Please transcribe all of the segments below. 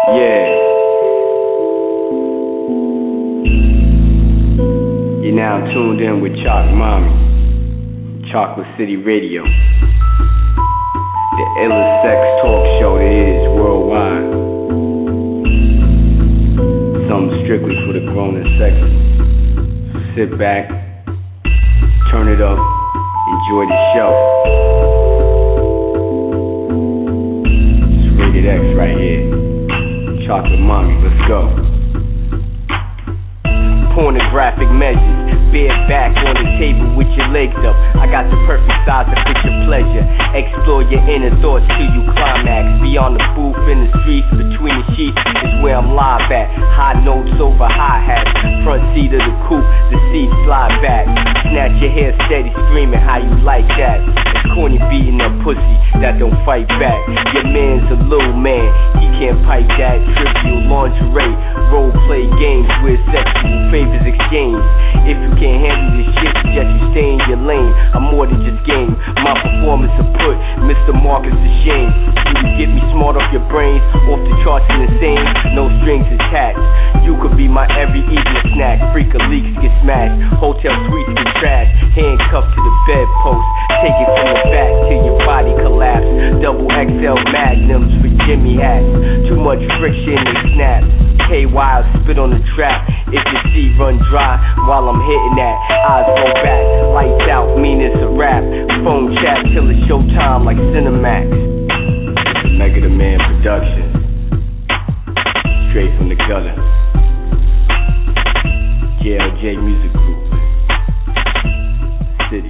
Yeah. You're now tuned in with Chalk Mommy, Chocolate City Radio, the illest sex talk show there is worldwide. Something strictly for the grown and sexy. Sit back, turn it up, enjoy the show. It's Rated X right here. Chocolate Mommy, let's go. Pornographic measures, bareback on the table with your legs up. I got the perfect size to fit your pleasure. Explore your inner thoughts till you climax. Beyond the booth in the streets, between the sheets is where I'm live at. High notes over hi-hats. Front seat of the coupe, the seat slide back. Snatch your hair steady, screaming how you like that. It's corny beating up pussy that don't fight back. Your man's a little man, he can't pipe that. Trivial lingerie, role play games with sexual favors exchanged. If you can't handle this shit, suggest you stay in your lane. I'm more than just game. My performance will put Mr. Marcus to shame. You get me smart off your brains, off the charts and insane. No strings attached. You could be my every evening snack. Freak of leaks get smashed. Hotel suites get trashed. Handcuffed to the bedpost. Take it from the back till your body collapse. Double XL magnums for Jimmy hats. Too much friction and snap. KY spit on the trap. If your seat run dry while I'm hitting that, eyes go back. Lights out, mean it's a rap. Phone chat till it's showtime like Cinemax. Mega the Man Production. Straight from the gutter. JLJ Music Group. City.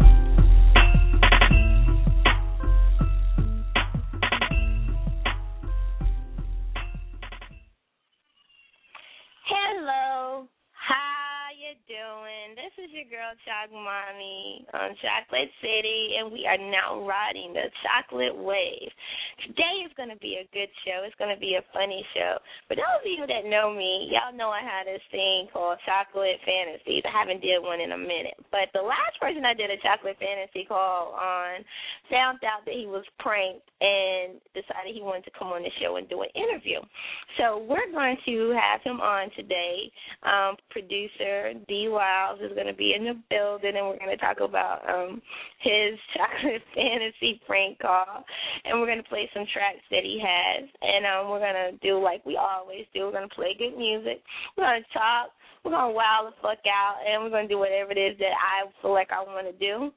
Hello, how you doing? This is your girl Chalk Mommy on Chocolate City, and we are now riding the chocolate wave. Today is going to be a good show. It's going to be a funny show. For those of you that know me, y'all know I had this thing called Chocolate Fantasies. I haven't did one in a minute, but the last person I did a chocolate fantasy call on found out that he was pranked and decided he wanted to come on the show and do an interview. So we're going to have him on today. Producer D. Wiles is going to be in the building, and we're going to talk about his chocolate fantasy prank call, and we're going to play some tracks that he has, and we're going to do like we always do. We're going to play good music. We're going to talk. We're going to wow the fuck out, and we're going to do whatever it is that I feel like I want to do.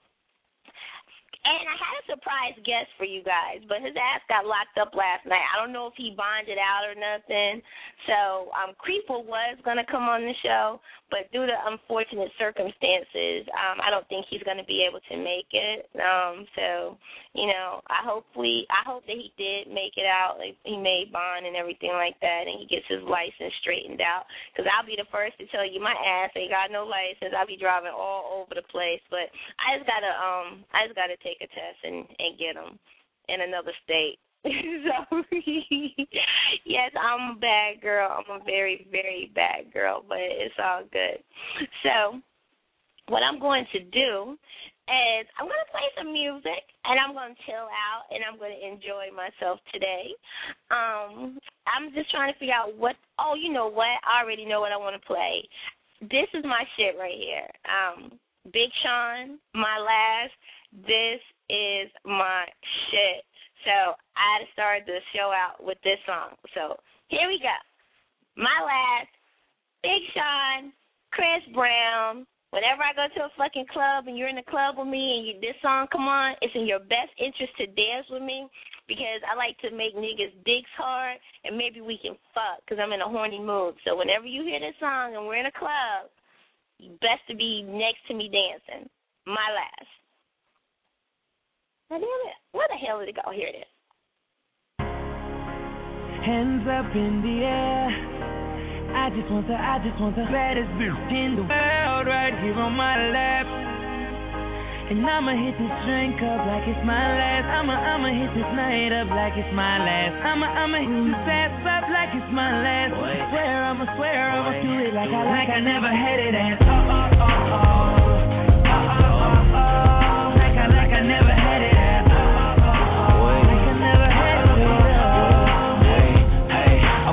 And I had a surprise guest for you guys, but his ass got locked up last night. I don't know if he bonded out or nothing. So Creeper was going to come on the show, but due to unfortunate circumstances, I don't think he's going to be able to make it. So, you know, I hope that he did make it out. Like, he made bond and everything like that, and he gets his license straightened out. Because I'll be the first to tell you, my ass ain't got no license. I'll be driving all over the place. But I just gotta take a test and get them in another state. So, yes, I'm a bad girl. I'm a very, very bad girl, but it's all good. So, what I'm going to do is I'm going to play some music, and I'm going to chill out, and I'm going to enjoy myself today. I'm just trying to figure out what, oh, you know what? I already know what I want to play. This is my shit right here. Big Sean, My Last. This is my shit. So I started the show out with this song. So here we go. My Last, Big Sean, Chris Brown. Whenever I go to a fucking club and you're in the club with me and this song come on, it's in your best interest to dance with me because I like to make niggas dicks hard and maybe we can fuck because I'm in a horny mood. So whenever you hear this song and we're in a club, you best to be next to me dancing. My Last. Now, damn it. Where the hell did it go? Here it is. Hands up in the air. I just want the baddest bitch in the world right here on my lap. And I'ma hit this drink up like it's my last. I'ma hit this night up like it's my last. I'ma hit this ass up like it's my last. I'ma do it like I never had it at. Like I never had it at. Like I never had it at.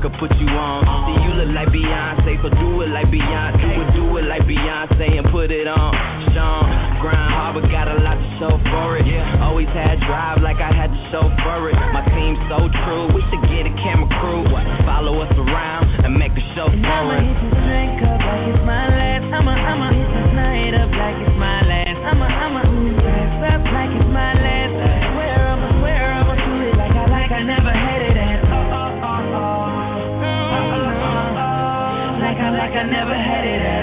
could put you on. See, you look like Beyonce, so do it like Beyonce. Do it like Beyonce and put it on. Sean, grind hard, but got a lot to show for it. Always had drive like I had to show for it. My team's so true, we should get a camera crew. Follow us around and make the show and for I'ma us. hit this drink up like it's my last. I'ma hit this night up like it's my last. I'ma pass up like it's my last. Swear I'ma do it like I never had it at. Like I never had it at.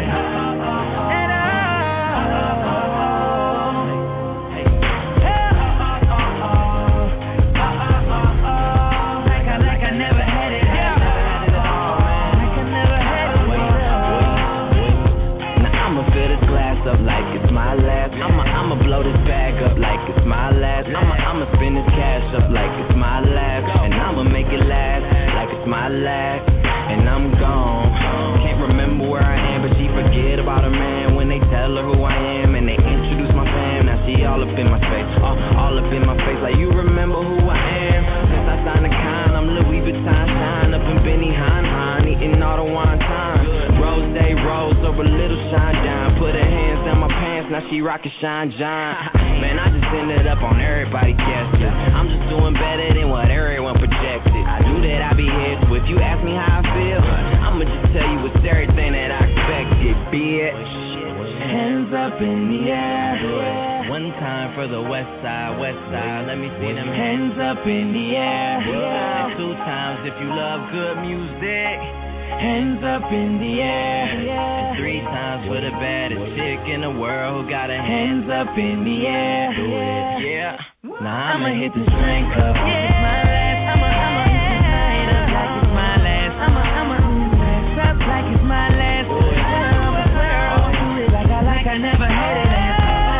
Up like it's my last. I'ma blow this bag up like it's my last. I'ma spend this cash up like it's my last. And I'ma make it last like it's my last. And I'm gone. Can't remember where I am, but she forget about her man when they tell her who I am and they introduce my fam. Now she all up in my face, all up in my face. Like you remember who I am? Since I signed the con, I'm Louis Vuitton shine up in Benny Hine, eating all the wine time. Rose day rose over little shine down. Put her hands down my pants, now she rockin' Shine John. Man, I just ended up on everybody guesses. I'm just doing better than what everyone projected. I knew that I'd be here, so if you ask me how I feel, I'ma just tell you it's everything that I expected, bitch. Hands up in the air. One time for the west side, let me see them hands up in the air. And 2 times if you love good music. Hands up in the air. And 3 times for the baddest chick in the world who got her hands up in the air. Yeah. Now I'ma hit this drink up like it's my last. I'ma hit this night up like it's my last. I'ma pass up like it's my last. Swear I'ma do it like I never had it at.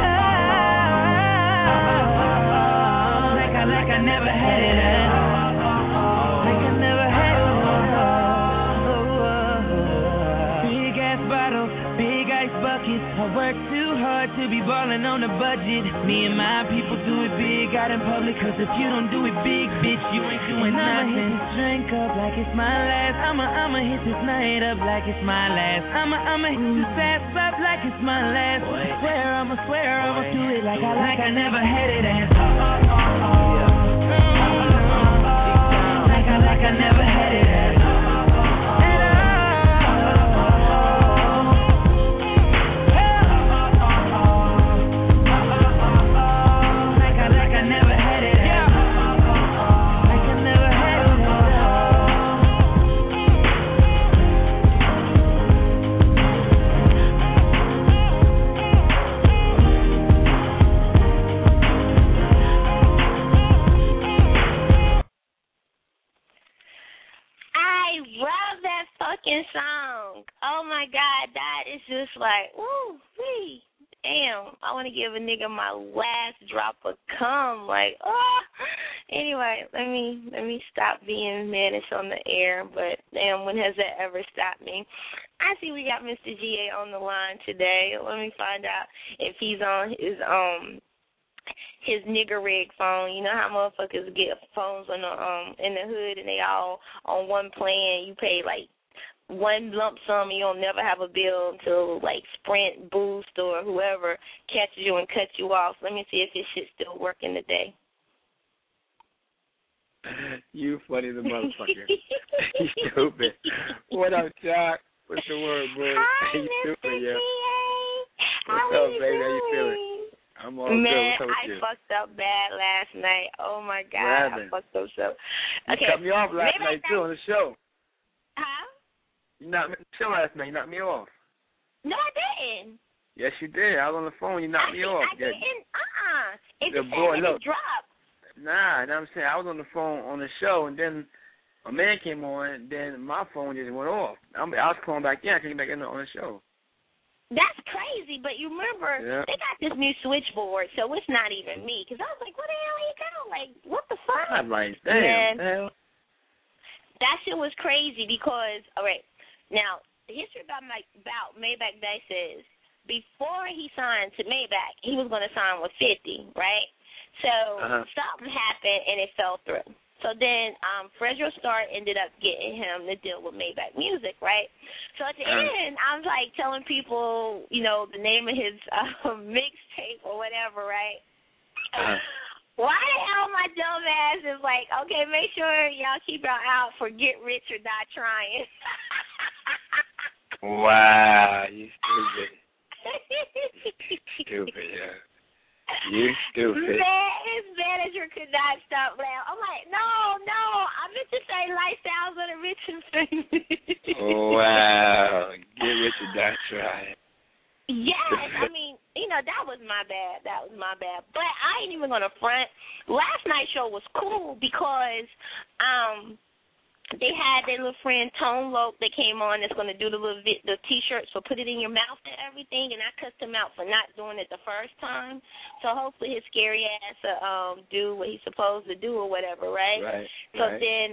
Like I never had it at. Like I never had it at. Big ass bottles, big ice buckets. I work too hard to be ballin' on a budget. Me and my people do it big out in public. Cause if you don't do it big, bitch, you ain't doing nothing. I'ma hit this drink up like it's my last. I'ma hit this night up like it's my last. I'ma hit this ass up like it's my last. Swear I'ma do it like I never had it at. Like I never had it at. Song. Oh my God, that is just like, woo, wee, damn. I want to give a nigga my last drop of cum. Like, oh. Anyway, let me stop being menace on the air. But damn, when has that ever stopped me? I see we got Mr. GA on the line today. Let me find out if he's on his nigger rig phone. You know how motherfuckers get phones on the in the hood and they all on one plan. You pay like one lump sum and you'll never have a bill until like Sprint, Boost, or whoever catches you and cuts you off. Let me see if his shit's still working today. You funny the motherfucker. You stupid. What up, Chuck? What's the word, bro? Hi, you Mr. stupid, yeah. How What's up, you baby? doing? How you feeling? I'm all Man, good. What's up with you? I fucked up bad last night. Oh my God, What happened? I fucked up so. You Okay, cut me off last maybe night too on the show. Huh? You knocked me on the show last night. You knocked me off. No, I didn't. Yes, you did. I was on the phone. You knocked me off. I didn't. It The just boy, said look. it dropped. Nah, you know what I'm saying? I was on the phone on the show, and then a man came on, and then my phone just went off. I was calling back in. I couldn't get back in on the show. That's crazy, but you remember they got this new switchboard, so it's not even me. Because I was like, where the hell he go? Like, what the fuck? I'm like, damn. Man, that shit was crazy because, all right, now, the history about Maybach Day says before he signed to Maybach, he was going to sign with 50, right? So something happened and it fell through. So So then Fredro Starr ended up getting him to deal with Maybach Music, right? So at the end, I was like telling people, you know, the name of his mixtape or whatever, right? Why the hell my dumb ass is like, okay, make sure y'all keep your eye out for Get Rich or Die Trying. Wow, you stupid. Stupid, yeah. You stupid. Manager could not stop laughing. I'm like, no, I meant to say Lifestyles of the Rich and Famous. Wow, Get Rich or Die Trying. Yes, I mean, you know, that was my bad. But I ain't even gonna front. Last night's show was cool because they had their little friend Tone Loc that came on that's going to do the T-shirts for Put It In Your Mouth and everything, and I cussed him out for not doing it the first time. So hopefully his scary ass will do what he's supposed to do or whatever, right? Right. So then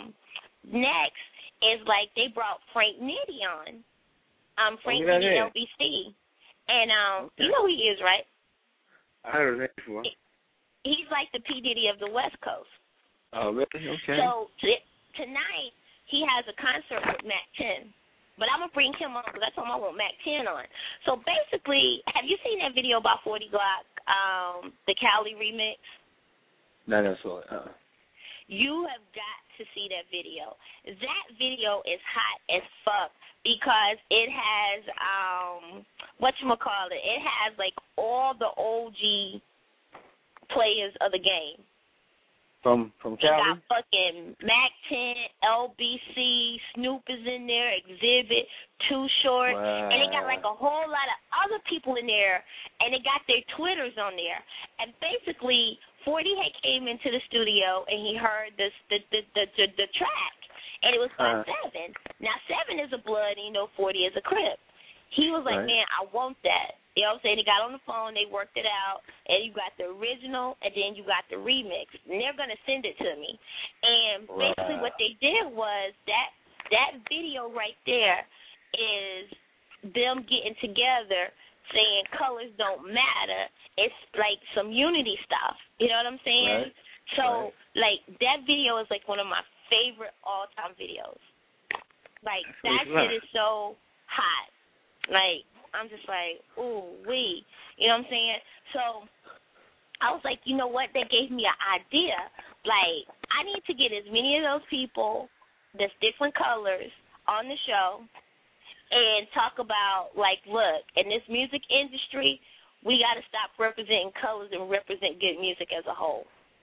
next is like they brought Frank Nitty on. Frank Nitty LBC. And you know who he is, right? I heard of that before. He's like the P. Diddy of the West Coast. Oh, really? Okay. So tonight, he has a concert with Mac 10. But I'm going to bring him on because I told him I want Mac 10 on. So basically, have you seen that video about 40 Glock, the Cali remix? No, that's all. You have got to see that video. That video is hot as fuck because it has, whatchamacallit, it has like all the OG players of the game. From They Cali? got fucking Mac 10, LBC, Snoop is in there, Exhibit, Too Short, and they got like a whole lot of other people in there, and they got their Twitters on there. And basically, 40 had came into the studio and he heard the track, and it was by 7. Now 7 is a blood, and you know 40 is a Crip. He was like, man, I want that. You know what I'm saying? They got on the phone, they worked it out, and you got the original, and then you got the remix. And they're going to send it to me. And basically what they did was that video right there is them getting together saying colors don't matter. It's like some unity stuff. You know what I'm saying? Right. So, like, that video is like one of my favorite all-time videos. Like, that shit is so hot. Like, I'm just like, ooh, wee. You know what I'm saying? So I was like, you know what? That gave me an idea. Like, I need to get as many of those people that's different colors on the show and talk about, like, look, in this music industry, we got to stop representing colors and represent good music as a whole.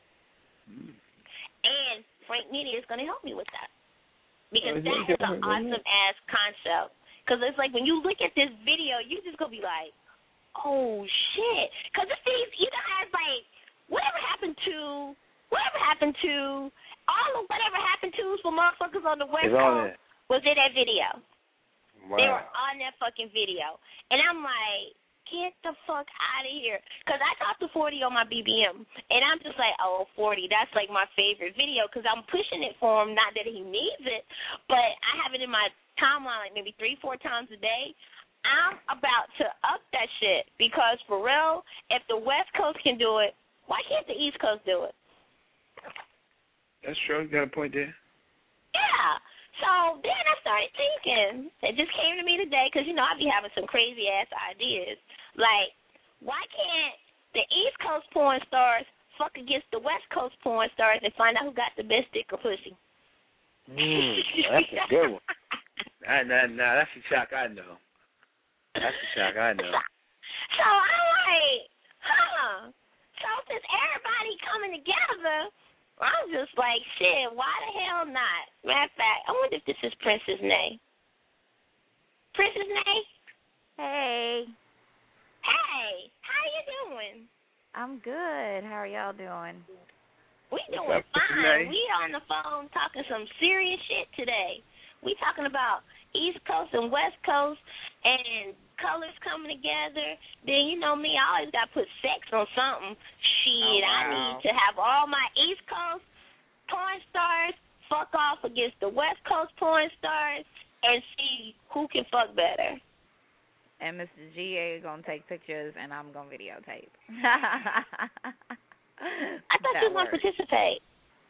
And Frank Nitty is going to help me with that because that is an awesome-ass concept. Because it's like when you look at this video, you just going to be like, oh, shit. Because it's these, you know, it's like, whatever happened to all of whatever happened to for motherfuckers on the West Coast was in that video. Wow. They were on that fucking video. And I'm like, get the fuck out of here. Because I talked to 40 on my BBM, and I'm just like, oh, 40, that's like my favorite video because I'm pushing it for him, not that he needs it, but I have it in my timeline like maybe 3-4 times a day. I'm about to up that shit because for real, if the West Coast can do it, why can't the East Coast do it? That's true. You got a point there. Yeah. So then I started thinking, it just came to me today because, you know, I be having some crazy-ass ideas. Like, why can't the East Coast porn stars fuck against the West Coast porn stars and find out who got the best dick or pussy? That's a good one. Nah, that's a shock I know. That's a shock I know. So I'm like, so since everybody coming together, I'm just like, shit, why the hell not? Matter of fact, I wonder if this is Princess Nay. Princess Nay? Hey. Hey, how you doing? I'm good. How are y'all doing? We doing fine. We on the phone talking some serious shit today. We talking about East Coast and West Coast and colors coming together. Then, you know me, I always got to put sex on something. Shit, I need to have all my East Coast porn stars fuck off against the West Coast porn stars and see who can fuck better. And Mr. G.A. is going to take pictures, and I'm going to videotape. I thought you were going to participate.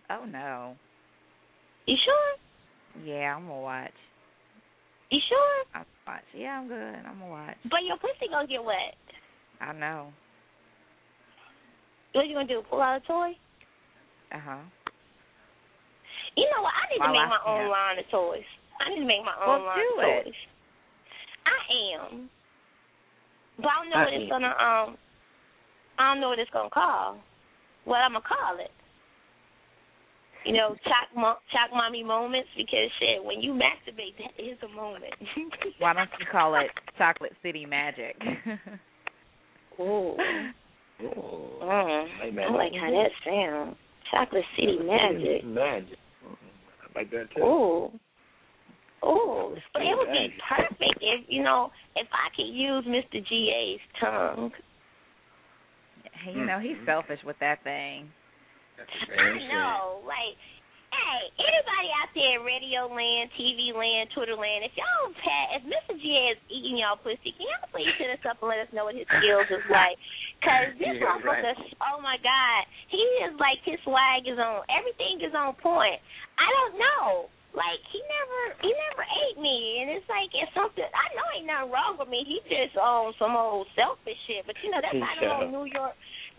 Oh, no. You sure? Yeah, I'm going to watch. You sure? I'll watch. Yeah, I'm good. I'm going to watch. But your pussy going to get wet. I know. What you going to do, pull out a toy? Uh-huh. You know what? I need to make my own line of toys. I need to make my own line of toys. I am. But I don't know what it's gonna I don't know what it's gonna call. What I'm gonna call it. You know, Chock Mommy moments, because shit, when you masturbate, that is a moment. Why don't you call it Chocolate City Magic? Ooh. I like how that sounds. Chocolate City Magic. Magic. I like that too. Ooh. But it would be perfect if, you know, if I could use Mr. GA's tongue. You know, he's selfish with that thing. I know. Like, hey, anybody out there in Radio Land, TV Land, Twitter Land, if Mr. GA is eating y'all pussy, can y'all please hit us up and let us know what his skills is like? Because this motherfucker, oh my God, he is like, his swag is on, everything is on point. I don't know. Like, he never ate me, and it's like, it's something, I know ain't nothing wrong with me, he just on some old selfish shit, but you know, that's how them old New York,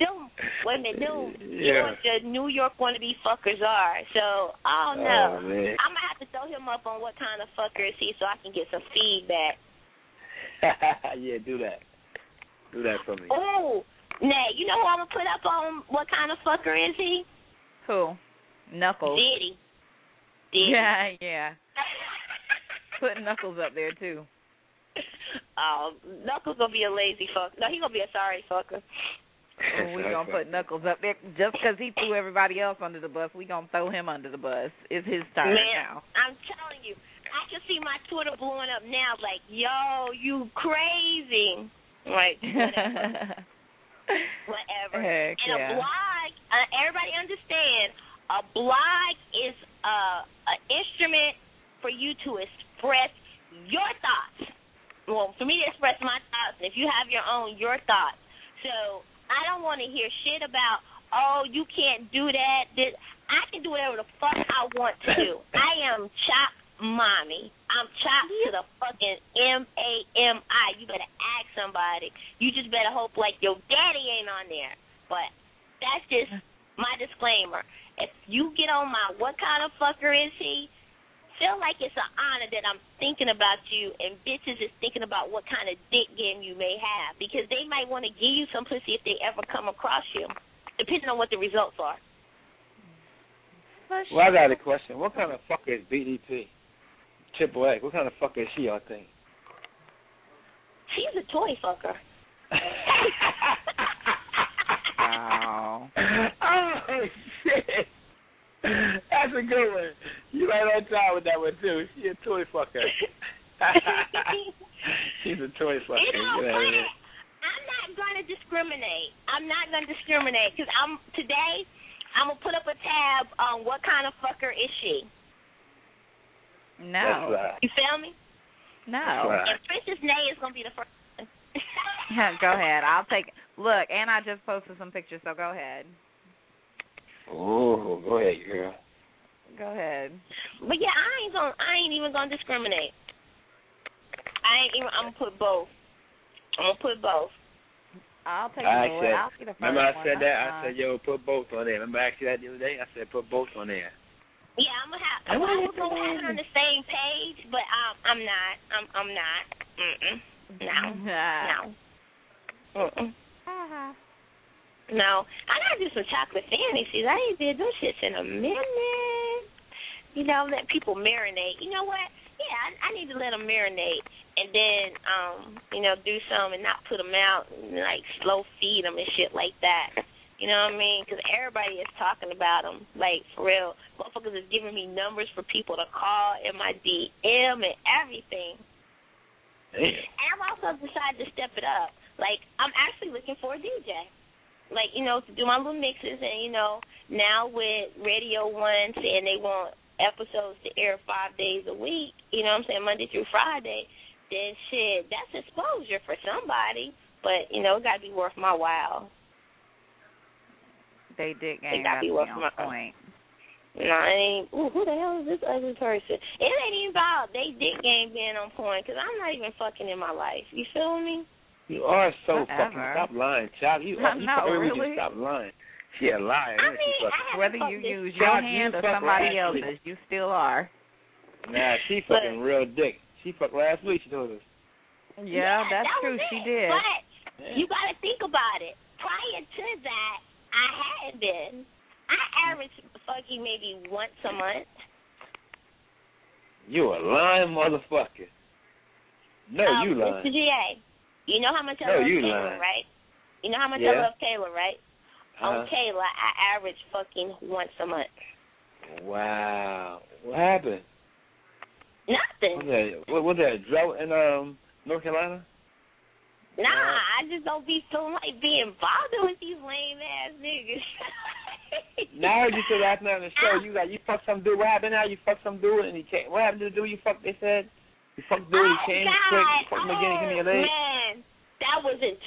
Georgia, New York wannabe fuckers are, so, I don't know. I'm going to have to throw him up on what kind of fucker is he so I can get some feedback. Yeah, do that. Do that for me. Oh, Nay, you know who I'm going to put up on what kind of fucker is he? Who? Knuckles. Diddy. Yeah. Put Knuckles up there, too. Knuckles going to be a lazy fucker. No, he going to be a sorry fucker. We're going to put Knuckles up there. Just because he threw everybody else under the bus, we're going to throw him under the bus. It's his turn now. I'm telling you, I can see my Twitter blowing up now like, yo, you crazy. Like, whatever. Heck, and a blog, everybody understand, a blog is an instrument for you to express your thoughts. Well, for me to express my thoughts, and if you have your own, your thoughts. So I don't want to hear shit about, oh, you can't do that. I can do whatever the fuck I want to do. I am Chock Mommy. I'm chopped to the fucking MAMI. You better ask somebody. You just better hope like your daddy ain't on there. But that's just my disclaimer. If you get on my what kind of fucker is he, feel like it's an honor that I'm thinking about you, and bitches is thinking about what kind of dick game you may have, because they might want to give you some pussy if they ever come across you, depending on what the results are. Well, I got a question. What kind of fucker is BDP? Triple X. What kind of fucker is she, y'all think? She's a toy fucker. Wow. Oh, shit. That's a good one. You right on time with that one, too. She's a toy fucker. She's a toy fucker. You know, I'm not going to discriminate. Because today, I'm going to put up a tab on what kind of fucker is she. No. That's right. You feel me? No. Right. And Princess Nay is going to be the first one. Go ahead. I'll take. Look, and I just posted some pictures, so go ahead. Oh, go ahead, girl. Go ahead. But yeah, I ain't even gonna discriminate. I'm gonna put both. I'll take both. I'll see the first remember I one. said that? I said, yo, put both on there. Remember I asked you that the other day? I said, put both on there. Yeah, I was gonna have it on the same page, but I'm not. I'm not. No. No, I gotta do some chocolate fantasies. I ain't did those shits in a minute. You know, let people marinate. You know what? Yeah, I need to let them marinate, and then do some and not put them out and like slow feed them and shit like that. You know what I mean? Because everybody is talking about them, like for real. Motherfuckers is giving me numbers for people to call in my DM and everything. Damn. And I'm also decided to step it up. Like, I'm actually looking for a DJ. Like, to do my little mixes. And, now with Radio 1 saying they want episodes to air 5 days a week, you know what I'm saying, Monday through Friday, then shit, that's exposure for somebody. But, it got to be worth my while. They did game got to be worth my point. No, it ain't. Ooh, who the hell is this ugly person? It ain't even about they dick game being on point, because I'm not even fucking in my life. You feel me? You are so Whatever. fucking. Stop lying, child. You really just stop lying. She a liar. I mean, whether you use your hand or somebody else's, you still are. Nah, she fucking real dick. She fucked last week, she told us. Yeah, that's true. She did. But you got to think about it. Prior to that, I hadn't been. I averaged fucking maybe once a month. You a lying motherfucker. No, you lying. Mr. GA, you know how much I love Kayla, right? You know how much I love Kayla, right? On Kayla, I average fucking once a month. Wow. What happened? Nothing. Was that a drought in North Carolina? Nah, I just don't be feeling like being bothered with these lame ass niggas. Now I heard you say last night on the show, you fucked some dude. What happened now? You fucked some dude and he came. What happened to the dude you fucked? They said you fucked the dude. He came quick. You fucked him again. He gave me a leg. Man, that was in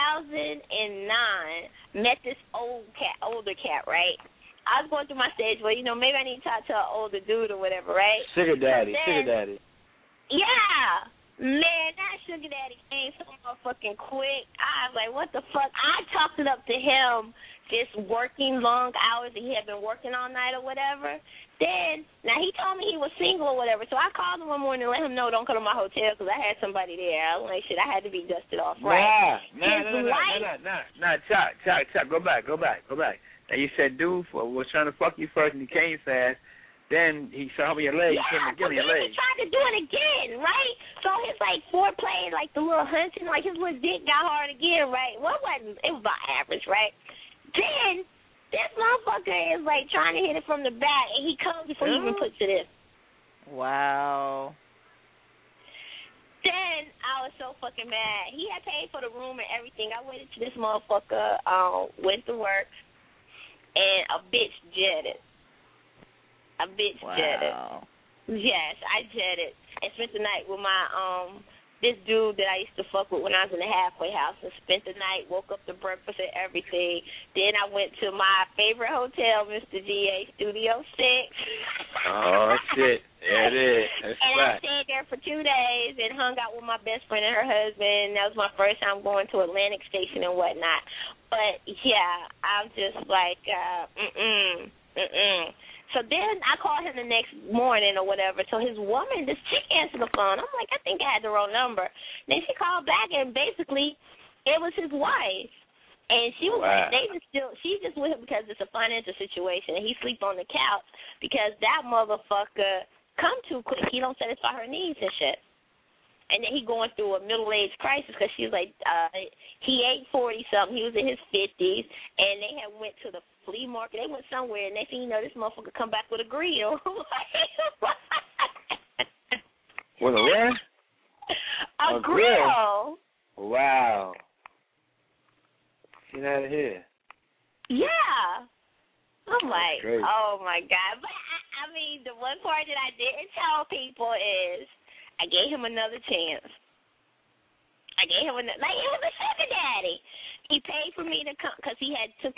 2009. Met this older cat, right? I was going through my stage where, maybe I need to talk to an older dude or whatever, right? Sugar daddy. Yeah. Man, that sugar daddy came so motherfucking quick. I was like, what the fuck? I talked it up to him, just working long hours that he had been working all night or whatever. Then, now he told me he was single or whatever, so I called him one morning and let him know don't come to my hotel because I had somebody there. I was like, shit, I had to be dusted off, right? Nah, Chuck, go back. Now you said dude was trying to fuck you first and he came fast. Then he saw me your leg. He came and gave me your leg. He tried to do it again, right? So his foreplay, the little hunting, his little dick got hard again, right? Well, it was about average, right? Then this motherfucker is trying to hit it from the back, and he comes before he even puts it in. Wow. Then I was so fucking mad. He had paid for the room and everything. I waited till this motherfucker went to work, and a bitch jetted. Jetted. Yes, I jetted and spent the night with my this dude that I used to fuck with when I was in the halfway house, and spent the night, woke up to breakfast and everything. Then I went to my favorite hotel, Mr. GA, Studio 6. Oh, shit. Yeah, it is. That's and I stayed there for 2 days and hung out with my best friend and her husband. That was my first time going to Atlantic Station and whatnot. But, yeah, I'm just like, So then I called him the next morning or whatever. So his woman, this chick, answered the phone. I'm like, I think I had the wrong number. Then she called back, and basically it was his wife. And she was like, she's just with him because it's a financial situation, and he sleep on the couch because that motherfucker come too quick. He don't satisfy her needs and shit. And then he going through a middle-age crisis because she was like, he ain't 40-something. He was in his 50s, and they had went to the flea market. They went somewhere, and next thing you know, this motherfucker come back with a grill. With a what? A grill. Wow. Get out of here. Yeah. I'm like, crazy. Oh, my God. But, I mean, the one part that I didn't tell people is I gave him another chance. It was a sugar daddy. He paid for me to come because he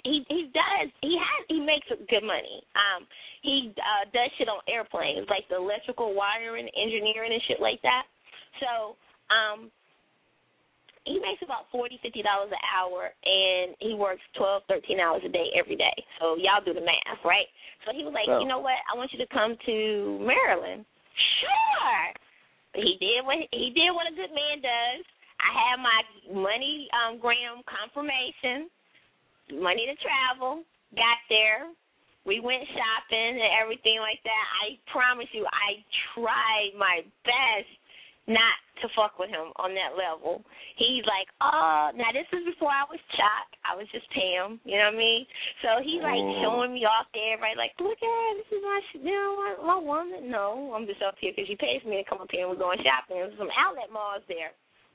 makes good money. He does shit on airplanes, like the electrical wiring, engineering, and shit like that. So, he makes about $40-50 an hour, and he works 12, 13 hours a day every day. So y'all do the math, right? So he was like, You know what? I want you to come to Maryland. Sure. But he did what a good man does. I had my MoneyGram confirmation, money to travel, got there. We went shopping and everything like that. I promise you, I tried my best not to fuck with him on that level. He's like, now this was before I was Chuck. I was just Pam, you know what I mean? So he's showing me off there, right? Like, look at her, this is my woman. No, I'm just up here because she pays me to come up here and we're going shopping. There's some outlet malls there.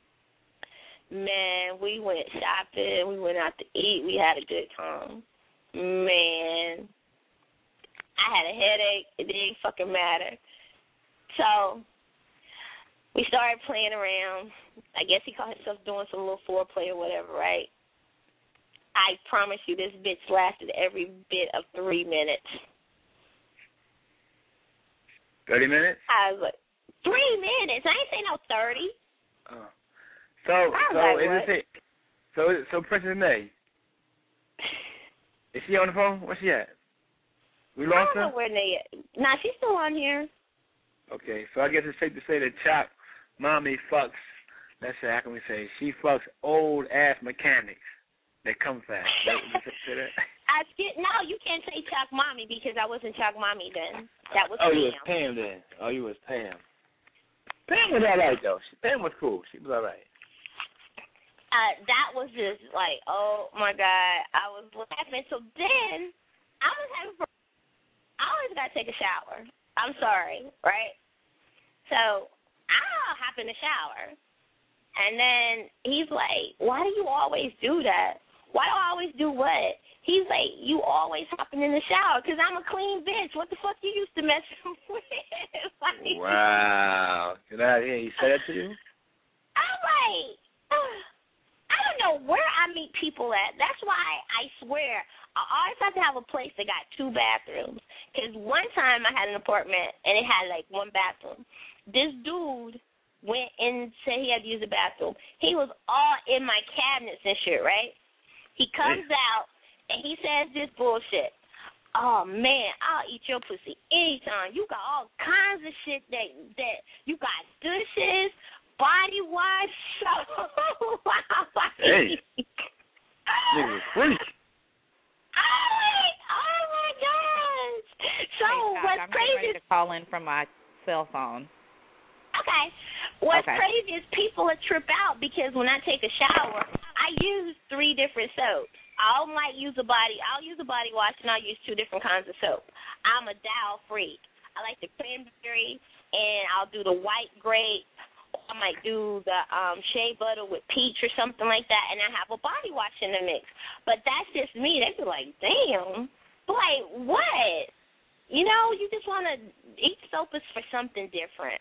Man, we went shopping. We went out to eat. We had a good time. Man, I had a headache. It didn't fucking matter. So we started playing around. I guess he caught himself doing some little foreplay or whatever, right? I promise you this bitch lasted every bit of 3 minutes. 30 minutes? I was like, 3 minutes? I ain't say no 30. Oh. So Princess May, is she on the phone? Where's she at? We lost her? I don't know where they at. Nah, she's still on here. Okay, so I guess it's safe to say that Choc Mommy fucks, let's say, how can we say, she fucks old-ass mechanics that come fast. Say that? No, you can't say Choc Mommy because I wasn't Choc Mommy then. That was Pam. You was Pam then. Oh, you was Pam. Pam was all right, though. Pam was cool. She was all right. That was just like, oh, my God. I was laughing. So then I always got to take a shower. I'm sorry, right? So I'll hop in the shower. And then he's like, why do you always do that? Why do I always do what? He's like, you always hopping in the shower because I'm a clean bitch. What the fuck you used to mess with? Like, wow. Get out of here. He said that to you? I'm like, I don't know where I meet people at. That's why I swear I always have to have a place that got 2 bathrooms. Because one time I had an apartment and it had like 1 bathroom. This dude went and said he had to use the bathroom. He was all in my cabinets and shit, right? He comes out and he says this bullshit. Oh, man, I'll eat your pussy anytime. You got all kinds of shit that you got douches, body wash. Hey. Nigga, freak. Oh, my gosh. So what's I'm crazy ready to call in from my cell phone. Okay. What's crazy is people will trip out because when I take a shower, I use 3 different soaps. I'll use a body wash, and I'll use 2 different kinds of soap. I'm a Dow freak. I like the cranberry, and I'll do the white grape. I might do the shea butter with peach or something like that, and I have a body wash in the mix. But that's just me. They be like, damn. Like, what? You know, you just want to eat soap is for something different.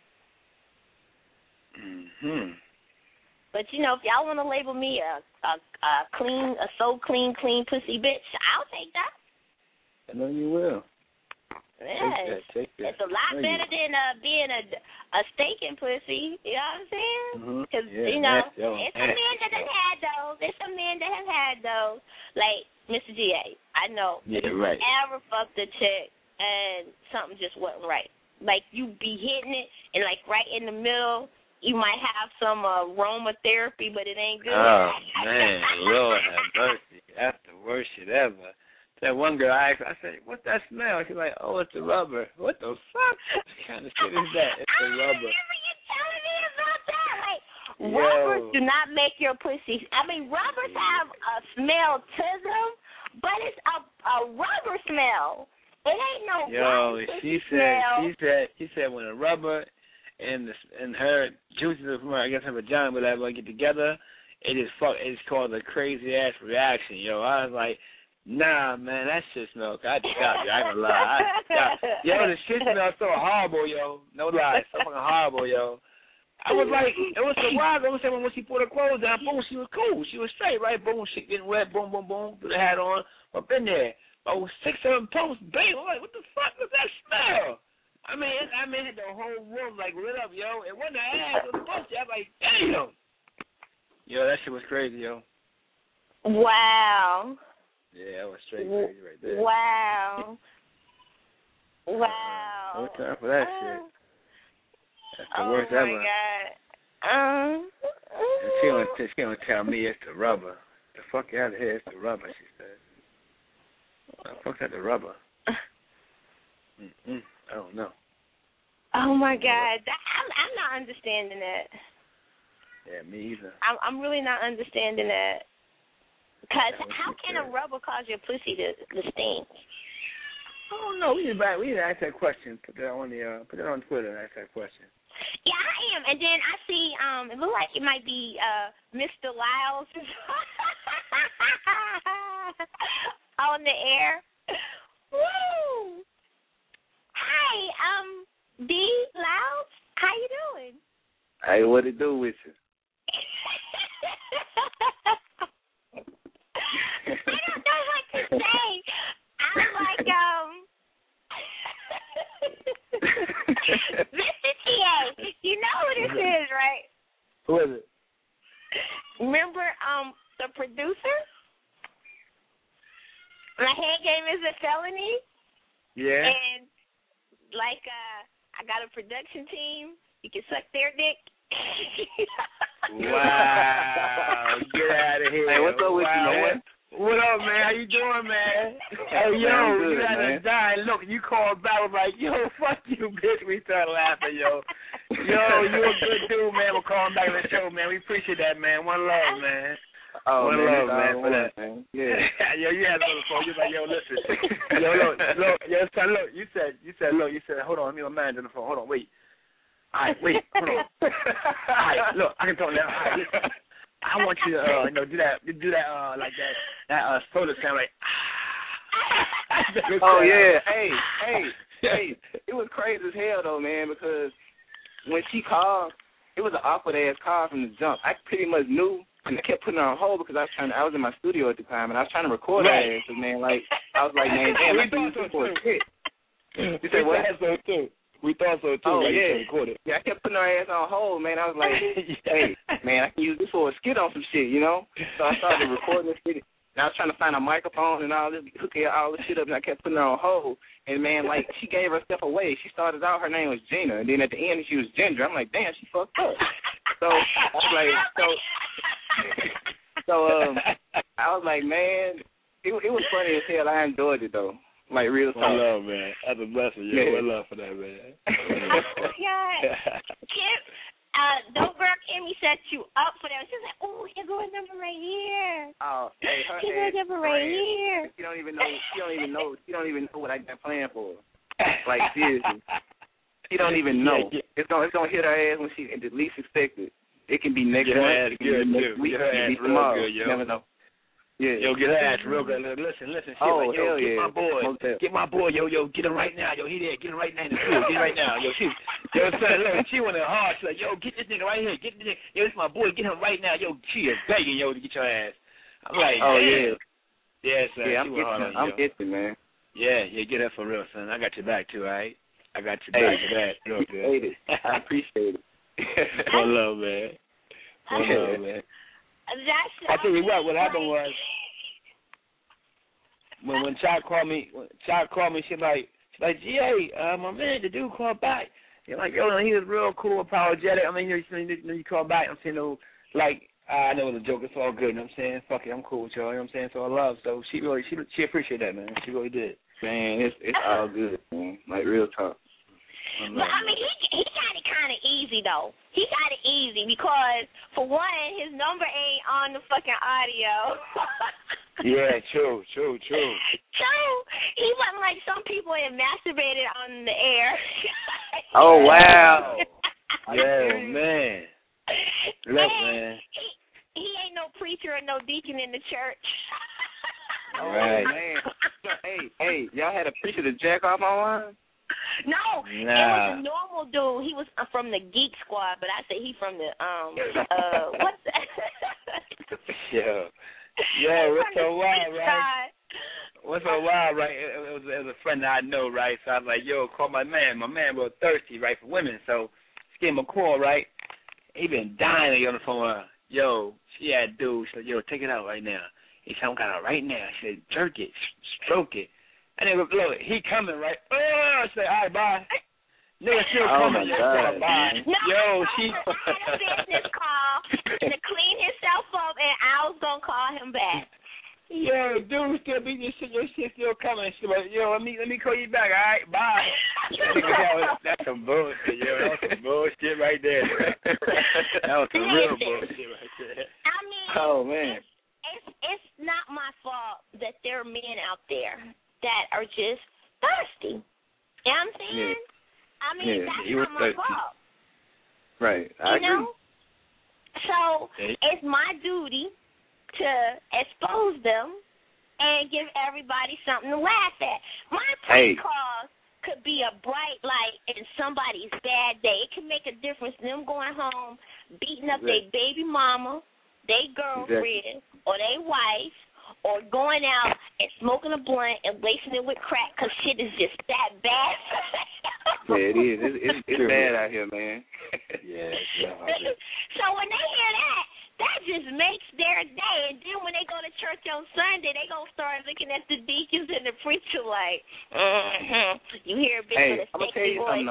Mm-hmm. But, you know, if y'all want to label me a so clean pussy bitch, I'll take that. I know you will. Yes. Take that. It's a lot better than being a stinking pussy. You know what I'm saying? Because, you know, it's a man that has had those. It's a man that has had those. Like, Mr. G.A., I know. Yeah, right. Ever fucked a chick and something just wasn't right. Like, you be hitting it, and, like, right in the middle, you might have some aromatherapy, but it ain't good. Oh, man, Lord have mercy. That's the worst shit ever. That one girl I asked, I said, what's that smell? She's like, oh, it's the rubber. What the fuck? What kind of shit is that? It's the rubber. I remember you telling me about that. Like, rubbers do not make your pussy. I mean, rubbers have a smell to them, but it's a rubber smell. It ain't no rubber smell. She said when a rubber and her juices from her, I guess her vagina, whatever, get together, it's called a crazy ass reaction, yo. I was like, nah, man, that shit smells. I just got you. I ain't gonna lie. Yo, the shit smells so horrible, yo. No lie, so fucking horrible, yo. I was like, it was a while ago. When she put her clothes down, boom, she was cool. She was straight, right? Boom, shit getting wet, boom, boom, boom, put the hat on, up in there. Oh, 6 of them posts, bam. I'm like, what the fuck was that smell? I mean, the whole room, like, lit up, yo. It wasn't an ass, it was a post. I was like, damn. Yo, that shit was crazy, yo. Wow. Yeah, that was straight crazy right there. Wow. No time for that shit. That's the worst ever. Oh, my God. She gonna tell me it's the rubber. The fuck out of here, it's the rubber, she said. What the fuck's that, the rubber? I don't know. Oh, my God. I'm not understanding that. Yeah, me either. I'm really not understanding that. Because how can a rubber cause your pussy to stink? I don't know. We need to ask that question. Put that on Twitter and ask that question. Yeah, I am. And then I see it looks like it might be Mr. Lyles on the air. Woo! Hi, D. Lyles. How you doing? Hey, what it do with you? I don't know what to say. I'm like, Who is it? Remember the producer? My head game is a felony. Yeah. And like I got a production team. You can suck their dick. Wow. Get out of here. Hey, what's up with you, man? What up, man? How you doing, man? Hey, yo, good, you got to die. Look, you called back. I was like, yo, fuck you, bitch. We started laughing, yo. Yo, you a good dude, man. We're calling back to the show, man. We appreciate that, man. One love, man. Oh, One love, man, for that. Man. Yeah. Yo, you had on the phone. You was like, yo, listen. Yo, look, son, look. You said, hold on, let me get my manager on the phone. Hold on, wait. All right, wait, hold on. All right, look, I can talk now. All right, listen. I want you to, do that, like that soda sound, like. Oh yeah, hey, it was crazy as hell though, man, because when she called, it was an awkward ass call from the jump. I pretty much knew, and I kept putting her on hold because I was in my studio at the time, and I was trying to record her ass, and man, like I was like, man, damn, I thought so for a shit. You said what? So too. We thought so too. Oh like yeah, yeah. I kept putting her ass on hold, man. I was like, hey, man, I can use this for a skit on some shit, you know? So I started recording this shit. And I was trying to find a microphone and all this, hooking all this shit up, and I kept putting her on hold. And, man, like, she gave herself away. She started out, her name was Gina, and then at the end, she was Ginger. I'm like, damn, she fucked up. So I was like, I was like, man, it was funny as hell. I enjoyed it, though. Like, real talk. One love, man. That's a blessing, yo. Yeah. One love for that, man. Yeah. Kim, Dope Girl Kimmy set you up for that. She was like, oh, here go a number right here. Oh, hey, her Here go a number right here. She don't even know what I got planned for. Like, seriously. She don't even know. Yeah. It's gonna hit her ass when she at the least expected. It can be next Get her month. ass good, next week. Get her ass it can be real tomorrow. good, yo. You never know. Yeah. Yo, get her ass real good. Listen. She Oh, like, yo, hell get yeah. my boy. Get my boy, yo, get him right now. Yo, he there. Get him right now in the field. Get him right now. Yo, son, look, she went in hard. She's like, yo, get this nigga right here. Get this nigga. Yo, this my boy. Get him right now. Yo, she is begging, yo, to get your ass. I'm like, oh, damn. Yeah, son. Yeah, I'm itching, man. Yeah, get her for real, son. I got your back, too, all right? I got your back for that. Real good. I appreciate it. One love, man. One love, man. I tell you what happened was, when Chuck called me, she's like, GA, my man, the dude called back. You're like, yo, he was real cool, apologetic. I mean, you call back, I'm saying, no, like, I know it's a joke, it's all good, you know what I'm saying? Fuck it, I'm cool with y'all, you know what I'm saying? So I love, so she appreciated that, man. She really did. Man, it's all good, man. Like, real talk. But, I mean, he got it kind of easy, though. He got it easy because, for one, his number ain't on the fucking audio. Yeah, true. True. He wasn't like some people that masturbated on the air. Oh, wow. Yo, man. Look, man. He ain't no preacher or no deacon in the church. All right. Man. Hey, y'all had a preacher to jack off online? No, it was a normal dude. He was from the Geek Squad, but I say he from the what's that? Yeah, what's so wild, right? What's so wild, right? It was a friend that I know, right? So I was like, yo, call my man. My man real thirsty, right, for women. So just gave him a call, right? He been dying to get on the phone with her. Yo, she had a dude. She said, yo, take it out right now. He said, I'm got it right now. She said, jerk it, stroke it. And then, look, he coming, right? Oh, I said, all right, bye. Nigga still coming. God. Bye. No, yo, she had a business call to clean himself up, and I was going to call him back. Yo, dude, still beating your shit still coming. She like, yo, let me call you back, all right? Bye. That's some bullshit, yo. That was some bullshit right there. That was some real bullshit right there. I mean, oh, man. It's not my fault that there are men out there that are just thirsty. You know what I'm saying? Yeah. I mean, that's not my fault. Right. I agree. Know? So it's my duty to expose them and give everybody something to laugh at. My prank calls could be a bright light in somebody's bad day. It can make a difference in them going home, beating up their baby mama, their girlfriend, or their wife, or going out and smoking a blunt and lacing it with crack because shit is just that bad. Yeah, it is. It's bad out here, man. Yeah. So when they hear that just makes their day. And then when they go to church on Sunday, they going to start looking at the deacons and the preacher like, you hear a bit of the sexy boy.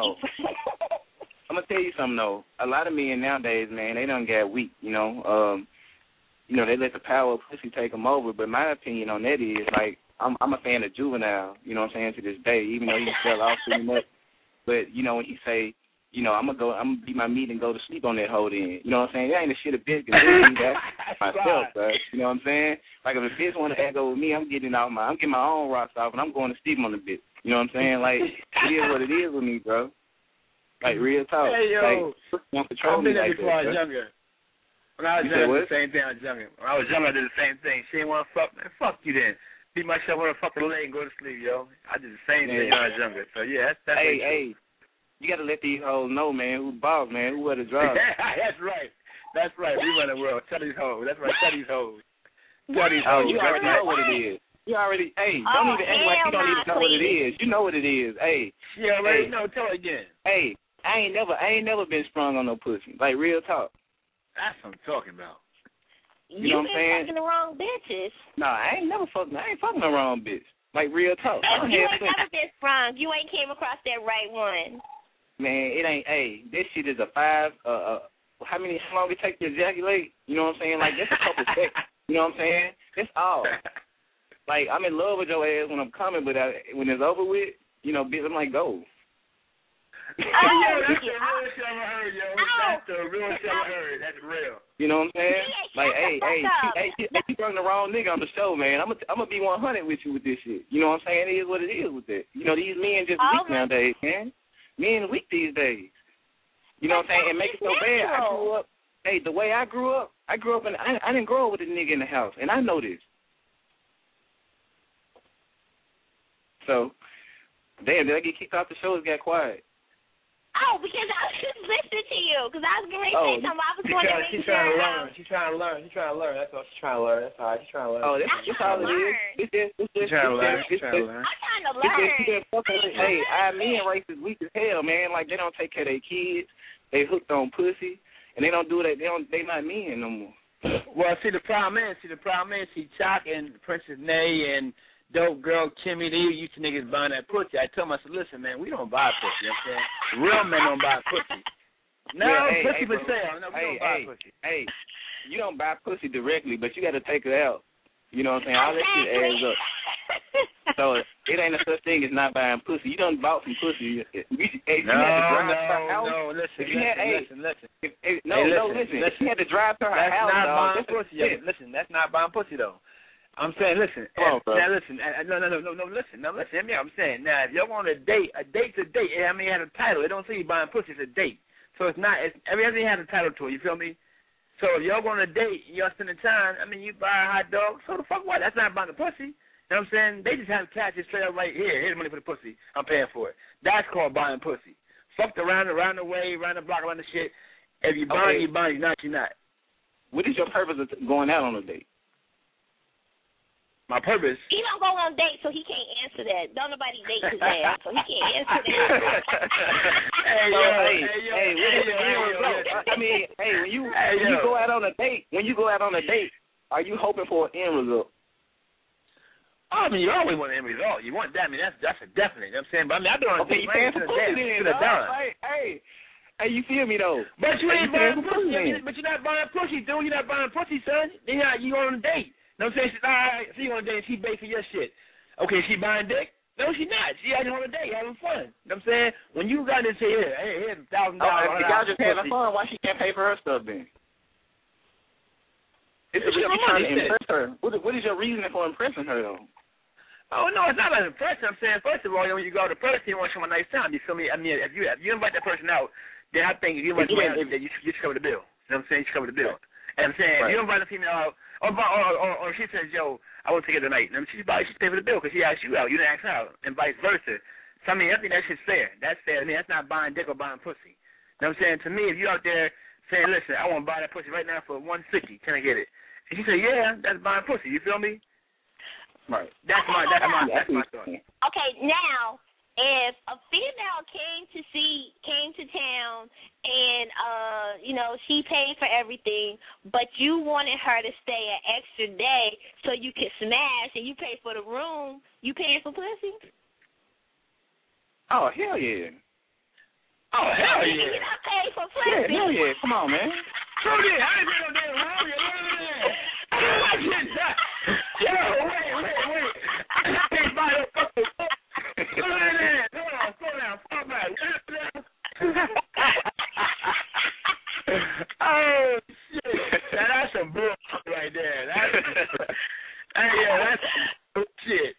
I'm going to tell you something, though. A lot of men nowadays, man, they done get weak, you know. They let the power of pussy take them over. But my opinion on that is, like, I'm a fan of Juvenile, you know what I'm saying, to this day, even though he fell off pretty much. But, you know, when he say, you know, I'm gonna be my meat and go to sleep on that hoe then. You know what I'm saying? That ain't a shit a bitch can do. That's myself, bro. You know what I'm saying? Like, if a bitch want to echo with me, I'm getting my own rocks off, and I'm going to sleep on the bitch. You know what I'm saying? Like, it is what it is with me, bro. Like, real talk. Hey, yo. Like, don't control me like before I was that, younger. When I was younger, I did the same thing. When I was younger, I did the same thing. She didn't want to fuck me. Fuck you then. Beat myself on a fucking leg and go to sleep, yo. I did the same thing when I was younger. So, yeah, that's hey. You got to let these hoes know, man, who boss, man, who wear the drugs. That's right. We run the world. Tell these hoes. That's right. Tell these hoes. You already know what it is. You already, don't even act like you don't even know what it is. You know what it is. Hey. Yeah, already know. Tell it again. Hey, I ain't never been sprung on no pussy. Like, real talk. That's what I'm talking about. You know what I'm saying? Fucking the wrong bitches. No, I ain't fucking the wrong bitch. Like, real talk. You ain't never been sprung. You ain't came across that right one. Man, it ain't. Hey, this shit is a 5. How long it take to ejaculate? You know what I'm saying? Like, that's a couple seconds. You know what I'm saying? That's all. Like, I'm in love with your ass when I'm coming, but when it's over with, you know, bitch, I'm like, go. That's the real shit I heard, yo. That's the real shit I heard. That's real. You know what I'm saying? Like, she brought the wrong nigga on the show, man. I'm gonna be 100 with you with this shit. You know what I'm saying? It is what it is with that. You know, these men just weak nowadays, man. Men weak these days. You know what I'm saying? And make it so bad. I grew up. Hey, the way I grew up and I didn't grow up with a nigga in the house, and I know this. So, damn, did I get kicked off the show? It got quiet. Oh, because I was just listening to you. Because I was going to say something. I was going to make She's trying to learn. She's trying to learn. That's all she's trying to learn. That's all right. She's trying to learn. Oh, that's all it is. She's trying to learn. I'm trying to learn. Hey, men race is weak as hell, man. Like, they don't take care of their kids. They hooked on pussy. And they don't do that. They not men no more. Well, see, the problem is, Chalk and Princess Nay and Dope Girl Kimmy, you two niggas buying that pussy. I told myself, listen, man, we don't buy pussy. You know what I'm saying? Real men don't buy pussy. No, pussy for sale. No, we don't buy pussy. Hey, you don't buy pussy directly, but you got to take it out. You know what I'm saying? All that shit adds up. So it ain't a such thing as not buying pussy. You done bought some pussy. Listen. If you had to drive to her house, that's not buying pussy. Listen, that's not buying pussy though. I'm saying, listen. Now, listen. No, listen. Hear me out. I'm saying, now, if you're on a date's a date. I mean, it has a title. It don't say you buying pussy. It's a date. So it's not. Everything has a title to it. You feel me? So if you're going on a date, you're spending time. I mean, you buy a hot dog. So the fuck what? That's not buying the pussy. You know what I'm saying? They just have cash just straight up right here. Here's the money for the pussy. I'm paying for it. That's called buying pussy. Fucked around the way, around the block, around the shit. If you buying, you buying. You're not. What is your purpose of going out on a date? My purpose? He don't go on dates, so he can't answer that. Don't nobody date his ass, so he can't answer that. When you go out on a date, are you hoping for an end result? I mean, you always want an end result. You want that. I mean, that's a definite. You know what I'm saying? But I mean, I've been on a date. Hey, you feel me though? But you ain't buying pussy. But you're not buying pussy, dude. You're not buying pussy, son. Then you on a date. You know what I'm saying? She's all right. So you on a date. She bait for your shit. Okay, she buying dick? No, she not. She out on a date having fun. You know what I'm saying? When you got to say, here's $1,000. If y'all just having fun, why she can't pay for her stuff then? It's trying to impress her. What is your reasoning for impressing her though? Oh no, it's not an impression. I'm saying first of all, when you go to the person, you want to show a nice time. You feel me? I mean, if you invite that person out, then I think if you invite the man out, you should cover the bill. You know what I'm saying? You should cover the bill. And I'm saying, if you invite a female out, or she says, yo, I want to take her tonight, and she's pay for the bill because she asked you out. You didn't ask her out, and vice versa. So, I mean, I think that shit's fair. That's fair. I mean, that's not buying dick or buying pussy. You know what I'm saying? To me, if you out there saying, listen, I want to buy that pussy right now for $150, can I get it? And she said, yeah, that's buying pussy. You feel me? Right. That's my thought. Okay, now if a female came to town and she paid for everything, but you wanted her to stay an extra day so you could smash and you paid for the room, you paying for pussy? Oh, hell yeah. Oh, hell yeah. You not paying for pussy? Yeah, hell yeah. Come on, man. Come here. I ain't no damn wrong. Yo, wait. I can't buy no fucking Slow down. Fuck back. Oh, shit. Now, that's some bullshit right there. That's some shit.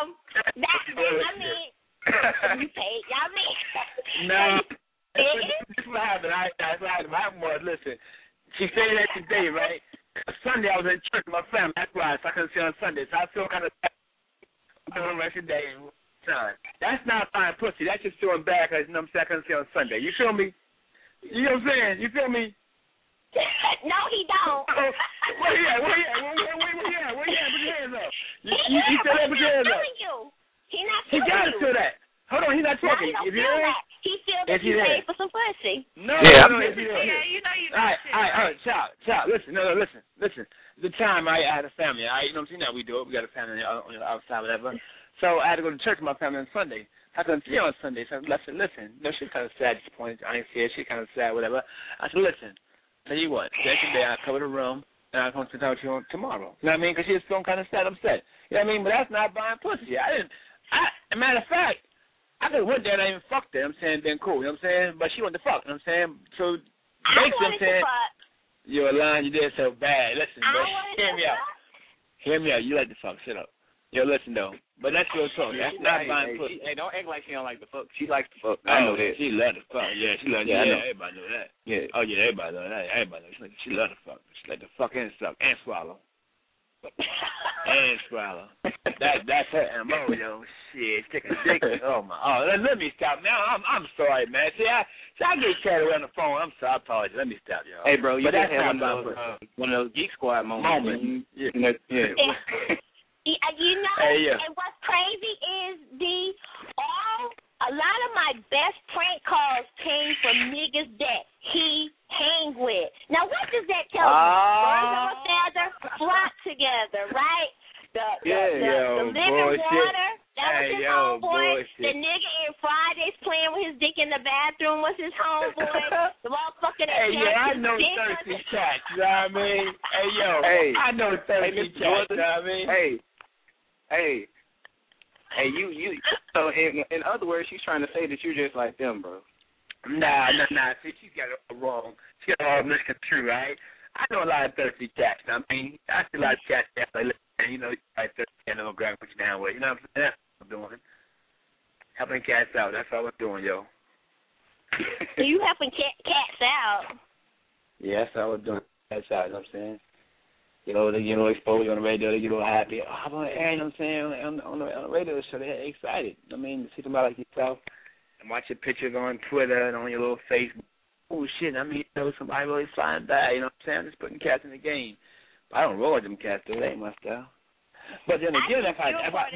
You paid. Y'all mean? No. This is what happened. Listen, she stayed there today, right? Sunday, I was in church with my family. That's why. So I couldn't see on Sunday. So I feel kind of bad doing the rest of the day. That's not buying pussy. That's just feeling bad because, I couldn't see on Sunday. You feel me? You know what I'm saying? You feel me? No, he don't. Where you at? Put your hands up. You still there? Put your hands up. He not He got to feel that. Hold on, he's not talking. No, he don't feel that. He feel that you paid for some pussy. No, you know you All right, child. Listen. The time I had a family. You know what I'm saying? Now we do it. We got a family outside, whatever. So I had to go to church with my family on Sunday. I couldn't see her on Sunday, so I said, listen. No, she's kind of sad, disappointed. I didn't see her. She's kind of sad, whatever. I said, listen, tell you what. Yesterday I covered the room, and I'm going to talk to you tomorrow. You know what I mean? Because she was feeling kind of sad, upset. You know what I mean? But that's not buying pussy. Matter of fact, I could have went there and I even fucked her. You know what I'm saying? Been cool. You know what I'm saying? But she wanted to fuck. You know what I'm saying? So, wanted to fuck. You're lying. You did so bad. Listen, bro. Hear me out. You like to fuck. Shut up. Yo, listen, though. But that's real talk. That's not buying pussy. Hey, don't act like she don't like to fuck. She likes to fuck. I know that. She love to fuck. Yeah, she love to fuck. Yeah, everybody know that. Yeah. Oh, yeah, everybody know that. Everybody knows. She love to fuck. She like to fuck and suck and swallow. And swallow. That's her MO, yo. Shit, stick a dick. Oh, my. Oh, let me stop now. I'm sorry, man. See, I get carried away on the phone. I'm sorry. I apologize. Let me stop, y'all. Hey, bro, you just had one of those Geek Squad moments. Yeah. And what's crazy is a lot of my best prank calls came from niggas that he hang with. Now, what does that tell you? Birds of a feather flock together, right? The living water, that was his homeboy. The nigga in Fridays playing with his dick in the bathroom was his homeboy. The motherfucker that I know thirsty cats, you know what I mean? I know thirsty cats, you know what I mean? Hey, you. So in other words, she's trying to say that you're just like them, bro. Nah. See, she's got it all wrong. She got it all misconstrued, right? I know a lot of thirsty cats. I mean, I see a lot of cats that like, listen, you like thirsty cats, they'll grab what you down with. You know what I'm saying? That's what I'm doing. Helping cats out. That's all I'm doing, yo. So you helping cats out? Yeah, that's all I'm doing. Cats out. You know what I'm saying? They expose you on the radio, they get all happy. Oh, I'm on the air, you know what I'm saying? On the radio show, they're excited. I mean, to see somebody like yourself and watch your pictures on Twitter and on your little Facebook. Oh, shit, I mean, somebody really flying by, you know what I'm saying? I'm just putting cats in the game. But I don't roll with them cats, though. They ain't my style. But then again, if I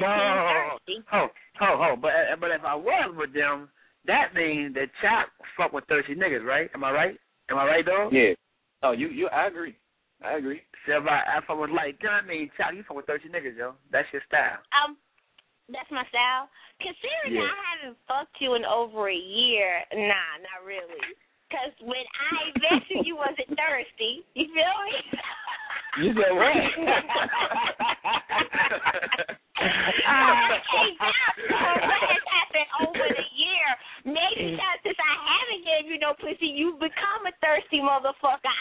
was with them, that means that Chop fuck with thirsty niggas, right? Am I right? Am I right, dog? Yeah. Oh, I agree. So if I was like, you know what I mean, Chop, you fuck with thirsty niggas, yo. That's your style. That's my style. Considering I haven't fucked you in over a year, nah, not really. Because when I met you wasn't thirsty. You feel me? You said what? What has happened over the year? Maybe since I haven't gave you no pussy, you've become a thirsty motherfucker.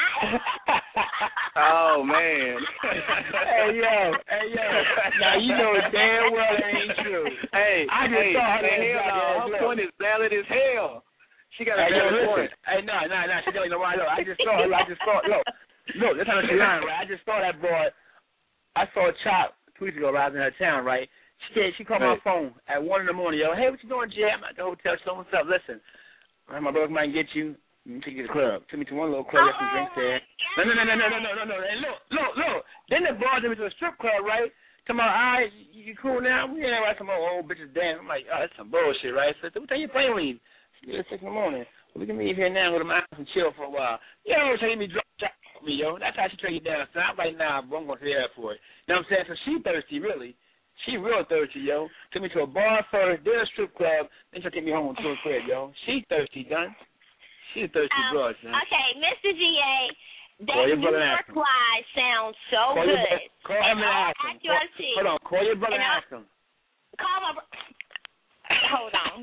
Oh, man. Hey, yo. Now, you know damn well it ain't true. Hey, I just saw her. Her point is valid as hell. She got a valid point. Hey, no. She don't know why. Look, I just saw her. Look, that's how she lying, right? I just saw that boy. I saw Chop 2 weeks ago right in her town, right? She called my phone at 1 in the morning. Yo, hey, what you doing, Jay? I'm at the hotel. So what's up? Listen, my brother might get you. Let me take you to the club. Took me to one little club, got some drinks there. No. And look. Then the boy took me to a strip club, right? Come on, all right, you cool now? We ain't like some old bitches dance. I'm like, oh, that's some bullshit, right? So what time you playing leave? It's 6 in the morning. We can leave here now, go to my house and chill for a while. You know what I'm saying? Me drop me, yo. That's how she try to get down. So I'm like, nah, bro, I'm going to the airport. You know what I'm saying? So she thirsty, really. She real thirsty, yo. Took me to a bar first, then a strip club, then she'll take me home to a crib, yo. She thirsty, done. She a thirsty broad, son. Okay, Mr. G.A., that New York lie sounds so call good. Call him and ask him. Hold on, call your brother and ask him. Call my brother. Hold on.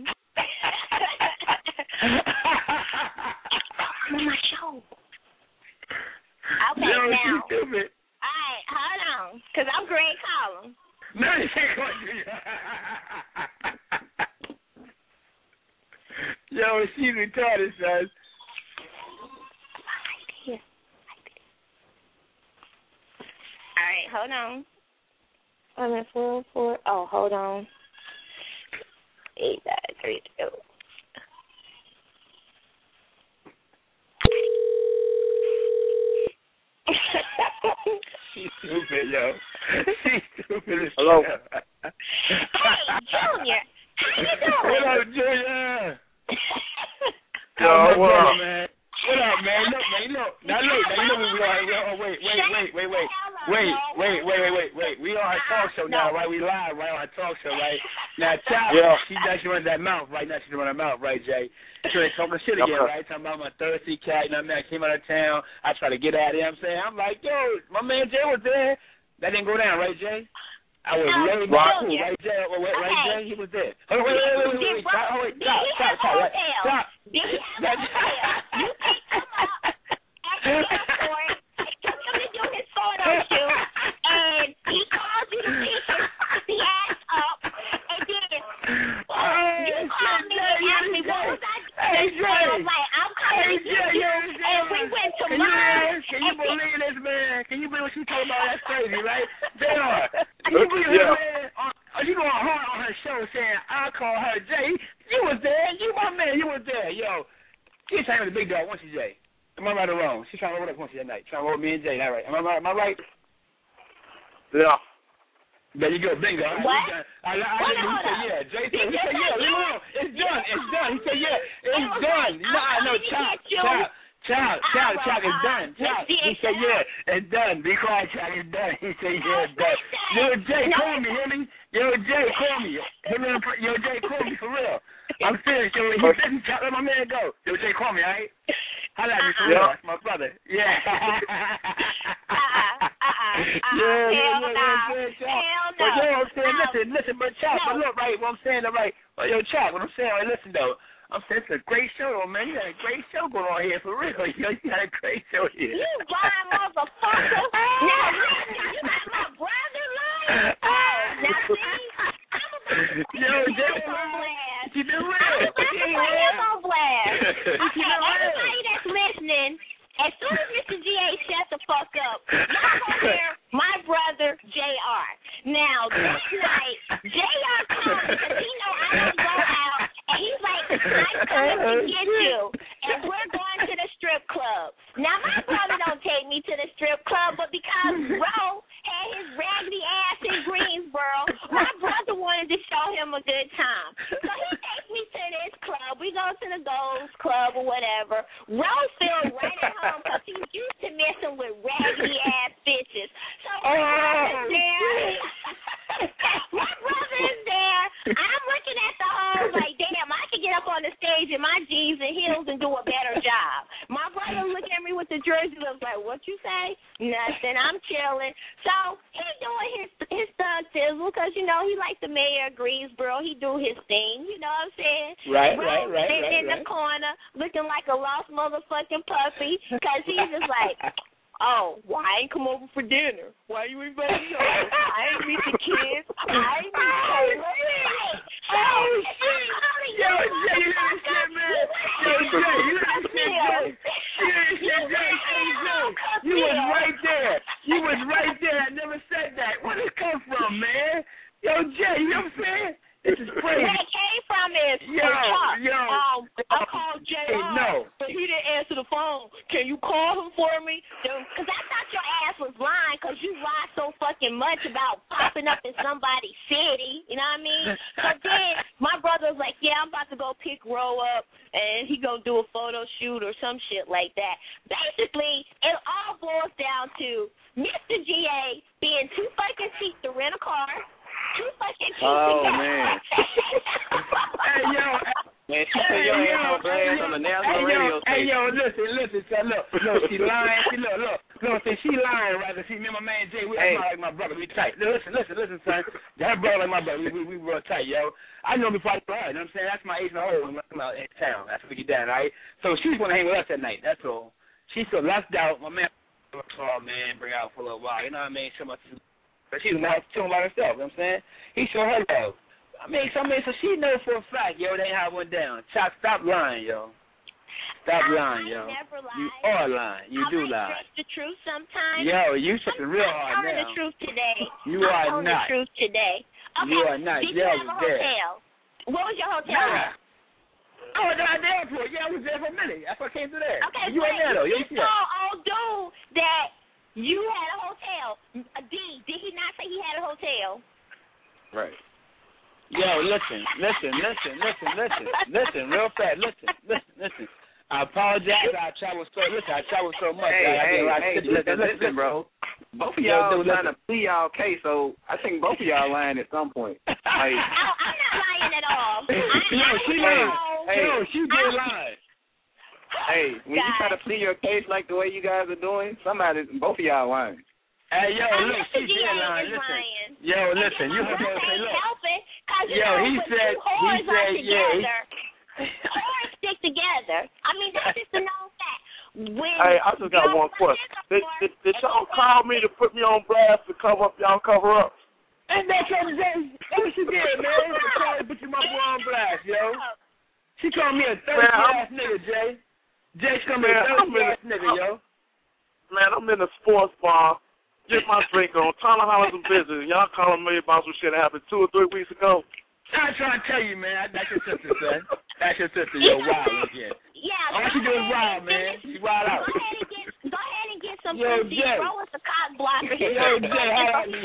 I'm on my show. Okay, yo, now. She's stupid. All right, hold on, because I'm Greg Collins. No, you ain't going to. Yo, she's retarded, son. All right, hold on. I'm at 404. Oh, hold on. 8932. She's stupid, yo. She's stupid as Hello. Hey, Junior. How you doing? What up, Junior? Yo, what up, man? What up, man? Look, man, look. Now, look, now, you know we are. Oh, wait. We on our talk show now, right? We live, right, on our talk show, right? Now, Child, she runs that mouth, right? Now she's running her mouth, right, Jay? So they talking shit again, right? Talking about my thirsty cat, you know what I mean? I came out of town. I try to get at it, you know what I'm saying? I'm like, yo, my man Jay was there. That didn't go down, right, Jay? I was laid back, cool, right, Jay? Right, Jay? He was there. Wait. Stop. You picked him up at the airport, took him to do his photo shoot, and he called you to pick the ass up, and then you called me and asked me what was I doing. And I was like, I'm coming to get you, and we went to mine. Can you believe this, man? Can you believe what she's talking about? That's crazy, right? J.R., can you believe her, man? You going hard on her show saying, I call her Jay. You was there. You my man. You was there. Yo, she's trying to be the big dog, wasn't she, Jay? Am I right or wrong? She's trying to roll up once that night. Trying to roll me and Jay. All right. Am I right? Yeah. There you go. Bingo. What? He said, yeah. Jay said, yeah. Leave me alone. It's done. He said, yeah. It's done. No, Child, it's done. Child, he said, yeah, it's done. Be quiet, Child, it's done. He said, yeah, it's done. Yo, Jay, call me, hear me? Yo, Jay, call me. Yo, Jay, call me for real. I'm serious. Yo, he busy. Let my man go. Yo, Jay, call me, all right? I love you for real. That's my brother. Yeah. Hell no. But yo, I'm saying, listen, but Chop, but look, right, what I'm saying, right, but yo, Chop, what I'm saying, right, listen, though, I'm saying it's a great show, man. You got a great show going on here, for real. Yo, you got a great show here. You blind motherfucker. Now, listen, you got my brother lying. Now, see, yo, she been real. I'm about to put him on blast. Okay, everybody that's listening, as soon as Mr. G.A. shut the fuck up, y'all gonna hear my brother, J.R. Now, this night, J.R. comes because he know I don't go out, and he's like, I'm coming to get you, and we're going to the strip club. Now, my brother don't take me to the strip club, but because Ro had his raggedy ass in Greensboro, my brother wanted to show him a good time. So he takes me to this club. We go to the Gold's Club or whatever. Ro feels right at home because he's used to messing with raggedy ass bitches. So my brother's there. My brother is there. I'm looking at the hoes like, damn, I could get up on the stage in my jeans and heels and do a better job. My brother looking at me with the jersey looks like, what you say? Nothing. I'm chilling. So he's doing his thug tizzle because, you know, he like the mayor of Greensboro. He do his thing. You know what I'm saying? Right. In the corner looking like a lost motherfucking puppy because he's just like, oh, well, I ain't come over for dinner. Why you inviting me over? I ain't meet the kids. I ain't meet Taylor. Oh, shit. Yo, Jay, you know shit, man. Yo, Jay, you know shit, Jay. You was right there. I never said that. Where did it come from, man? Yo, Jay, you know what I'm saying? This is crazy. Where it came from is, I called Jay, but he didn't answer the phone. can you call him for me? Because I thought your ass was lying because you lie so fucking much about popping up in somebody's city. You know what I mean? So then my brother was like, yeah, I'm about to go pick Ro up, and he gonna do a photo shoot or some shit like that. Basically, it all boils down to Mr. GA being too fucking cheap to rent a car, too fucking cheap to get man. Hey, yo. Man, she put your ass on blast on the national radio station. Hey, yo, listen, son, look, she lying. She lying, right? See, me and my man Jay, we like my brother, we tight. Listen, son. That brother like my brother, we real tight, yo. I know before I saw her, you know what I'm saying? That's my age and a whole when I come out in town. That's what we get down, right? So she's going to hang with us at night, that's all. She's so left out. My man, bring out for a little while, you know what I mean? But she's not chilling by herself, you know what I'm saying? He showed her love. I mean, so she knows for a fact, yo, they ain't how it went down. Stop lying, yo. Stop lying, yo. Never lie. You are lying. You do lie. The truth sometimes. Yo, you tripping real hard now. I'm telling the truth today. You are telling not. the truth today. Okay. You are not. Did you have a hotel? What was your hotel? I was at the airport. Yeah, I was there for a minute. That's why I came through there. Okay, you ain't there though. You told old dude that you had a hotel. Did he not say he had a hotel? Right. Yo, listen, real fast, listen. I apologize. I travel so much. Listen, bro. Both of y'all trying to plea y'all case, so I think both of y'all lying at some point. Like, I'm not lying at all. She lying. Yo, she did lie. Hey, when you try to plead your case like the way you guys are doing, both of y'all lying. Hey, yo, look, she did lie. Listen. Yo, listen, you heard her say, look. He said, Whores stick together. I mean, that's just a known fact. Hey, I just got one question. Did y'all call me to put me on blast to cover up y'all cover up? And that's what she did, man. She tried to put my boy on blast, yo. She called me a thirsty-ass nigga, Jay. Jay, she called me a thirsty-ass nigga, yo. Man, I'm in the sports bar. Get my drink on. Trying to holler some business. Y'all calling me about some shit that happened 2 or 3 weeks ago. I'm trying to tell you, man. That's your sister, son. That's your sister. You're wild again. Yeah. All she do is wild, man. She's wild out. Go ahead and get some yo, pussy. Jay. Throw us a cock blocker. Yo, Jay, how about me?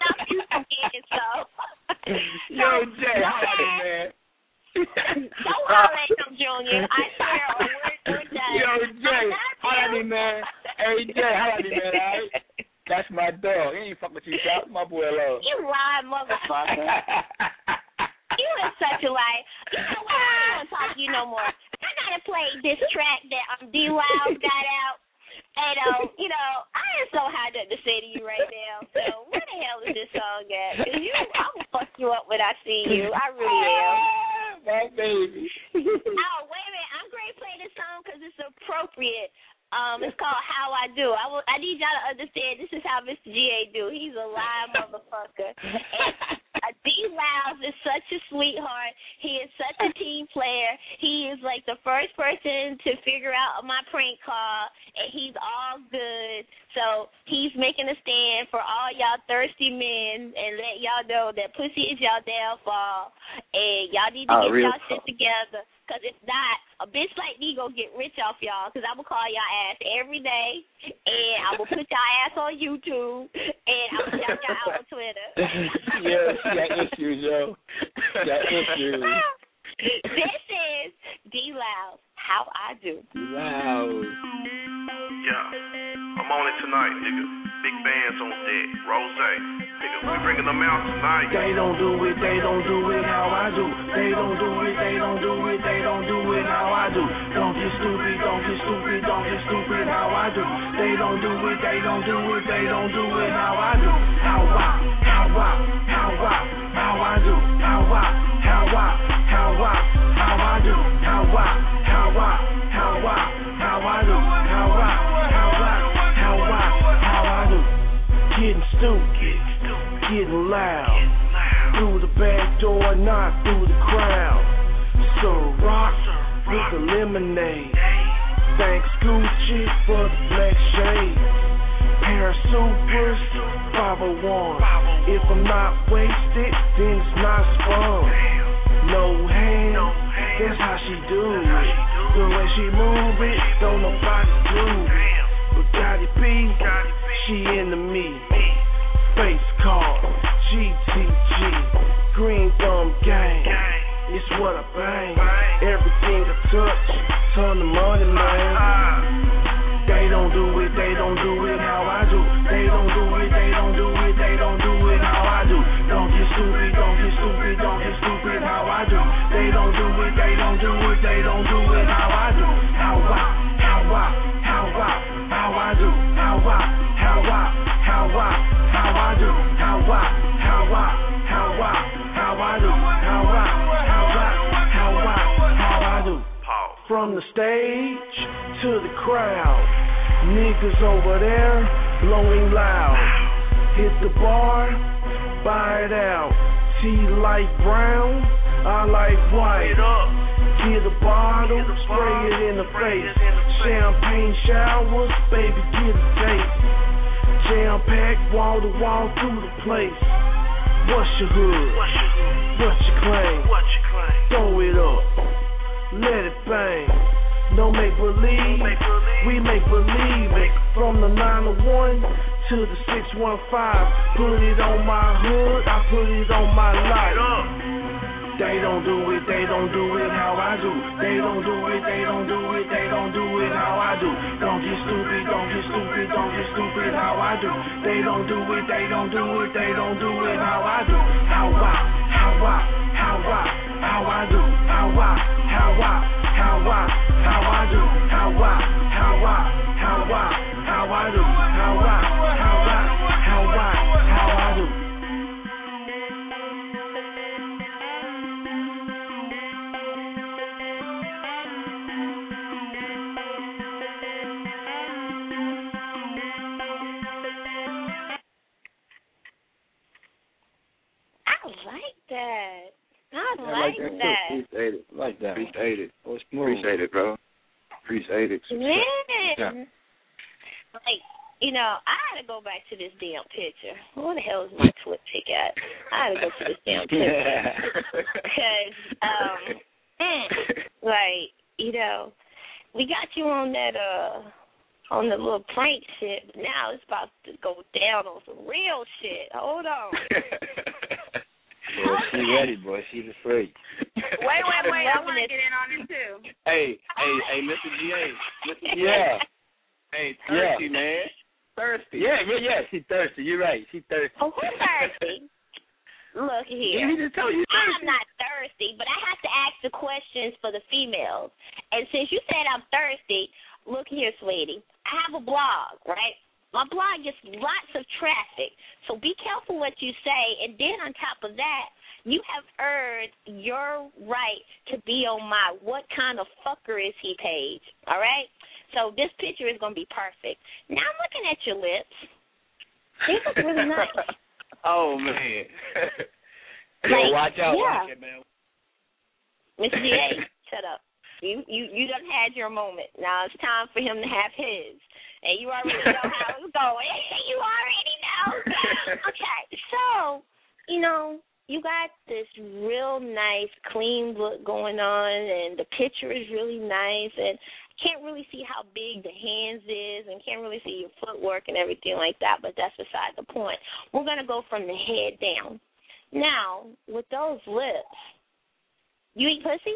Yo, Jay, how about me, man? Don't holler at him, Junior. I swear, we're done. Yo, Jay, how about me, man? Hey, Jay, how about me, man? All right? That's my dog. He ain't fuck with you, Chuck. My boy alone. You lying motherfucker. You is such a liar. You know what? I don't want to talk to you no more. I gotta play this track that D-Loud got out. And, I am so high up to say to you right now. So, where the hell is this song at? Because I'm going to fuck you up when I see you. I really am. My baby. Oh, wait a minute. I'm going to play this song because it's appropriate. It's called How I Do. I need y'all to understand this is how Mr. G.A. do. He's a live motherfucker. And D-Loud is such a sweetheart. He is such a team player. He is like the first person to figure out my prank call, and he's all good. So he's making a stand for all y'all thirsty men and let y'all know that pussy is y'all downfall, and y'all need to get y'all shit together. Because if not, a bitch like me gonna get rich off y'all. Because I will call y'all ass every day, and I will put y'all ass on YouTube, and I will shout y'all out on Twitter. Yeah, she got issues, yo. She got issues. This is D-Loud, How I Do. Loud. Yeah, I'm on it tonight, nigga. Big bands on deck, Rose. Nigga, we bringing them out tonight. They don't do it how I do. They don't do it how I do. Don't get stupid how I do. They don't do it how I do. How I do. Getting stupid, getting loud. Through the back door, not through the crowd. Ciroc with the lemonade. Thanks Gucci for the black shade. Pair of Supers, 501. If I'm not wasted, then it's not spun. No hand, that's how she do it. The way she move it, don't nobody do it. But Gotti B, she into me. Face card, GTG, Green Thumb Gang. It's what I bang. Everything I touch, turn to money, man. They don't do it how I do. They don't do it how I do. Don't get stupid how I do. They don't do it how I do. How I do. From the stage to the crowd, niggas over there blowing loud. Hit the bar, buy it out. Tea like brown, I like white. Get a bottle, spray it in the face. Champagne showers, baby, get a taste. Jam-packed, wall to wall through the place. What's your hood? What's your claim? Throw it up, let it bang. No make believe, we make believe it. From the 901 to the 615, put it on my hood, I put it on my life. They don't do it how I do. They don't do it how I do. Don't get stupid how I do. They don't do it how I do. How I do. Appreciate it. Oh, Appreciate it, bro. Appreciate it. Man. Like, you know, I had to go back to this damn picture. Where the hell is my Twit pick at? I had to go to this damn picture. Because, like, you know, we got you on that, on the little prank shit, but now it's about to go down on some real shit. Hold on. Boy, she ready, boy. She's afraid. Wait. I want to get in on it, too. Hey, Mr. GA. Yeah. Hey, thirsty, man. Thirsty. Yeah, she's thirsty. You're right. She's thirsty. Oh, who's thirsty? Look here. He just told you thirsty. I'm not thirsty, but I have to ask the questions for the females. And since you said I'm thirsty, look here, sweetie. I have a blog, right? My blog gets lots of traffic, so be careful what you say. And then on top of that, you have earned your right to be on my What Kind of Fucker Is He page, all right? So this picture is going to be perfect. Now I'm looking at your lips. They look really nice. Oh, man. Yo, watch out, man. Mr. DA, shut up. You done had your moment. Now it's time for him to have his. And you already know how it's going. You already know. Okay, so, you know, you got this real nice, clean look going on, and the picture is really nice, and can't really see how big the hands is, and can't really see your footwork and everything like that, but that's beside the point. We're going to go from the head down. Now, with those lips, you eat pussy?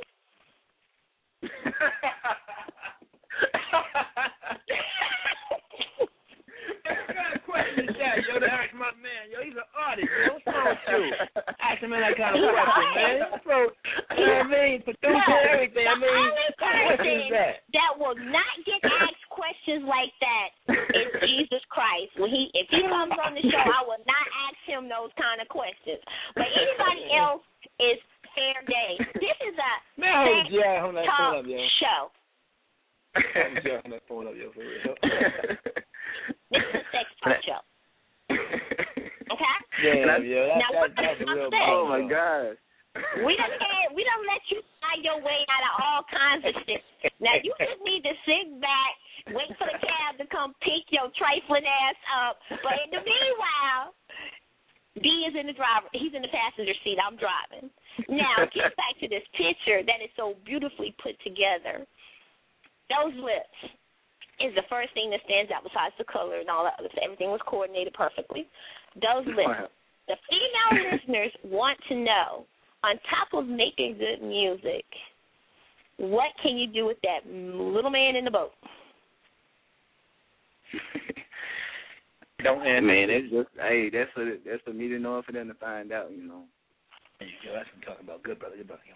Yo, to ask my man. Yo, he's an artist. Yo, what's wrong with you? Ask him that kind of question, man. So, you know what I mean? Producer, everything. I mean, what is that? That will not get asked questions like that is Jesus Christ. If he comes on the show, I will not ask him those kind of questions. But anybody else is fair game. This is a talk show. Hold that phone up, yo, for real. This is a sex talk show. Okay? Yeah, that's a real Oh, my God. We don't let you find your way out of all kinds of shit. Now, you just need to sit back, wait for the cab to come pick your trifling ass up. But in the meanwhile, D is in the driver. He's in the passenger seat. I'm driving. Now, get back to this picture that is so beautifully put together. those lips is the first thing that stands out besides the color and all that other stuff. Everything was coordinated perfectly. Those lips. The female listeners want to know, on top of making good music, what can you do with that little man in the boat? Don't answer. Man, it's just, hey, that's for me to know and for them to find out, you know. There you go. That's what I'm talking about. Good brother, good brother.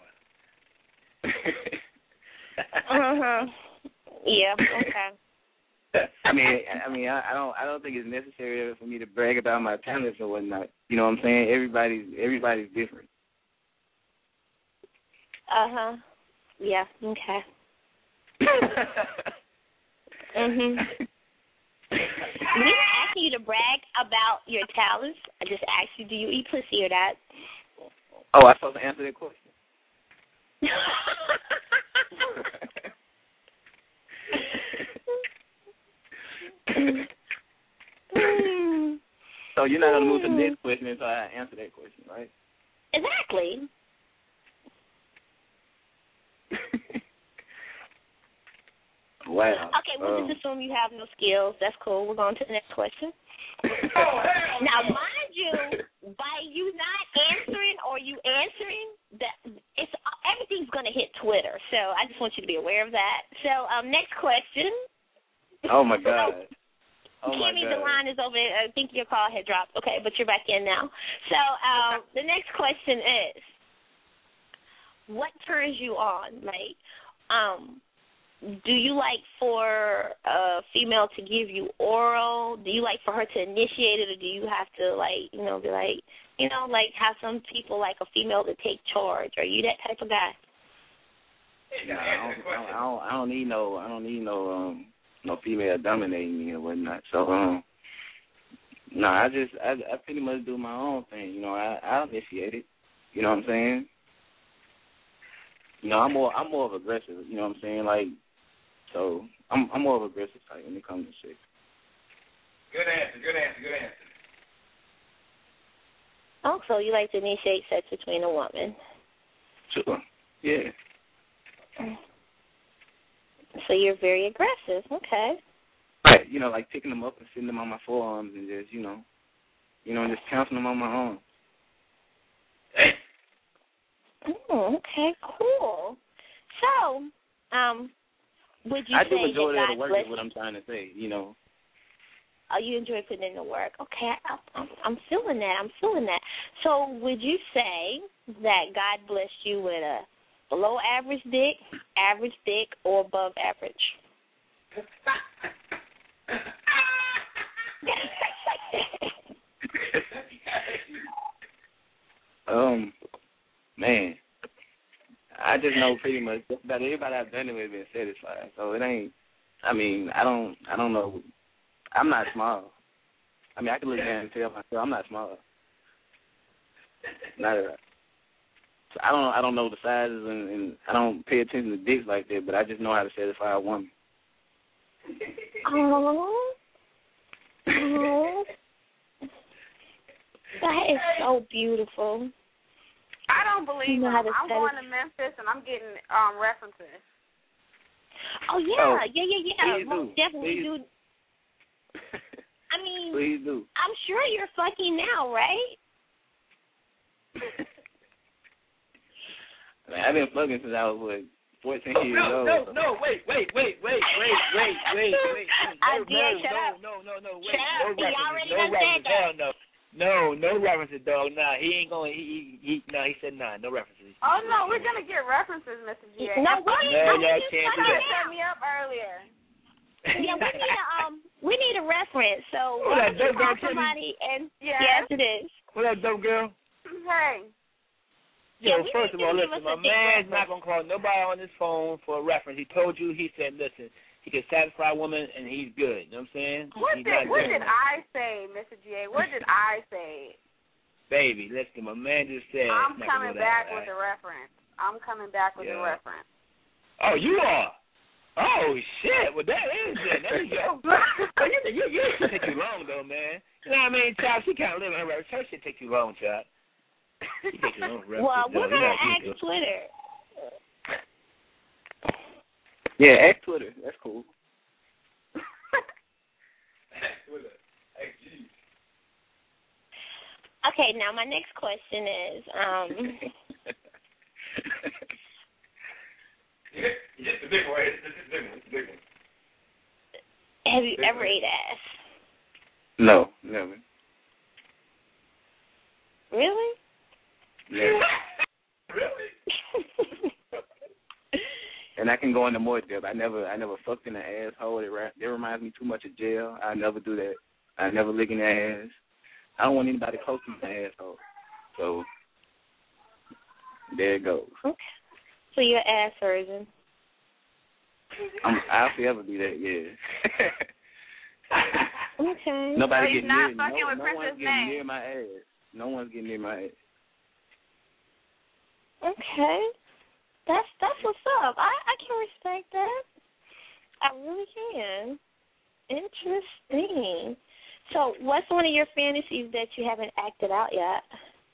Yeah. Okay. I mean, I don't think it's necessary for me to brag about my talents or whatnot. You know what I'm saying? Everybody's different. Yeah. Okay. We didn't ask you to brag about your talents. I just asked you, do you eat pussy or that? Oh, I supposed to answer that question. So you're not going to move to the next question until I answer that question, right? Exactly. Wow. Okay, we'll just assume you have no skills. That's cool. We're going to the next question. Now, mind you, by you not answering or you answering, everything's going to hit Twitter. So I just want you to be aware of that. So next question. Oh, my God. Kimmy, the line is over. I think your call had dropped. Okay, but you're back in now. So the next question is, what turns you on? Like, do you like for a female to give you oral? Do you like for her to initiate it, or do you have to, like, be like, like how some people like a female to take charge? Are you that type of guy? No, I don't need no female dominating me or whatnot. So no, I pretty much do my own thing. I initiate it. You know what I'm saying? I'm more of aggressive. You know what I'm saying? Like, so I'm more of aggressive type when it comes to sex. Good answer. Oh, so you like to initiate sex between a woman? Sure. Yeah. So you're very aggressive. Okay. Right. Like picking them up and sitting them on my forearms and just, just pouncing them on my arms. Oh, okay, cool. So, would you say that God bless you? I do enjoy that work is what I'm trying to say, Oh, you enjoy putting in the work. Okay, I'm feeling that. So would you say that God blessed you with a below average dick, or above average? Man, I just know pretty much that everybody I've done it with been satisfied. So it ain't. I don't know. I'm not small. I can look down and tell myself I'm not small. Not at all. So I don't know the sizes and I don't pay attention to dicks like that, but I just know how to satisfy a woman. Oh. That is so beautiful. I don't believe him. I'm going to Memphis and I'm getting references. Oh, yeah. Please most do. definitely Please. do. Please do. I'm sure you're fucking now, right? I've been fucking since I was, 14 years old. No, wait. I did. Shut up. No, wait. Shut up. He already No said that. No references, dog. Nah, he ain't going. He said nah, no references. Oh no, we're gonna get references, Mr. G. No, y'all can't do that. Set me up earlier. Yeah, we need a reference. So why don't you call somebody and yes, it is. What up, dope girl? Hey. Yo, first of all, listen, my man's not gonna call nobody on his phone for a reference. He told you. He said, listen, he can satisfy a woman and he's good. You know what I'm saying? What did I say, Mr. G.A.? What did I say? Baby, listen, my man just said. I'm coming back with a reference. Oh, you are? Oh, shit. Well, that is it. There you go. You should take too long, though, man. You know what I mean, child? She can't live in her reference. Her shit take too long, child. She take too long for reference. Well, we're going to ask Twitter. Yeah, ask Twitter. That's cool. Twitter. Hey, geez. Okay, now my next question is, It's the big one. It's the big one. Have you ever ate ass? No, never. Really? Never. Really? And I can go into more depth. I never fucked in an asshole. It reminds me too much of jail. I never do that. I never lick in the ass. I don't want anybody close to my asshole. So there it goes. Okay. So you're an ass virgin. I'll forever be that, yeah. Okay. Nobody so getting not near. fucking with No Princess one's getting May. near my ass. No one's getting near my ass. Okay. That's what's up. I can respect that. I really can. Interesting. So what's one of your fantasies that you haven't acted out yet?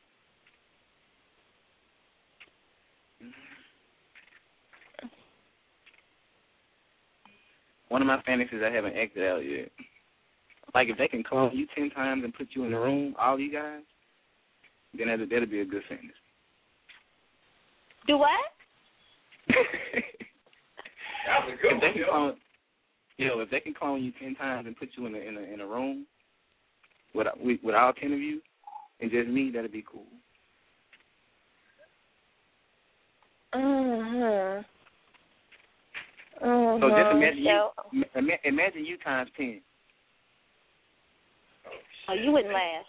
One of my fantasies I haven't acted out yet. Like, if they can clone you 10 times and put you in the room, all you guys, then that'll be a good fantasy. Do what? That was a good one, if they can clone you 10 times and put you in a room with all 10 of you and just me, that'd be cool. So just imagine you times 10. Oh, you wouldn't last.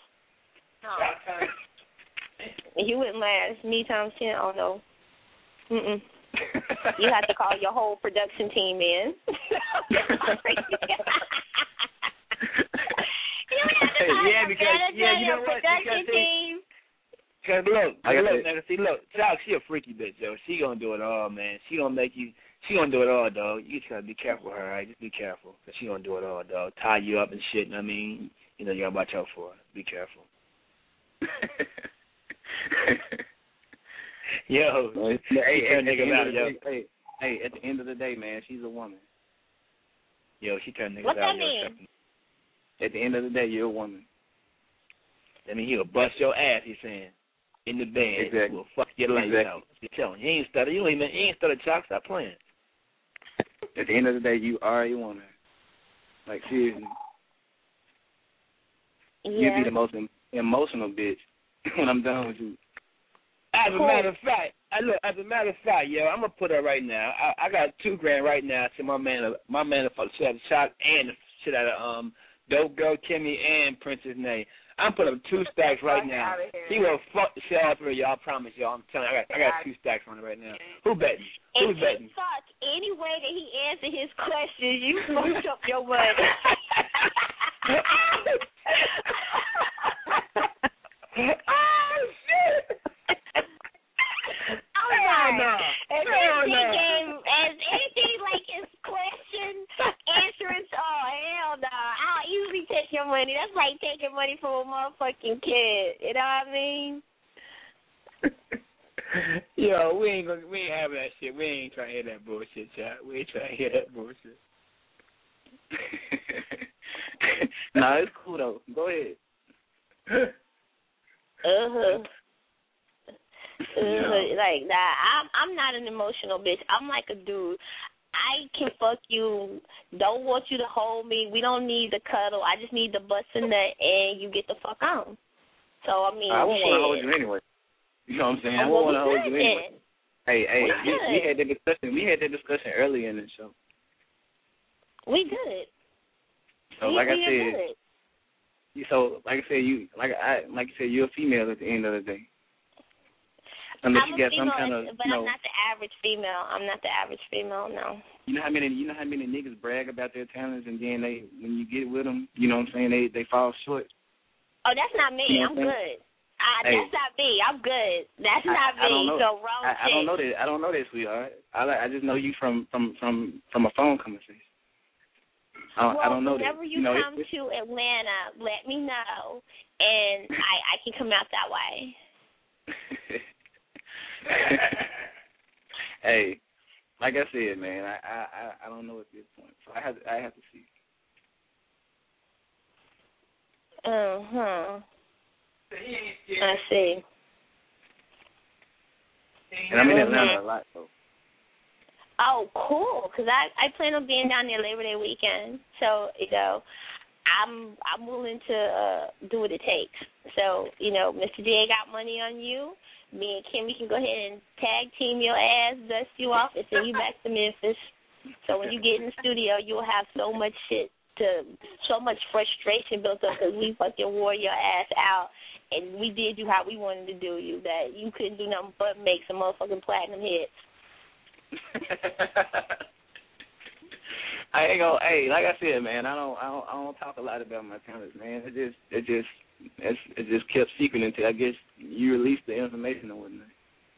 No. You wouldn't last. Me times 10, oh no. Mm-mm. You have to call your whole production team in. Cause look, Chuck, she a freaky bitch, yo. She gonna do it all, man. She gonna do it all, dog. You just gotta be careful with her, right? Just be careful, cause she gonna do it all, dog. Tie you up and shit. And I mean, you gotta watch out for her. Be careful. Yo, hey, at the end of the day, man, she's a woman. Yo, she turned niggas what out. What that mean? At the end of the day, you're a woman. I mean, he'll bust your ass, he's saying, in the bed. Exactly. Will fuck your lights out. You're telling you ain't stutter. You ain't stutter, Chuck. Stop playing. At the end of the day, you are a woman. Like, seriously. Yeah. You be the most emotional bitch when I'm done with you. As a matter of fact, yo, I'm gonna put her right now. I got $2,000 right now to my man to fuck shit out of Chuck and the shit out of Dope Girl Kimmy and Princess Nay. I'm putting up 2 stacks right now. He will fuck the shit out of her, y'all. I promise y'all. I'm telling you, I got 2 stacks on it right now. Who betting? Who's betting? If fuck any way that he answered his questions, you fucked up your money. Oh shit! As anything like his question answering, oh hell no! I'll easily take your money. That's like taking money from a motherfucking kid. You know what I mean? Yo, we ain't having that shit. We ain't trying to hear that bullshit, chat. We ain't trying to hear that bullshit. Nah, it's cool though. Go ahead. Like nah, I'm not an emotional bitch. I'm like a dude. I can fuck you. Don't want you to hold me. We don't need the cuddle. I just need the bust a nut and you get the fuck on. So I mean, I won't want to hold you anyway. You know what I'm saying? I won't want to hold you anyway. Hey, we had that discussion. We had that discussion earlier in the show. We good. So like I said, you're a female at the end of the day. Unless you got some kind of, but I'm not the average female. I'm not the average female, no. You know how many niggas brag about their talents and then when you get with them, you know what I'm saying, they fall short. Oh, that's not me. You know I'm good. That's not me. I'm good. That's not me. So wrong shit. I don't know that, sweetheart. I just know you from a phone conversation. I don't know that. Whenever you come to Atlanta, let me know, and I can come out that way. Hey, like I said, man, I don't know at this point, so I have to see. I see. And I'm in Atlanta a lot, though. Oh, cool! Because I plan on being down there Labor Day weekend, so I'm willing to do what it takes. So Mr. J got money on you. Me and Kimmy can go ahead and tag team your ass, dust you off, and send you back to Memphis. So when you get in the studio, you'll have so much frustration built up because we fucking wore your ass out, and we did you how we wanted to do you, that you couldn't do nothing but make some motherfucking platinum hits. I ain't gonna. Hey, like I said, man, I don't talk a lot about my talents, man. It just kept secret until I guess you released the information or whatnot.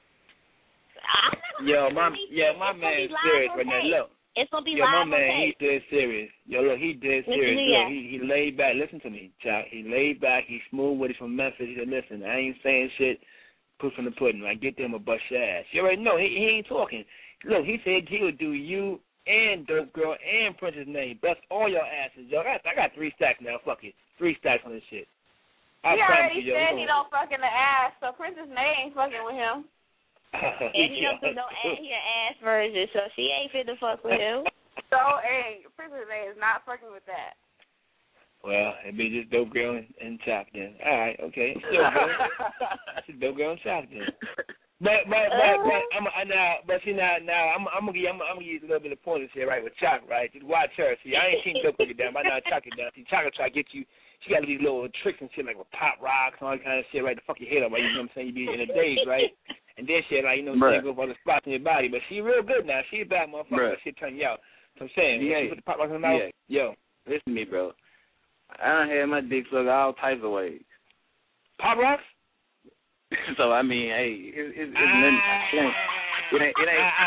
My man is serious right now. Look, it's gonna be live. My man, he's dead serious. Look, he dead serious. Look, he laid back. Listen to me, Chuck. He laid back. He's smooth with it from Memphis. He said, listen, I ain't saying shit. Put from the pudding. I get them a bust your ass. You already know. He ain't talking. Look, he said he would do you and Dope Girl and Prince's name. Bust all your asses, yo. I got 3 stacks now. Fuck it. 3 stacks on this shit. He already said he don't fuck in the ass, so Prince's name ain't fucking with him. And he don't do no ass version, so she ain't fit to fuck with him. So, hey, Prince's name is not fucking with that. Well, it'd be just Dope Girl and Chop then. All right, okay. It's Dope Girl and Chop then. But I'm gonna give you a little bit of pointers here, right? With Chop, right? Just watch her. See, I ain't seen Dope Girl get down, but I know Chop get down. See, Chop try to get you. She got these little tricks and shit like with pop rocks and all that kind of shit, right? To fuck your head up, right? You know what I'm saying? You be in a daze, right? And then shit, like, she go for other spots in your body. But she real good now. She a bad motherfucker. Shit turn you out. So I'm saying, when she put the pop rocks in her mouth, yo. Listen to me, bro. I done had my dick sucked all types of ways. Pop rocks? So, I mean, hey, it's nothing. It ain't.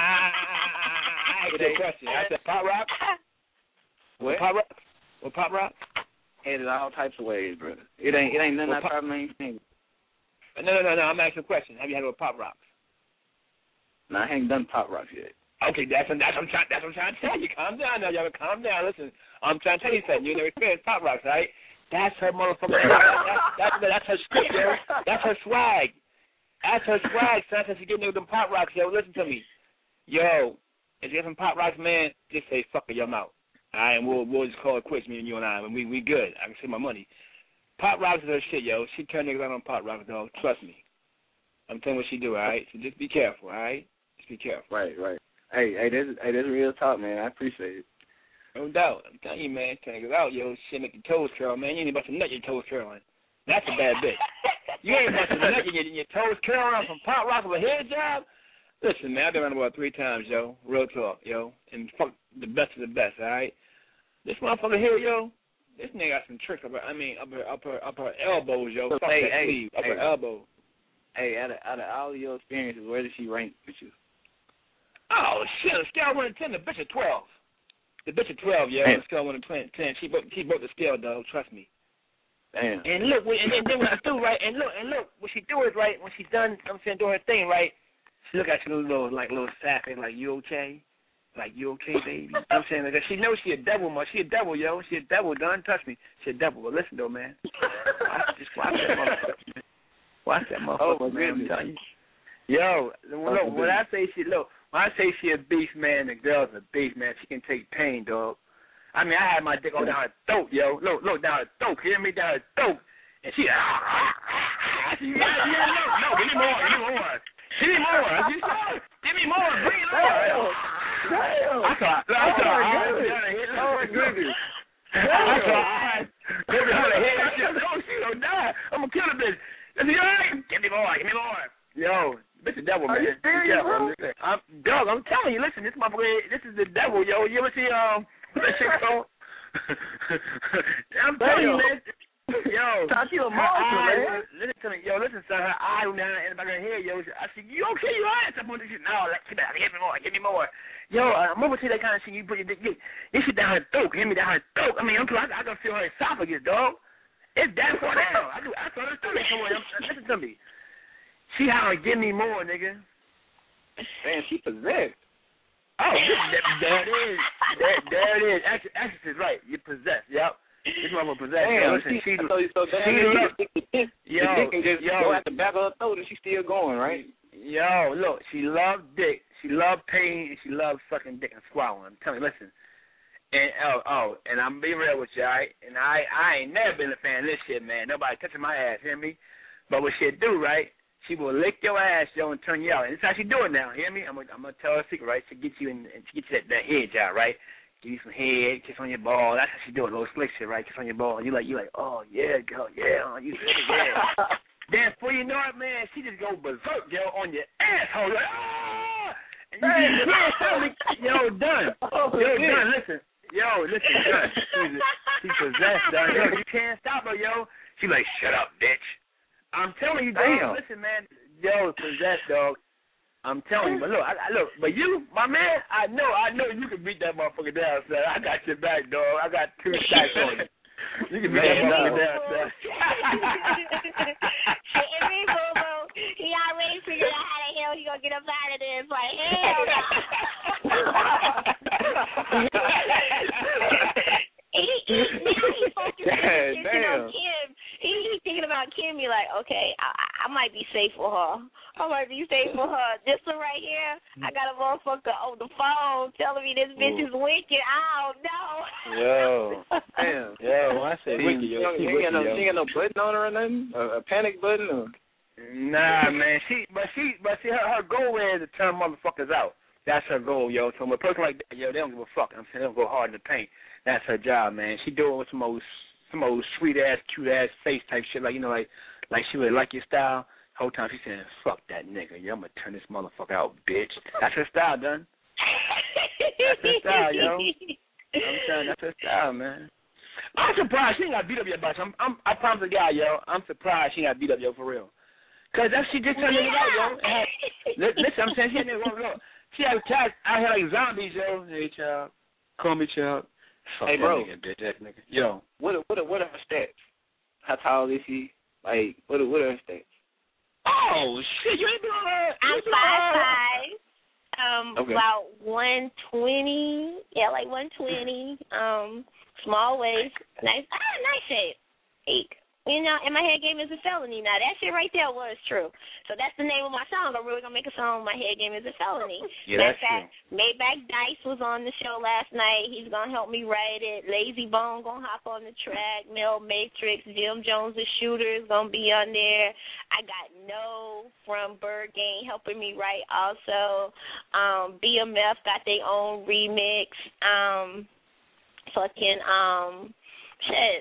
I asked a question. I said pop rocks? What? Pop rocks? What pop rocks? Had it all types of ways, brother. It ain't nothing I probably ain't seen. No. I'm asking a question. Have you had it with pop rocks? No, I ain't done pop rocks yet. Okay, that's what I'm trying to tell you. Calm down now, y'all. Calm down. Listen, I'm trying to tell you something. You never experienced pop rocks, right? That's her motherfucker. That's her script, yo. That's her swag. That's her swag, son. Since you getting with them pop rocks, yo. Listen to me, yo. If you have some pop rocks, man, just say fuck your mouth. All right, and we'll just call it quits, me and you and I. And we good. I can see my money. Pop rocks is her shit, yo. She turn niggas out on pop rocks, dog. Trust me. I'm telling you what she do, all right? So just be careful, all right? Just be careful. Right. Hey, that's real talk, man. I appreciate it. No doubt. I'm telling you, man. Turn niggas out, yo. Shit make your toes curl, man. You ain't about to nut your toes curling. That's a bad bitch. You ain't about to nut your toes curling from pop rocks with a head job. Listen, man, I've been around about 3 times, yo. Real talk, yo. And fuck the best of the best, all right? This motherfucker here, yo, this nigga got some tricks up her elbows, yo. So, fuck that sleeve, up her elbow. Hey, out of all of your experiences, where does she rank with you? Oh, shit, a scale 1 to 10, the bitch at 12. The bitch at 12, yo, on a scale 1 to 10. She broke the scale, dog, trust me. Damn. And look, and then when she do, right, and look, when she do it, right, when she's done, I'm saying, doing her thing, right, she look at you a little sappy, like, you okay? Like, you okay, baby? I'm saying, like, she knows she a devil, she a devil, yo. She a devil, don't touch me. She a devil. But listen, though, man. Just watch that motherfucker, man. Watch that motherfucker, man. I'm telling you. Yo, look, when I say she a beast, man, the girl's a beast, man. She can take pain, dog. I mean, I had my dick on down her throat, yo. Look, down her throat. Hear me? Down her throat. And she, no, give me more. Give me more. Give me more. Bring it on. Damn. I saw she don't die. I'm gonna kill the bitch. Is he alright? Give me more. Yo, this is the devil, man. Are you serious, bro? Dog, I'm telling you, listen, this motherfucker, this is the devil, yo. You ever see what that shit called? I'm telling you, man. Yo, talk to your emotion, man. Listen to me, yo. Listen, son. Her eye went down in the back of her head, yo. I said, "You okay? You alright?" I put this shit. No, give me more. Yo, I'm over to that kind of shit. You put your dick. This shit down her throat. Hear me down her throat. I mean, I can feel her esophagus, dog. It's that far down. I saw her stomach somewhere. Listen to me. She hollering, "Give me more, nigga." Man, she possessed. Oh, there it is. There it is. Exorcist, right. You're possessed. Yep. This mother possessed. Damn, listen, I thought you so bad. The dick and just go at the back of her throat and she's still going, right? Yo, look, she loved dick. She loved pain, and she loved sucking dick and swallowing. I'm telling you, listen. And and I'm being real with you, all right? And I ain't never been a fan of this shit, man. Nobody touching my ass, hear me? But what she'll do, right? She will lick your ass, yo, and turn you out. And this is how she do it now, hear me? I'm gonna tell her a secret, right? She get you that head job, right? Give you some head, kiss on your ball. That's how she do it, little slick shit, right? Kiss on your ball. You like, oh yeah, girl, yeah, you yeah. Then before you know it, man, she just go berserk, yo, on your asshole. Like, ah! And you just yo, done. Done. Listen, done. She's possessed, done. Yo, you can't stop her, yo. She like, shut up, bitch. I'm telling you, dog. Listen, man, yo, possessed, dog. I'm telling you, but look, but you, my man, I know you can beat that motherfucker down, son. I got your back, dog. I got 2 stacks on you. You can beat that motherfucker down, son. And me, boo-boo, he already figured out how the hell he gonna get up out of this. Like, hell no. He's focusing on Kim. He's thinking about Kim. You're like, okay, I might be safe for her. This one right here, I got a motherfucker on the phone telling me this bitch is wicked. I don't know. Yo, damn. Yo, when I say wicked, she ain't got no button on her or nothing? A panic button? Or? Nah, man. But her goal is to turn motherfuckers out. That's her goal, yo. So when a person like that, yo, they don't give a fuck. I'm saying they don't go hard in the paint. That's her job, man. She do it with some old sweet ass, cute ass face type shit, like like she really like your style. The whole time she's saying, "Fuck that nigga, yo, I'm gonna turn this motherfucker out, bitch." That's her style, done. That's her style, yo. I'm saying that's her style, man. I'm surprised she ain't got beat up yet, but I promise the guy, yo. I'm surprised she ain't got beat up, yo, for real. Cause that's she just turned it out, yo. Listen, I'm saying she ain't look. She has cats out here like zombies, yo. Hey, child, call me, child. Fuck hey, bro. That nigga. Yo. What are her stats? How tall is she? Like, what are her stats? Oh, shit, you ain't doing that. I'm 5'5". Okay. About 120. Yeah, like 120. Small waist. Nice shape. Eek. You know, and my head game is a felony. Now, that shit right there was true. So that's the name of my song. I'm really going to make a song, My Head Game is a Felony. Yeah, that's true. Maybach Dice was on the show last night. He's going to help me write it. Lazy Bone going to hop on the track. Mel Matrix, Jim Jones, the shooter, is going to be on there. I got No from Bird Gang helping me write also. BMF got their own remix. Shit.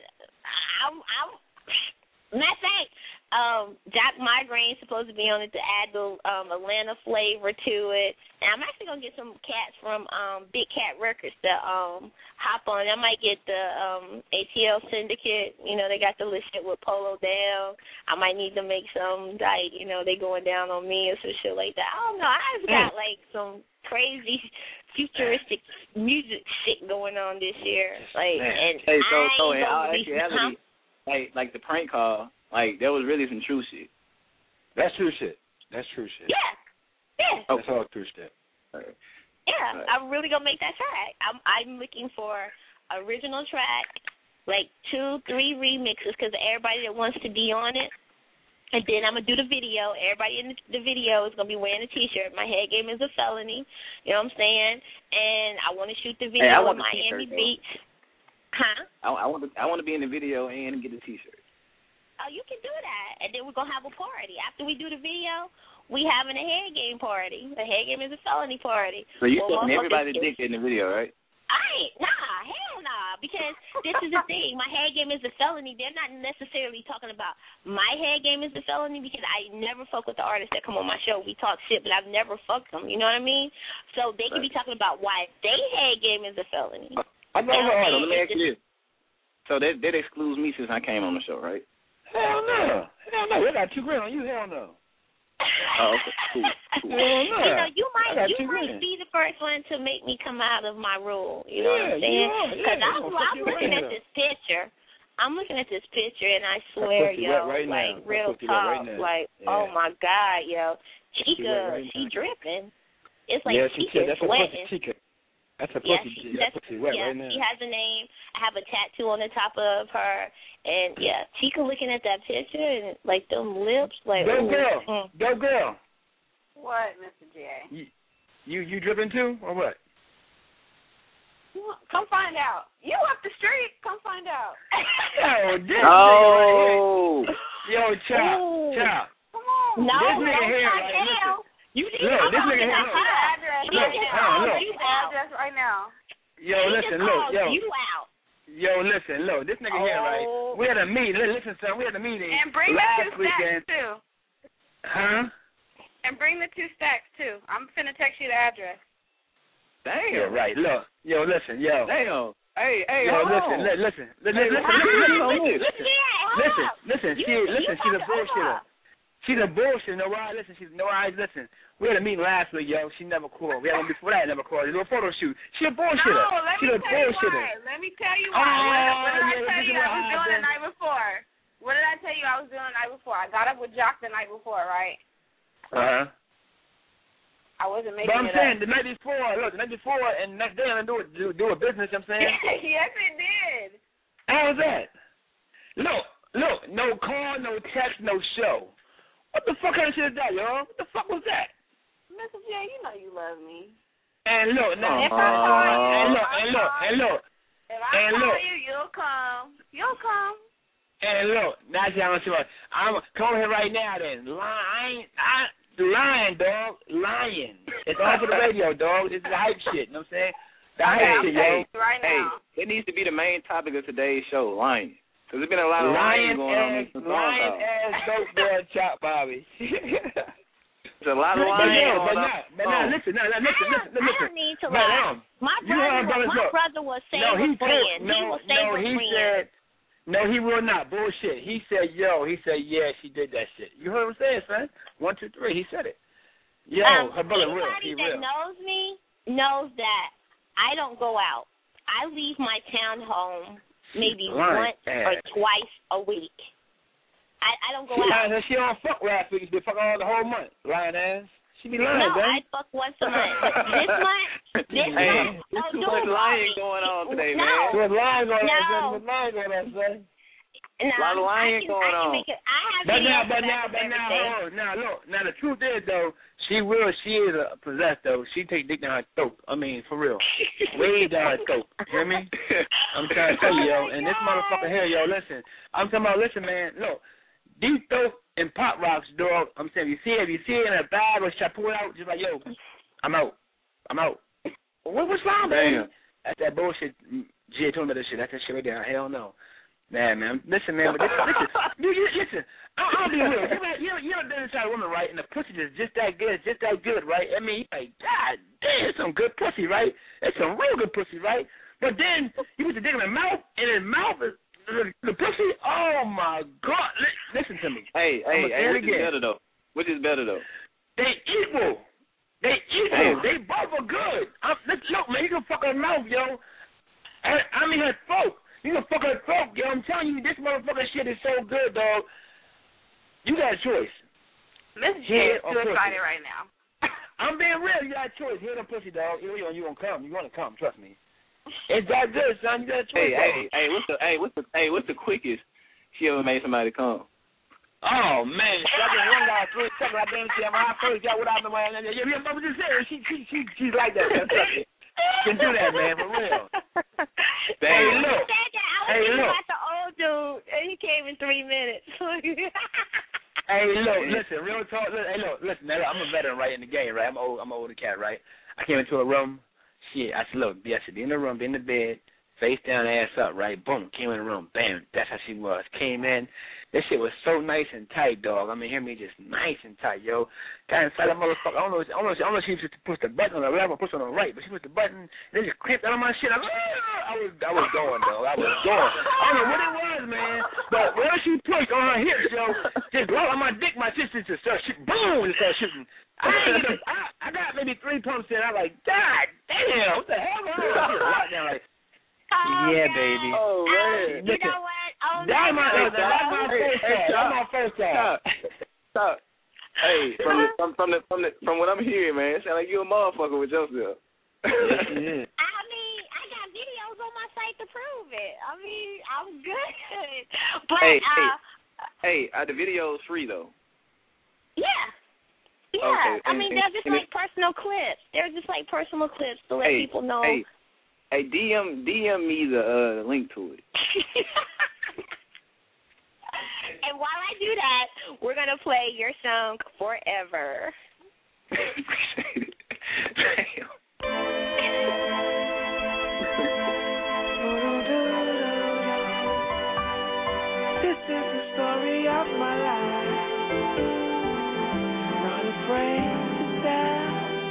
Matter of fact, Jack Migraine's supposed to be on it to add the Atlanta flavor to it. And I'm actually going to get some cats from Big Cat Records to hop on. I might get the ATL Syndicate. You know, they got the list shit with Polo down. I might need to make some, like, you know, they going down on me or some shit like that. I don't know. I just got, like, some crazy futuristic music shit going on this year. Like, and hey, so in all actuality, like the prank call, like there was really some true shit. That's true shit. Yeah. That's all true shit. Yeah, I'm really gonna make that track. I'm looking for original track, like 2-3 remixes, because everybody that wants to be on it. And then I'm going to do the video. Everybody in the video is going to be wearing a T-shirt. My head game is a felony. You know what I'm saying? And I want to shoot the video with Miami Beach. Huh? I want to be in the video and get a T-shirt. Oh, you can do that. And then we're going to have a party. After we do the video, we having a head game party. The head game is a felony party. So you sucking everybody's dick in the video, right? Hell nah, because this is the thing. My head game is a felony. They're not necessarily talking about my head game is a felony because I never fuck with the artists that come on my show. We talk shit, but I've never fucked them. You know what I mean? So they could be talking about why their head game is a felony. I know. Let me ask you this. So that excludes me since I came on the show, right? Hell no. They got $2 grand on you. Hell no. Oh, okay. Cool. You know, you might be the first one to make me come out of my rule. You know what I'm saying? Because I'm looking at this picture. I'm looking at this picture, and I swear, yo, real talk, oh my God, yo, Chica, she dripping. It's like Chica's sweating. That's a pussy. That's pussy wet right now. She has a name. I have a tattoo on the top of her, and Chica looking at that picture and like them lips, like. Go girl, go girl. What, Mr. J? You dripping too, or what? Come find out. You up the street? Come find out. Yo, this Oh. Yo, Chop. Come on. No, this nigga here, right? You need look, this nigga here. Look, address right now. Yo, listen, look, yo. You out. Yo, listen, look, this nigga here, right? We had a meeting. Listen, son, we had a meeting and bring last the 2 stacks, too. Huh? And bring the 2 stacks, too. I'm finna text you the address. Damn. Yeah, right. Look, yo, listen, yo. Damn. Hey, yo, hold listen, on. listen. She's a bullshitter. She's a bullshitter. Know why? Listen, listen. We had a meeting last week, yo. She never called. We had one before that, never called. A little photo shoot. She a bullshitter. No, She's a bullshitter. Let me tell you why. What did I tell you I was doing the night before? What did I tell you I was doing the night before? I got up with Jock the night before, right? Uh-huh. I wasn't making it up. But I'm saying the night before, and next day I'm going to do a business, I'm saying. Yes, it did. How's that? Look, no call, no text, no show. What the fuck kind of shit is that, yo? What the fuck was that? Mr. J, you know you love me. And look, now. If I call you, and look. If I call you, you'll come. You'll come. And look, now I'm coming here right now then. Lying, dog. Lying. It's on for the radio, dog. This is the hype shit, you know what I'm saying? The hype shit, yo. Right now. Hey, it needs to be the main topic of today's show, lying. Because there's been a lot of lying going on. Lying ass dope boy Chop Bobby. There's a lot of lying going on. But now, listen. I don't need to lie. My brother was saying with friends. He will stay with friends. No, he will not. Bullshit. He said, yeah, she did that shit. You heard him say it, son. 1, 2, 3. He said it. Yo, her brother real. He real. Anybody that knows me knows that I don't go out. I leave my town home maybe once or twice a week. I don't go out. She don't fuck last week. She been fucking all the whole month. Lying ass. She be lying, no, man. I fuck once a month. This month, there's too much lying going on today, man. There's lying going on, son. A lot of lying going on. But now, look. Now, the truth is, though, she is possessed, though. She take dick down her throat. I mean, for real. Way down her throat. You hear me? I'm trying to tell you, yo. And this motherfucker here, yo, listen. I'm talking about, listen, man. Look, deep throat and pop rocks, dog. I'm saying, if you see it in a bag or should I pull it out, just like, yo, I'm out. What's wrong, man? That's that bullshit. G told me that shit. That's that shit right there. Hell no. Man, listen, man. But listen. I'll be real. You ever done inside a woman, right? And the pussy is just that good, right? I mean, like, God damn, it's some good pussy, right? It's some real good pussy, right? But then you put the dick in the mouth, and his mouth is the pussy. Oh my God! Listen to me. Hey, which is better though? They equal. They both are good. Look, man, you can fuck her mouth, yo. I mean her throat. You can fuck her throat, yo. I'm telling you, this motherfucking shit is so good, dog. You got a choice. Miss J is too excited right now. I'm being real. You got a choice. Hear the pussy, dog. You gonna come. You gonna come. Trust me. It's that good, son. You got a choice. What's the quickest she ever made somebody come? Oh man, one guy 3 seconds. I didn't see him. I first got what I know. You remember just saying she's like that. Man. Trust me. Can do that, man, for real. Hey, look. About the old dude, and he came in 3 minutes. Hey, look, listen, real talk. Listen. I'm a veteran, right, in the game, right? I'm an older cat, right? I came into a room. Shit, I said, look, I should be in the room, be in the bed, face down, ass up, right? Boom, came in the room, bam. That's how she was. Came in. This shit was so nice and tight, dog. I mean, hear me, just nice and tight, yo. Got inside that motherfucker. I don't know if she just pushed the button on the left or pushed on the right, but she pushed the button, and it just cramped out on my shit. I was going, dog. I was going. I don't know what it was, man, but whenever she pushed on her hips, yo, just blow on my dick, my sister just started shooting. Boom! It started shooting. I got maybe 3 pumps in. I'm like, God damn, what the hell? Like, yeah, baby. Oh, man. You know what? That's my first time. Stop. Hey, from what I'm hearing, man, it sounds like you a motherfucker with yourself. Yeah. I mean, I got videos on my site to prove it. I mean, I'm good. But the video's free though. Yeah. Yeah. Okay. I mean, they're just like personal clips. They're just like personal clips to let people know. Hey, DM me the link to it. And while I do that, we're gonna play your song Forever. Appreciate it. Damn. This is the story of my life. Not afraid to tell.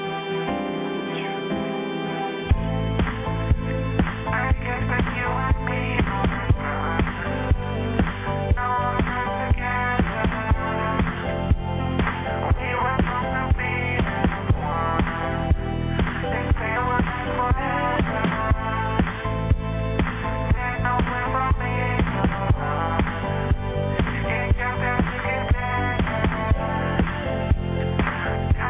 I guess that you and me no longer together. We were supposed to be one. They say we're not forever. There's nowhere for me to run. You just have to get better.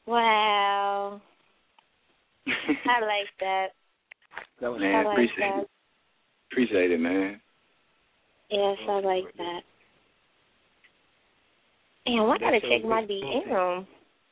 Wow. I like that. Man, I appreciate it, man. Yes, I like that. Damn, I gotta check my DM.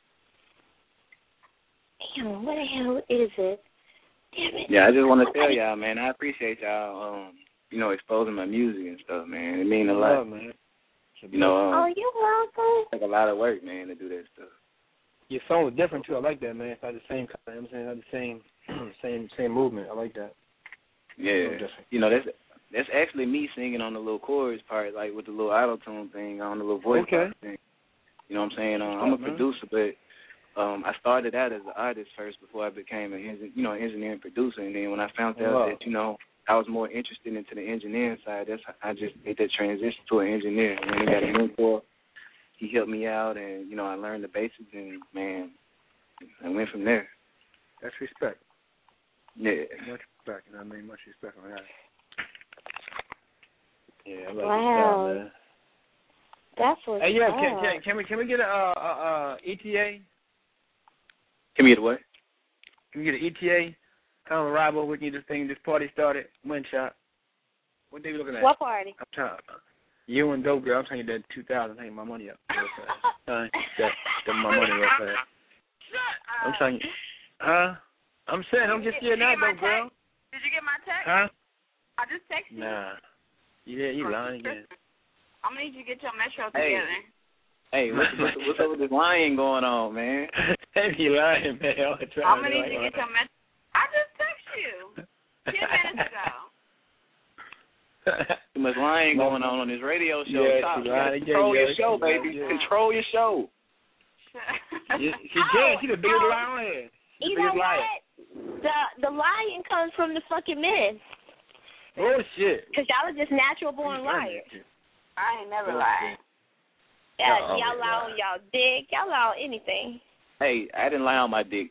Damn, what the hell is it? Damn it. Yeah, I just want to tell y'all, man, I appreciate y'all, exposing my music and stuff, man. It means a lot, man. Oh, you're welcome. It's like a lot of work, man, to do that stuff. Your song is different too. I like that, man. It's like the same kind. You know what I'm saying, the same movement. I like that. Yeah, that's actually me singing on the little chorus part, like with the little auto-tune thing on the little voice part thing. You know what I'm saying? I'm a producer, but I started out as an artist first before I became an engineer and producer. And then when I found out that, I was more interested into the engineering side, I just made that transition to an engineer. And then I got a mentor. He helped me out, and, I learned the basics, and, man, I went from there. That's respect. Yeah. Much respect. Much respect on that. Yeah, I like wow. This style, man. That's what's up. Can we get a ETA? Can we get a what? Can we get an ETA? Come on, Robo, we can get this party started. One shot. What day we looking at? What party? I'm trying. You and Dope Girl, I'm telling you that 2,000, hang my money up real fast. Get my money real fast. I'm telling you. I'm saying, I'm just getting out, Dope Girl. Did you get my text? Huh? I just texted you. Nah. Yeah, you lying again. I'm going to need you to get your Metro together. Hey, what's up with this lying going on, man? Hey, you lying, man. I'm going to need you to get your Metro. I just texted you 10 minutes ago. Too much lying going on this radio show. Yeah, Stop. Control your show, baby. Yeah. Control your show. She the biggest liar on here. You know what? The lying comes from the fucking men. Oh, shit. Because y'all are just natural born liars. I ain't never lied. Yeah, y'all lie on y'all dick. Y'all lie on anything. Hey, I didn't lie on my dick.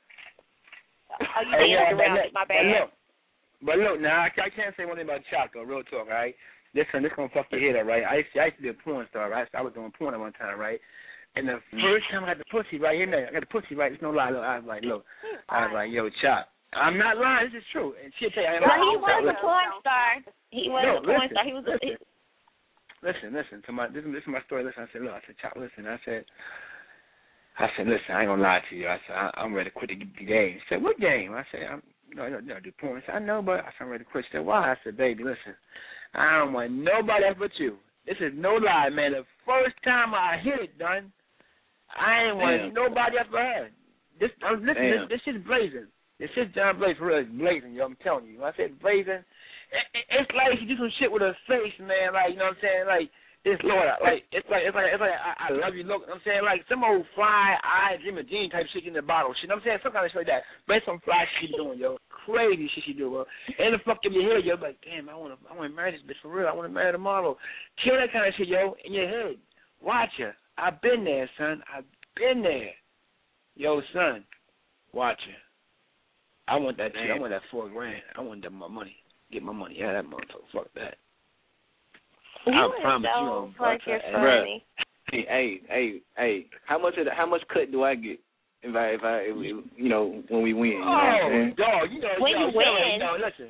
Oh, you danced around it, my bad. But look, now, I can't say one thing about Choco, real talk, right? This going to fuck your head up, right? I used to be a porn star, right? I was doing porn at one time, right? And the first time I got the pussy right here, I got the pussy right, there's no lie. Look, I was like, yo, Chop, I'm not lying, this is true. And she'll tell you, I ain't lying. He was a porn star. He was a porn star. He was a... Listen, this is my story. Listen, I said, look, Chop, listen, I said, listen, I ain't gonna lie to you. I said, I'm ready to quit the game. She said, what game? I said, I do porn. I said, I know, but I said, I'm ready to quit. She said, why? I said, baby, listen, I don't want nobody else but you. This is no lie, man. The first time I hit it, done, I ain't want nobody else but her. This shit's blazing. This shit's John Blaze for real. It's blazing, yo. I'm telling you. When I said blazing, it's like she do some shit with her face, man. Like, you know what I'm saying? Like, it's Lord, like it's like I love you look. I'm saying like some old fly eyes Jimmy Jean type shit in the bottle. Shit, I'm saying some kind of shit like that. But it's some fly shit she doing, yo. Crazy shit she do, bro. And the fuck in your head, yo. Like, damn, I want to marry this bitch for real. I want to marry the model. Kill that kind of shit, yo, in your head. Watch her. I've been there, son. I've been there. Yo, son, watch her. I want that shit. I want that $4,000. I want that my money. Get my money. Yeah, that motherfucker. Fuck that. I promise you, like you're funny. Hey, how much cut do I get if I when we win? Dog, when you win.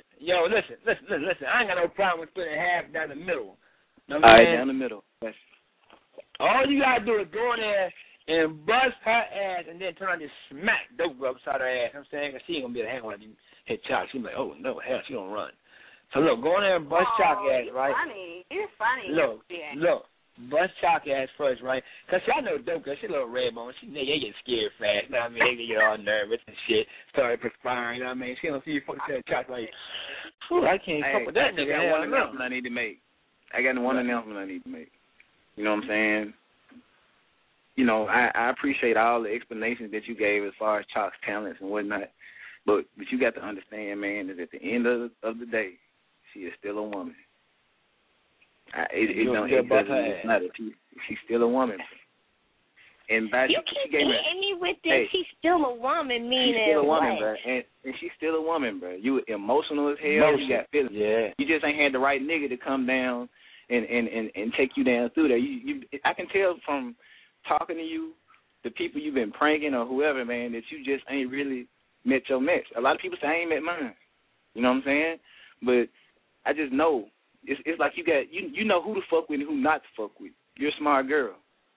Listen. I ain't got no problem with splitting half down the middle. All right, down the middle. Yes. All you gotta do is go in there and bust her ass and then turn around and smack Dope Girl upside her ass. I'm saying, cause she ain't gonna be able to handle it. Hit Chalk. She's like, oh no, hell, she gonna run. So look, go in there and bust Chalk ass, right? You're funny. Look, bust Chalk ass first, right? Cause y'all know Dope Girl, she a little red bone. They get scared fast. You know what I mean? They get all nervous and shit. Start perspiring. You know what I mean? She don't see you fucking tell Chalk like, I can't fuck with that nigga. I got one announcement I need to make. You know what I'm saying? You know, I appreciate all the explanations that you gave as far as Chalk's talents and whatnot. But you got to understand, man, that at the end of the day, she is still a woman. She's still a woman. And you keep hitting me with this. She's still a woman, meaning she's still a woman, what? bro. And she's still a woman, bro. You emotional as hell. You got feelings. Yeah. You just ain't had the right nigga to come down and take you down through there. I can tell from talking to you the people you've been pranking or whoever, man, that you just ain't really met your match. A lot of people say I ain't met mine. You know what I'm saying? But I just know it's like you got you know who to fuck with and who not to fuck with. You're a smart girl.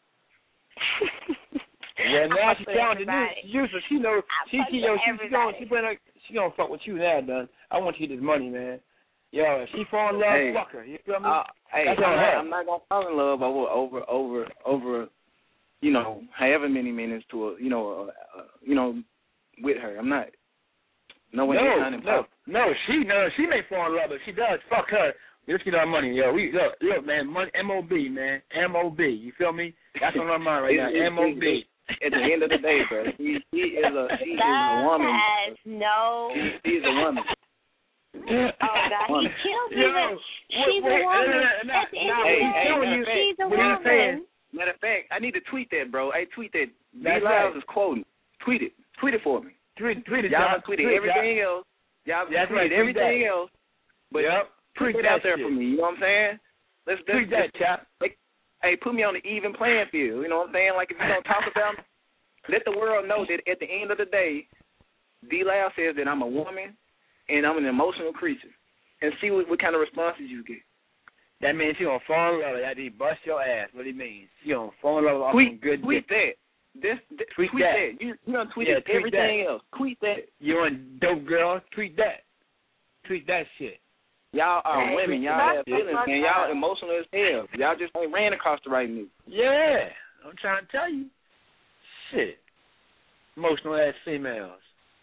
Yeah, now she's telling you, she knows she gonna fuck with you now, done. I want you this money, man. Yo, if she fall in love, fuck her. You feel me? I'm not gonna fall in love over you know, however many minutes to a you know with her. I'm not. No, she may fall in love, but she does. Fuck her. Let's get our money, yo. Look, man, money, M.O.B., man, M.O.B. You feel me? That's on my mind right now, M.O.B. At the end of the day, bro, she is a woman. No. She's a woman. Oh God, he killed me. She's a woman. At the end of the day, she's a woman. Matter of fact, I need to tweet that, bro. Hey, tweet that. B-Lyles is quoting. Tweet it. Tweet it for me. Tweet it. Y'all tweeted everything else. Y'all tweeted everything else. But put it out there for me. You know what I'm saying? Let's tweet that, chap. Hey, put me on the even playing field. You know what I'm saying? Like, if you're going to talk about me, let the world know that at the end of the day, D-Lyles says that I'm a woman and I'm an emotional creature. And see what kind of responses you get. That means she going to fall in love after he bust your ass. What he means? She going to fall in love off some good tweet dick. Tweet that. You done tweeted everything else. Tweet that. You and dope girl, tweet that. Tweet that shit. Y'all are women. Y'all have feelings, man. Y'all emotional as hell. Y'all just ain't ran across the right nigga. Yeah. I'm trying to tell you. Shit. Emotional ass females.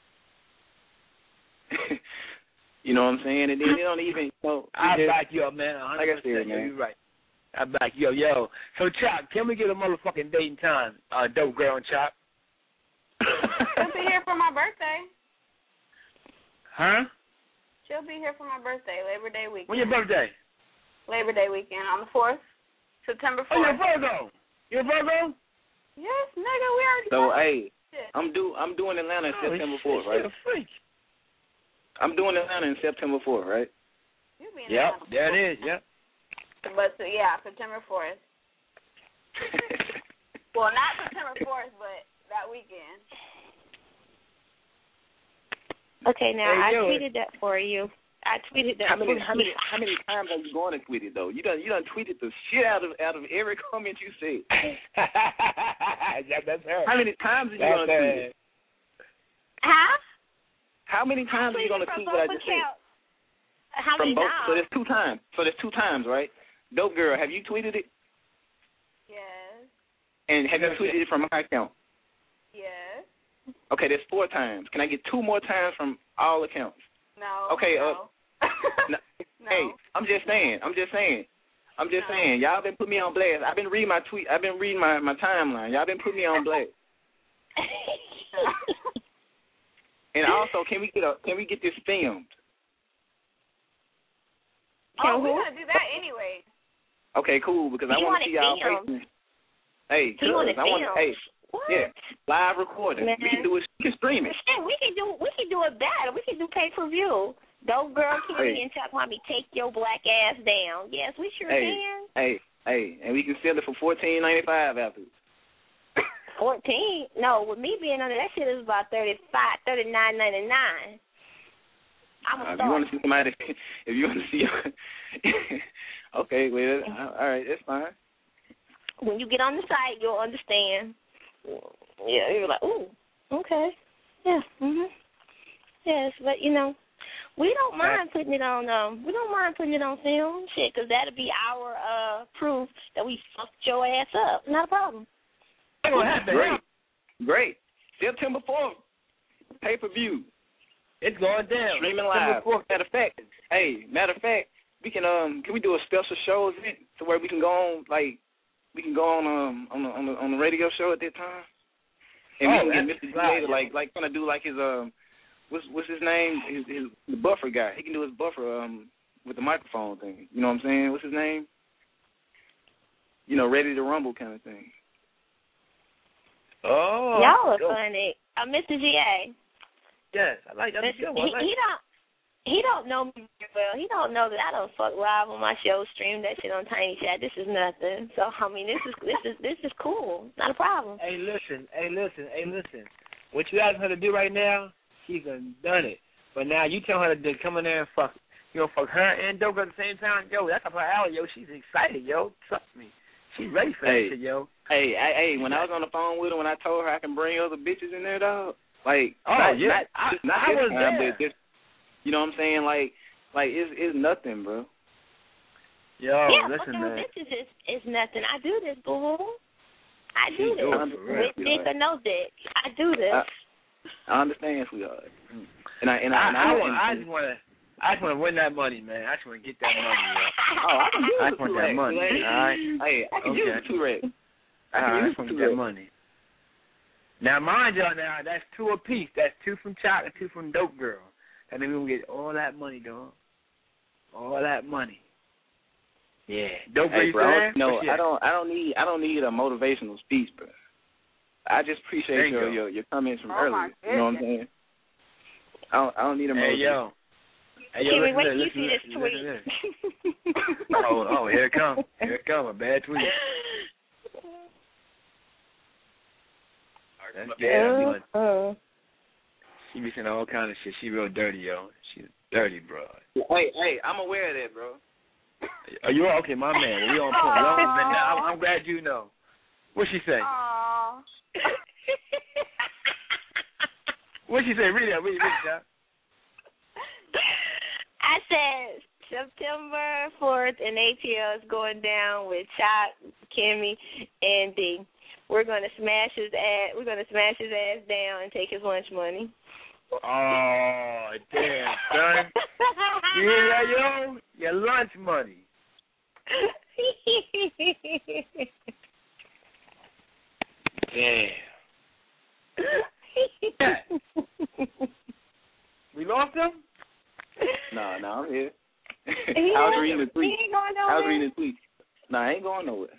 You know what I'm saying? And then they don't even, I back you up, man. Like I said, man. You're right. I back you up. Yo. So, Chop, can we get a motherfucking date and time? Dope girl and Chop. She'll be here for my birthday. Huh? She'll be here for my birthday, Labor Day weekend. When your birthday? Labor Day weekend on the 4th, September 4th. Oh, you're a Virgo? You're a Virgo? Yes, nigga, we already So, hey, I'm doing Atlanta September 4th, right? You're a freak. I'm doing Atlanta in September 4th, right? Yep, there it is, yep. But, September 4th. Well, not September 4th, but that weekend. Okay, now I tweeted that for you. I tweeted that. How many times are you going to tweet it though? You done tweeted the shit out of every comment you said. That's her. How many times are you going to tweet it? Huh? How many times are you going to tweet what I just said? How many times? So there's 2 times. So there's 2 times, right? Dope girl, have you tweeted it? Yes. And have you tweeted it from my account? Yes. Okay, there's 4 times. Can I get 2 more times from all accounts? No. Okay. No. No. Hey, I'm just saying. Y'all been putting me on blast. I've been reading my tweet. I've been reading my timeline. Y'all been putting me on blast. And also, can we get this filmed? We're gonna do that anyway. Okay, cool. Because I want to see y'all faces. Hey, cuz I want to. Hey. What? Yeah, live recording. Man. We can do it. We can stream it. We can do it better. We can do pay-per-view. Dope girl, Kenny and Chuck Mommy, take your black ass down. Yes, we sure can. Hey, and we can sell it for $14.95 after. 14? No, with me being under that shit is about $39.99. I'm a if you want to see somebody, if you want to see, okay, well, all right, that's fine. When you get on the site, you'll understand. Yeah, you're like, ooh, okay, yeah, yes, but we don't mind putting it on. We don't mind putting it on film, shit, because that'll be our proof that we fucked your ass up. Not a problem. Great. September 4th, pay-per-view. It's going down. Streaming live. Matter of fact, we can we do a special show event to where we can go on on the radio show at that time, and we can get Mr. G to like kind of do like his what's his name? His buffer guy. He can do his buffer with the microphone thing. You know what I'm saying? What's his name? Ready to Rumble kind of thing. Oh, y'all are funny. Mr. G.A. Yes, I like that. He don't know me very well. He don't know that I don't fuck live on my show, stream that shit on Tiny Chat. This is nothing. So I mean, this is cool. Not a problem. Hey, listen. What you asking her to do right now, she's done it. But now you tell her to come in there and fuck. You know, fuck her and Dope at the same time. Yo, that's up her alley, yo. She's excited, yo. Trust me. She's ready for that shit, yo. Hey, when I was on the phone with her, when I told her I can bring other bitches in there, dog, like, I was there. You know what I'm saying? Like it's nothing, bro. Yo, listen, man. Bitches is nothing. I do this, boo. I do this. With dick or no dick. I do this. I understand, sweetheart. And I just want to win that money, man. I just want to get that money, yo. I can do it. I just want that money, all right? Hey, I can use the 2 racks. I just want to get that money. Now, mind y'all, that's 2 apiece. That's 2 from Chalk and 2 from Dope Girl. And then we're going to get all that money, dog. All that money. Yeah. Dope Girl, bro, no, I don't need a motivational speech, bro. I just appreciate your comments from earlier. You know what I'm saying? I don't need a motivation. Hey, yo, Jimmy, wait till you see this tweet. Oh, here it comes. Here it comes, a bad tweet. That's bad. She be saying all kind of shit. She real dirty, yo. She's dirty, bro. Hey, I'm aware of that, bro. Are you okay, my man? We on point. I'm glad you know. What she say? Aww. What she say? Read it, John. I said September 4th in ATL is going down with Chop, Kimmy, and D. We're gonna smash his ass. We're gonna smash his ass down and take his lunch money. Oh, damn, son. You hear that, yo? Your lunch money. Damn. We lost him? No, I'm here. I was reading the tweet. No, I ain't going nowhere.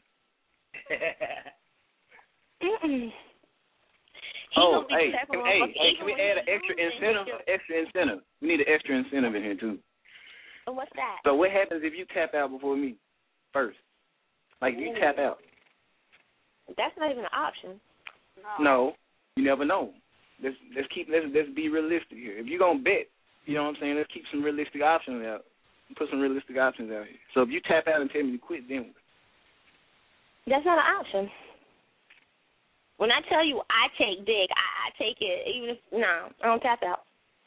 Hey, can we add an extra incentive? We need an extra incentive in here, too. What's that? So what happens if you tap out before me first? Like, you tap out. That's not even an option. No, you never know. Let's be realistic here. If you're going to bet, you know what I'm saying, let's keep some realistic options out. Put some realistic options out here. So if you tap out and tell me to quit, then what? That's not an option. When I tell you I take dick, I take it. Even if I don't tap out.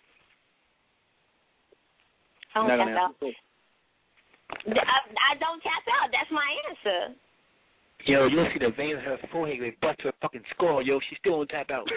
I don't tap out. I don't tap out. That's my answer. Yo, you'll see the veins in her forehead. They bust her fucking skull. Yo, she still don't tap out.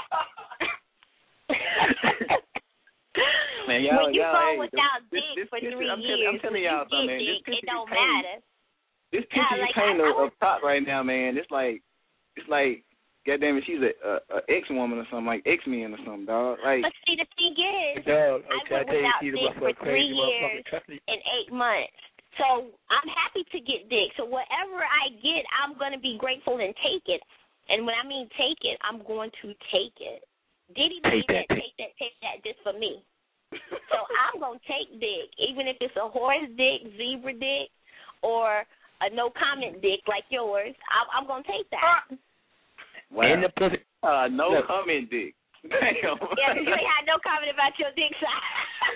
Man, when you go without dick for 3 years, I'm telling y'all something, man. It don't matter. This picture you paint up top right now, man. It's like, goddamn it, she's a ex-woman or something, like ex-men or something, dog. Like, but see, the thing is, dog, I went without dick for 3 years and 8 months. So I'm happy to get dick. So whatever I get, I'm going to be grateful and take it. And when I mean take it, I'm going to take it. Diddy mean that, take that just for me. So I'm going to take dick, even if it's a horse dick, zebra dick, or a no-comment dick like yours. I'm going to take that. Wow. And the pussy. No comment dick. Damn. Yeah, because you ain't had no comment about your dick size.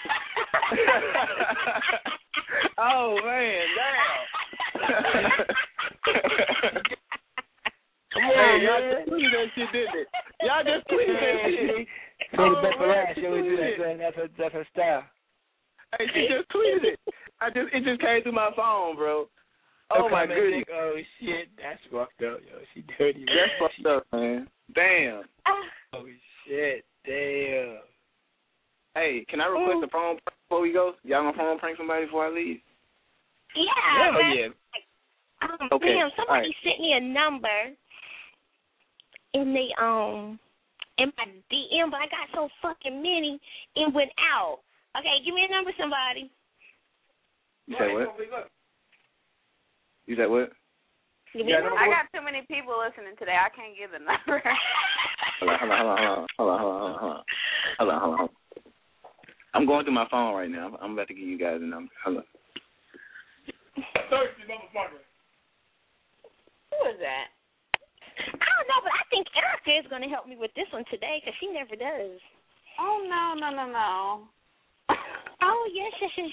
Oh, man, damn. Come on, y'all just tweeted that shit, didn't it? Y'all just tweeted that shit. So the best for last, yo, we do that. That's her style. Hey, she just tweeted it. It just came through my phone, bro. Oh, my goodness. Oh, shit. That's fucked up, yo. She dirty. That's fucked up, man. Damn. Oh, shit. Damn. Hey, can I request a phone prank before we go? Y'all gonna phone prank somebody before I leave? Yeah. Oh, yeah. Okay. Damn, somebody sent me a number in the in my DM, but I got so fucking many, it went out. Okay, give me a number, somebody. You said what? You said what? I got too many people listening today. I can't give the number. Hold on. I'm going through my phone right now. I'm about to give you guys a number. Hello. Thirsty motherfucker. Who is that? I don't know, but I think Erica is going to help me with this one today because she never does. Oh, no. Oh, yes.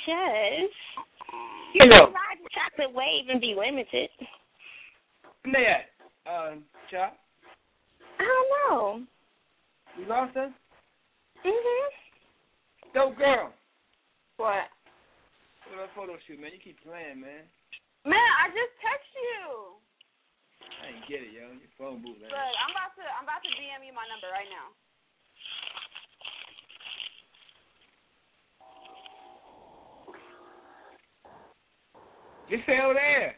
You Hello. can ride the chocolate wave and be limited. Where they at? Chop? I don't know. You lost us? Mhm. Dope girl. What? Look at that photo shoot, man. You keep playing, man. Man, I just text you. I ain't get it, yo. Your phone booth, man. Look, I'm about to DM you my number right now. Just stay over there.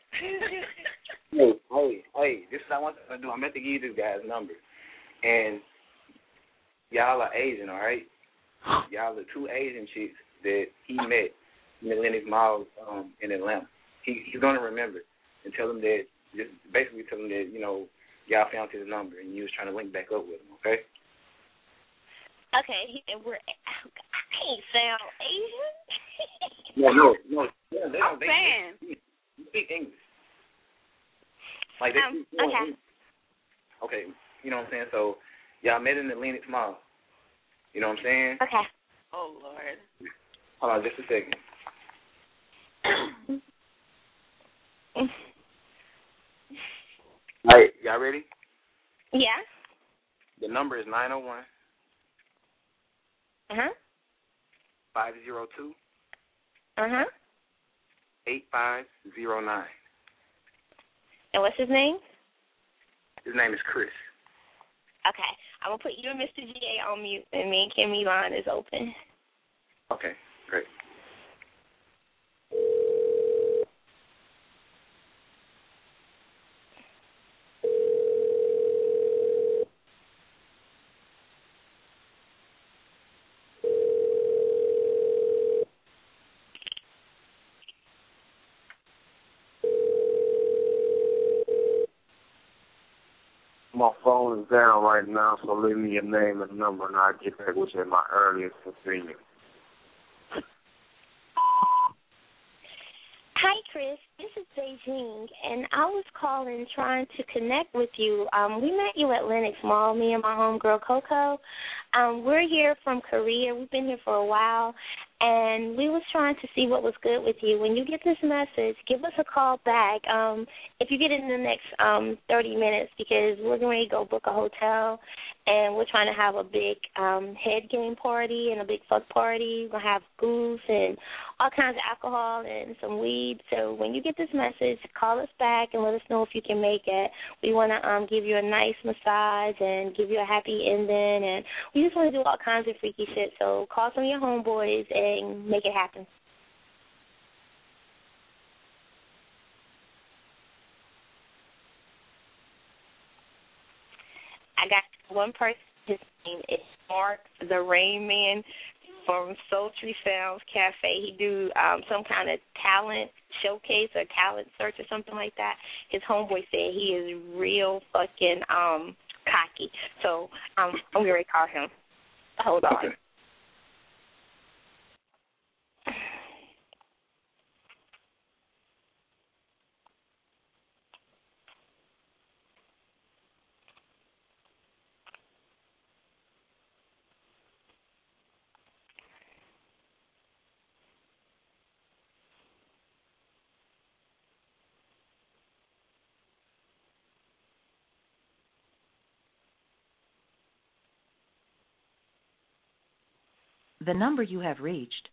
Hey, this is what I want to do. I'm about to give you this guy's number. And y'all are Asian, all right? Y'all are two Asian chicks that he met in the Lenox Mall in Atlanta. He's going to remember and tell him that, just basically tell him that, you know, y'all found his number and you was trying to link back up with him, okay? Okay, I can't sound Asian. No, they don't. They speak English. Like they speak okay. English. Okay, you know what I'm saying? So y'all met in the Lenox Mall. You know what I'm saying? Okay. Oh, Lord. Hold on just a second. All right, y'all ready? Yeah. The number is 901. 502. 8509. And what's his name? His name is Chris. Okay. I'm going to put you and Mr. G.A. on mute, and me and Kimmy line is open. Okay, great. My phone is down right now, so leave me your name and number, and I'll get back with you at my earliest convenience. Hi, Chris. This is Beijing, and I was calling trying to connect with you. We met you at Lenox Mall, me and my homegirl, Coco. We're here from Korea. We've been here for a while, and we was trying to see what was good with you. When you get this message, give us a call back if you get it in the next 30 minutes, because we're going to go book a hotel, and we're trying to have a big head game party and a big fuck party. We're going to have goose and all kinds of alcohol and some weed. So when you get this message, call us back and let us know if you can make it. We want to give you a nice massage and give you a happy ending, and we just want to do all kinds of freaky shit. So call some of your homeboys and make it happen. I got one person, his name is Mark, the Rain Man from Sultry Sounds Cafe. He do some kind of talent showcase or talent search or something like that. His homeboy said he is real fucking cocky. So I'm going to call him. Hold on. Okay. The number you have reached,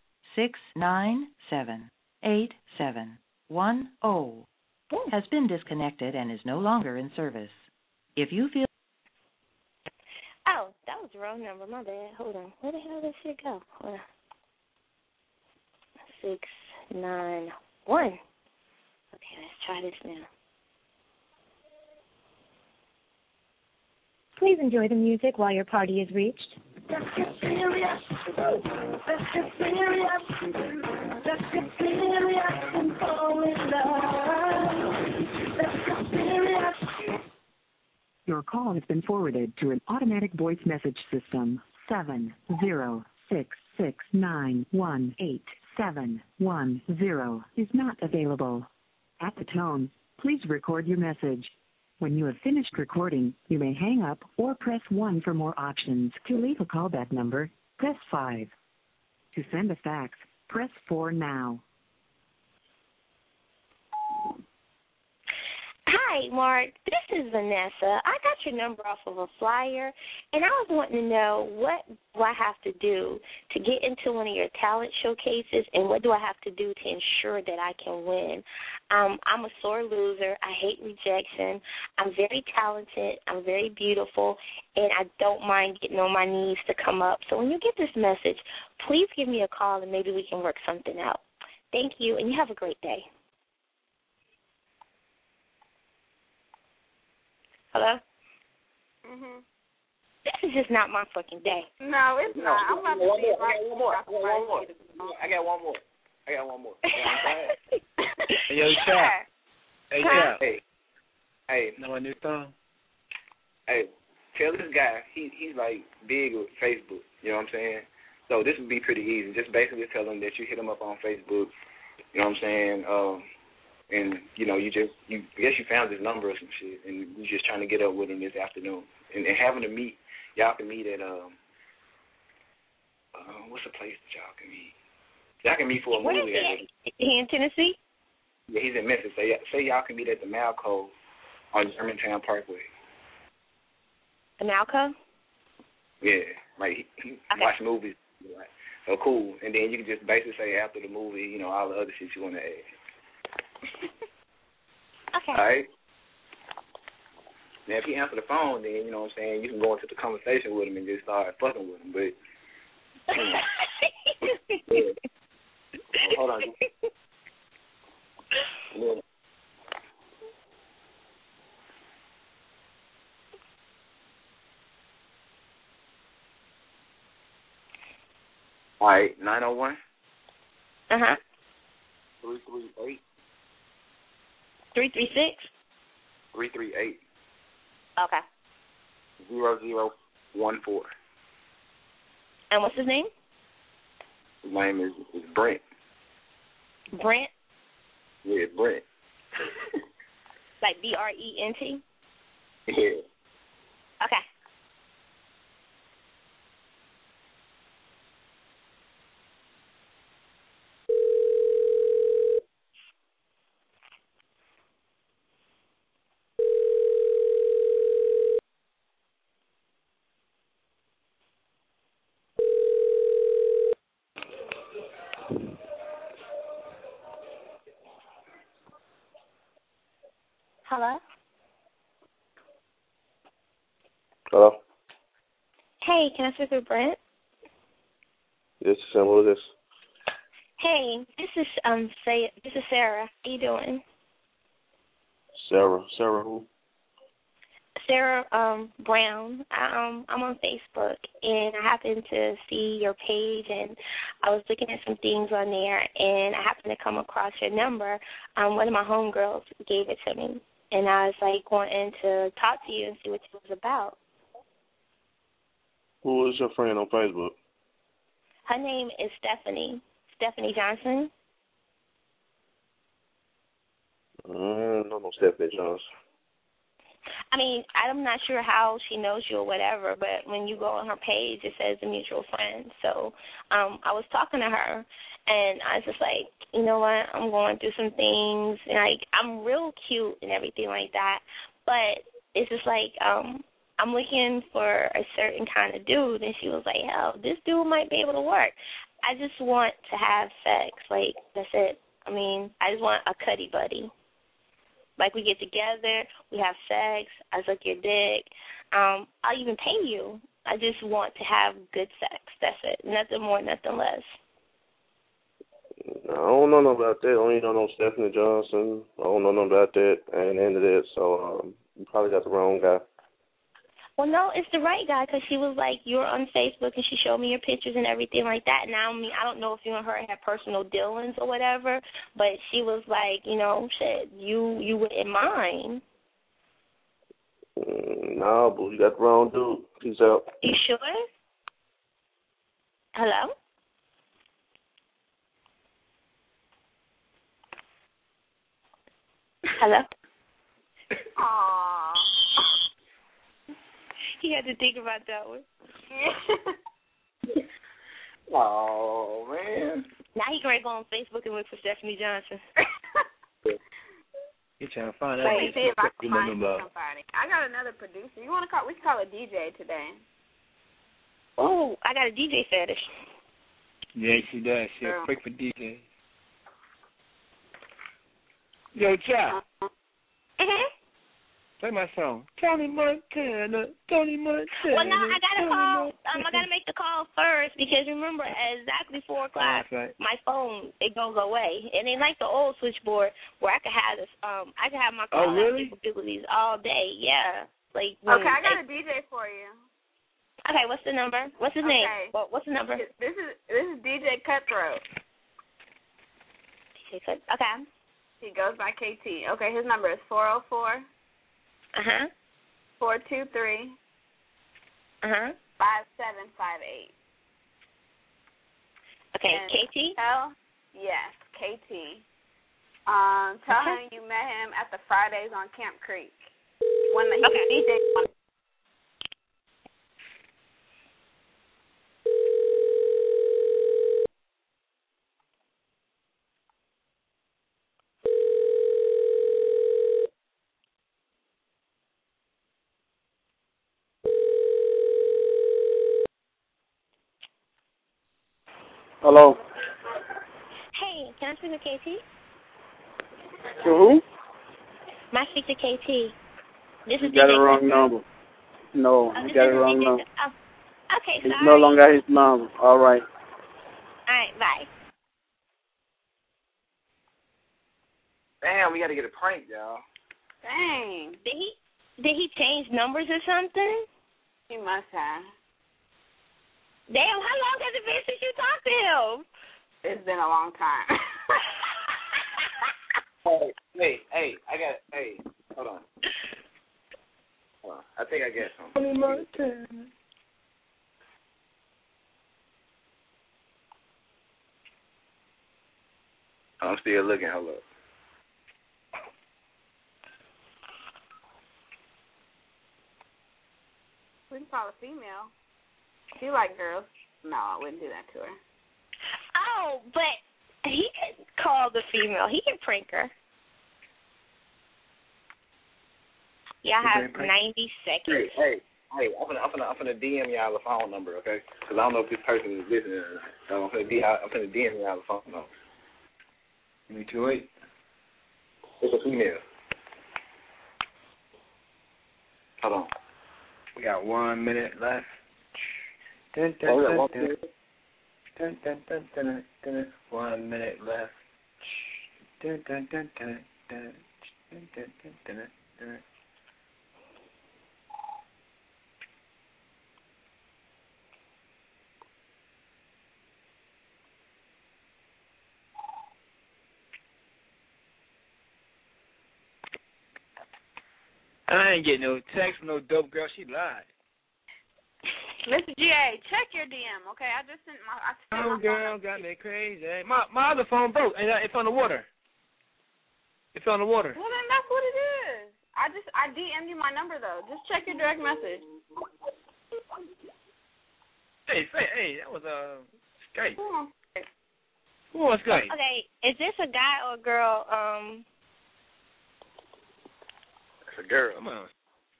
697-8710, has been disconnected and is no longer in service. If you feel... Oh, that was the wrong number. My bad. Hold on. Where the hell did shit go? Hold on. 691. Okay, let's try this now. Please enjoy the music while your party is reached. Let's get serious. Let's get serious. Let's get serious and fall in love. Let's get serious. Your call has been forwarded to an automatic voice message system. 707 669187110 is not available. At the tone, please record your message. When you have finished recording, you may hang up or press 1 for more options. To leave a callback number, press 5. To send a fax, press 4 now. Hi, Mark. This is Vanessa. I got your number off of a flyer, and I was wanting to know what do I have to do to get into one of your talent showcases, and what do I have to do to ensure that I can win? I'm a sore loser. I hate rejection. I'm very talented. I'm very beautiful, and I don't mind getting on my knees to come up. So when you get this message, please give me a call, and maybe we can work something out. Thank you, and you have a great day. Hello? This is just not my fucking day. No, it's not. I'm about to see I got one more. You know what I'm saying? Hey, yo, Chuck. Hey, Chuck. Hey. Know a new song? Hey, tell this guy, he's like big with Facebook, you know what I'm saying? So this would be pretty easy. Just basically tell him that you hit him up on Facebook, you know what I'm saying? And, you know, you guess you found his number or some shit, and you're just trying to get up with him this afternoon. And having to meet, y'all can meet at, what's the place that y'all can meet? Y'all can meet for a movie. What is he in Tennessee? Yeah, he's in Memphis. Say y'all can meet at the Malco on Germantown Parkway. The Malco? Yeah, like he watch movies. Right? So cool. And then you can just basically say after the movie, you know, all the other shit you want to add. Okay. All right. Now, if he answer the phone, then, you know what I'm saying, you can go into the conversation with him and just start fucking with him. But, yeah. Hold on. Yeah. All right, 901. 338. 336? 338. Okay. 0014. And what's his name? His name is Brent. Brent? Yeah, Brent. Like B-R-E-N-T? Yeah. Okay. Hello? Hello? Hey, can I speak with Brent? Yes, Sam, who is this? Hey, this is Sarah. How you doing? Sarah. Sarah who? Sarah Brown. I'm on Facebook, and I happened to see your page, and I was looking at some things on there, and I happened to come across your number. One of my homegirls gave it to me, and I was like wanting to talk to you and see what it was about. Who is your friend on Facebook? Her name is Stephanie Johnson. I don't know Stephanie Johnson. I mean, I'm not sure how she knows you or whatever, but when you go on her page, it says a mutual friend. So I was talking to her, and I was just like, you know what, I'm going through some things, and I'm real cute and everything like that, but it's just like I'm looking for a certain kind of dude, and she was like, hell, this dude might be able to work. I just want to have sex. Like, that's it. I mean, I just want a cuddy buddy. Like, we get together, we have sex, I suck your dick. I'll even pay you. I just want to have good sex. That's it. Nothing more, nothing less. I don't know nothing about that. I don't even know Stephanie Johnson. I don't know nothing about that. I ain't into that, so you probably got the wrong guy. Well, no, it's the right guy, because she was like, you're on Facebook, and she showed me your pictures and everything like that. Now, I mean, I don't know if you and her had personal dealings or whatever, but she was like, you know, shit, you wouldn't mind. No, but you got the wrong dude. Peace out. You sure? Hello? Hello? Aww. He had to think about that one. Oh, man. Now he can go on Facebook and look for Stephanie Johnson. You trying to find out? Let me see if I can find somebody. I got another producer. You want to call? We can call a DJ today. Oh, I got a DJ fetish. Yeah, she does. She's a freak for DJs. Yo, Child. Play my song. Tony Montana. Well, no, I gotta call. I gotta make the call first because remember, at exactly 4 o'clock, my phone it goes away, and it ain't like the old switchboard where I could have this. I could have my call capabilities all day. Yeah, like. Okay, I got a DJ for you. Okay, what's the number? What's his name? What's the number? This is DJ Cutthroat. DJ Cut. Okay. He goes by KT. Okay, his number is 404. 423. 5758. Okay, and KT? Yes, KT. Tell him you met him at the Fridays on Camp Creek. When he DJ. Hello. Hey, can I speak to KT? To who? May I speak to KT? This You is got DJ the wrong Cutthroat. number. No, you got the wrong DJ number. Okay, It's sorry. no longer his number. All right. All right, bye. Damn, we got to get a prank, y'all. Dang. Did he change numbers or something? He must have. Damn, how long has it been since you talked to him? It's been a long time. Hey, hold on. I think I get something. I'm still looking. Hold up. We can call a female. She like girls. No, I wouldn't do that to her. Oh, but he can call the female. He can prank her. Yeah, I have 90 seconds. Hey, I'm gonna DM y'all the phone number, okay? Because I don't know if this person is listening or not. So I'm gonna DM y'all the phone number. Give me 28. It's a female. Hold on. We got 1 minute left. We got 1 minute. 1 minute left. I ain't getting no text from no dope girl. She lied. Mr. G.A., check your DM, okay? I just sent my. Oh, girl, got me crazy. My other phone broke, and it's on the water. It's on the water. Well, then that's what it is. I DM'd you my number though. Just check your direct message. Hey, that was Skype. Who on Skype? Okay, is this a guy or a girl? It's a girl. Come on.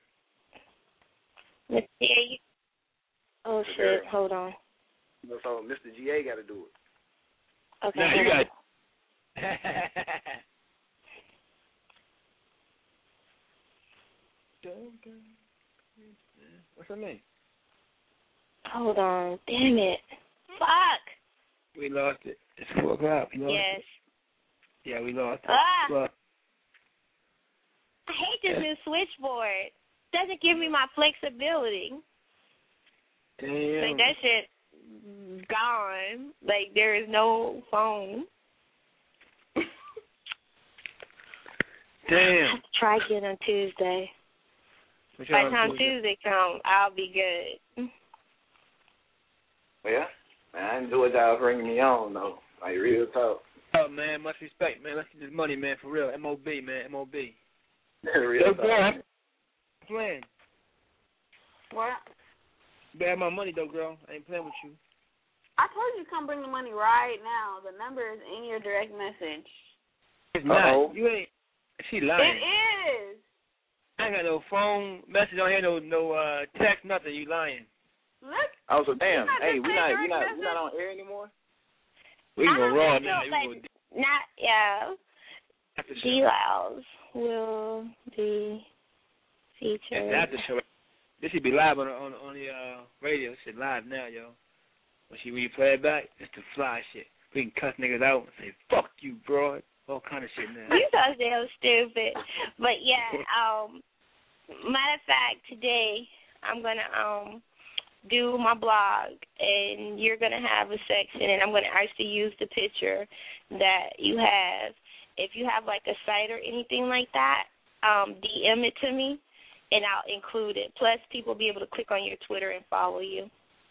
Let's see. Oh shit! Hold on. So Mr. G.A. got to do it. Okay. No, you got. What's her name? Hold on. Damn it. Fuck. We lost it. It's 4 o'clock. Yes. Yeah, we lost it. I hate this new switchboard. Doesn't give me my flexibility. Damn. Like that shit gone. Like there is no phone. Damn. I have to try again on Tuesday. By the time Tuesday comes, I'll be good. Yeah? Man, I enjoy y'all bringing me on, though. Like, real talk. Oh, man, much respect, man. Let's get this money, man, for real. M.O.B., man, M.O.B. Real talk. Girl, playing. What? You have my money, though, girl. I ain't playing with you. I told you to come bring the money right now. The number is in your direct message. It's not. You ain't. She lying. It is. I ain't got no phone message on here, no text, nothing. You lying. Look. Oh, so damn. Hey, we not on air anymore? We can go raw now. D-Lows will be featured. That's after show. This should be live on the radio. This shit live now, yo. When you play it back, it's the fly shit. We can cuss niggas out and say, fuck you, bro. All kind of shit now. You so damn stupid. But yeah, matter of fact, today I'm gonna do my blog, and you're gonna have a section, and I'm gonna actually use the picture that you have. If you have like a site or anything like that, DM it to me, and I'll include it. Plus, people will be able to click on your Twitter and follow you.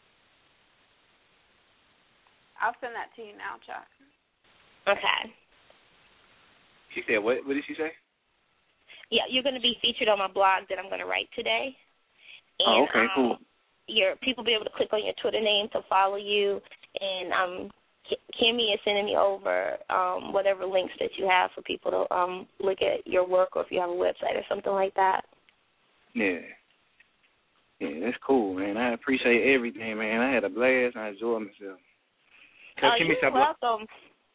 I'll send that to you now, Chuck. Okay. She said what? What did she say? Yeah, you're going to be featured on my blog that I'm going to write today. And, okay, cool. People will be able to click on your Twitter name to follow you. And Kimmy is sending me over whatever links that you have for people to look at your work, or if you have a website or something like that. Yeah. Yeah, that's cool, man. I appreciate everything, man. I had a blast. I enjoyed myself. You're welcome.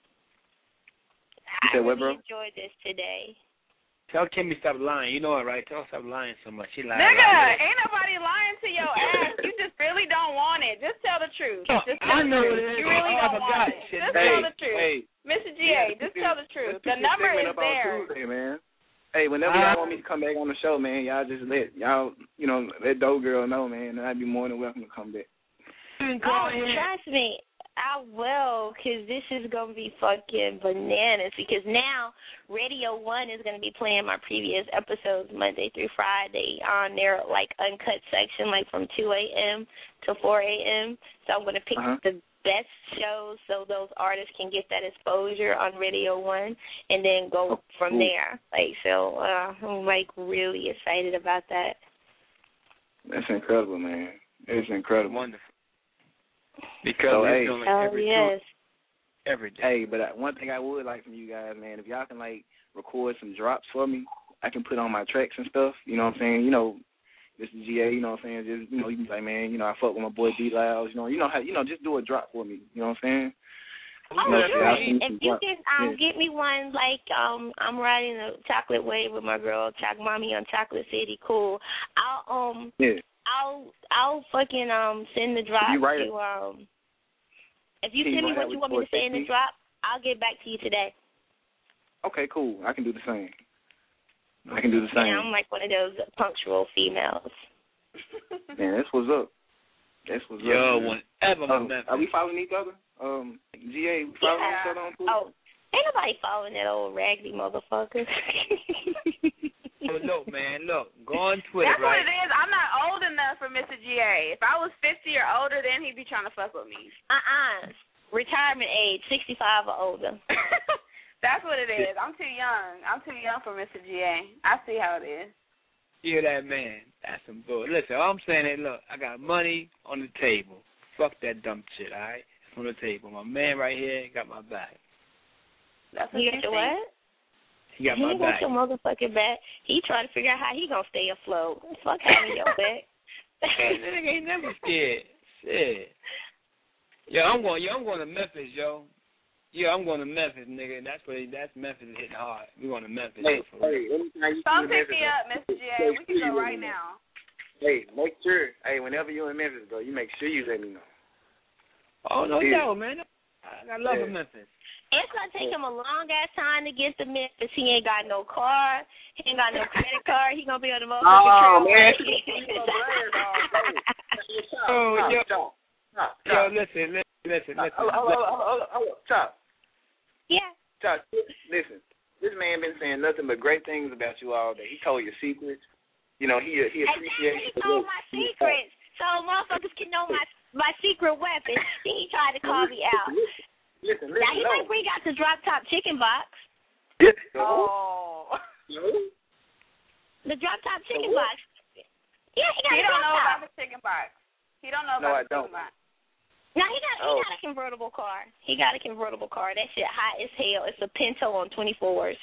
You said what, bro? I really enjoyed this today. Tell Kimmy stop lying. You know it, right? Tell her stop lying so much. She lying. Nigga, ain't nobody lying to your ass. You just really don't want it. Just tell the truth. Just tell the truth. You really don't want it. Just tell the truth. Hey, Mr. G.A., just tell the truth. The number is there. Tuesday, man. Hey, whenever y'all want me to come back on the show, man, y'all just let Doe Girl know, man, and I'd be more than welcome to come back. Trust me. I will, because this is going to be fucking bananas, because now Radio 1 is going to be playing my previous episodes Monday through Friday on their, like, uncut section, like from 2 a.m. to 4 a.m. So I'm going to pick the best shows so those artists can get that exposure on Radio 1 and then go from there. Like, so I'm, like, really excited about that. That's incredible, man. It's incredible. Wonderful. Because every day. Hey, but one thing I would like from you guys, man, if y'all can, like, record some drops for me, I can put on my tracks and stuff. You know what I'm saying? You know, Mr. GA, you know what I'm saying? Just, you know, you can be like, man, you know, I fuck with my boy D-Loud. Just do a drop for me. You know what I'm saying? If you can get me one, like, I'm riding a chocolate wave with my girl, Choc Mommy on Chocolate City, cool. I'll fucking send the drop to if you send me what you want me to say in the drop, I'll get back to you today. Okay, cool. I can do the same. Yeah, I'm like one of those punctual females. Man, that's what's up. Yo, whenever are we following each other? GA, we following each other on Twitter? Oh, ain't nobody following that old raggedy motherfucker. Look, man, go on Twitter, That's what it is. I'm not old enough for Mr. GA. If I was 50 or older, then he'd be trying to fuck with me. Retirement age, 65 or older. That's what it is. I'm too young. I'm too young for Mr. GA. I see how it is. You hear that, man? That's some bull. Listen, all I'm saying is, look, I got money on the table. Fuck that dumb shit, all right? It's on the table. My man right here got my back. That's what you got your what? He got my back. He got your motherfucking back. He trying to figure out how he gonna stay afloat. Fuck having your back. That nigga ain't never scared. Shit. I'm going to Memphis, yo. I'm going to Memphis, nigga. That's Memphis is hitting hard. We going to Memphis. Hey, come pick me up, Mr. J. We can go right now. Hey, make sure. Hey, whenever you in Memphis, bro, you make sure you let me know. Oh, no doubt, man. I love Memphis. It's going to take him a long-ass time to get to Memphis. He ain't got no car. He ain't got no credit card. He going to be on the motherfucking trail. Yo, listen. Chop. Yeah. Chop, listen. This man been saying nothing but great things about you all day. He told your secrets. You know, he appreciates He told my secrets. So motherfuckers can know my secret weapon. Then he tried to call me out. Listen, now he might bring out the drop top chicken box. Oh. The drop top chicken box. Yeah, he got He a don't drop know top. about the chicken box. He don't know about the chicken box. No, he got a convertible car. He got a convertible car. That shit hot as hell. It's a Pinto on 24s.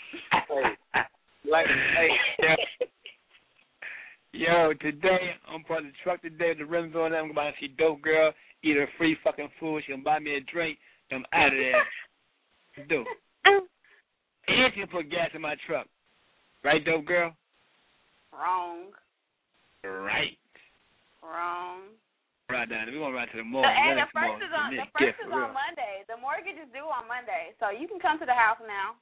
Yo, today I'm part of the truck today. The rims on. I'm about to see Dope Girl eat her free fucking food. She gonna buy me a drink. I'm out of there. Dope. And she put gas in my truck. Right, Dope Girl? Wrong. Right. Wrong. Right down. We gonna ride to the mall. And the first is on Monday. The mortgage is due on Monday, so you can come to the house now.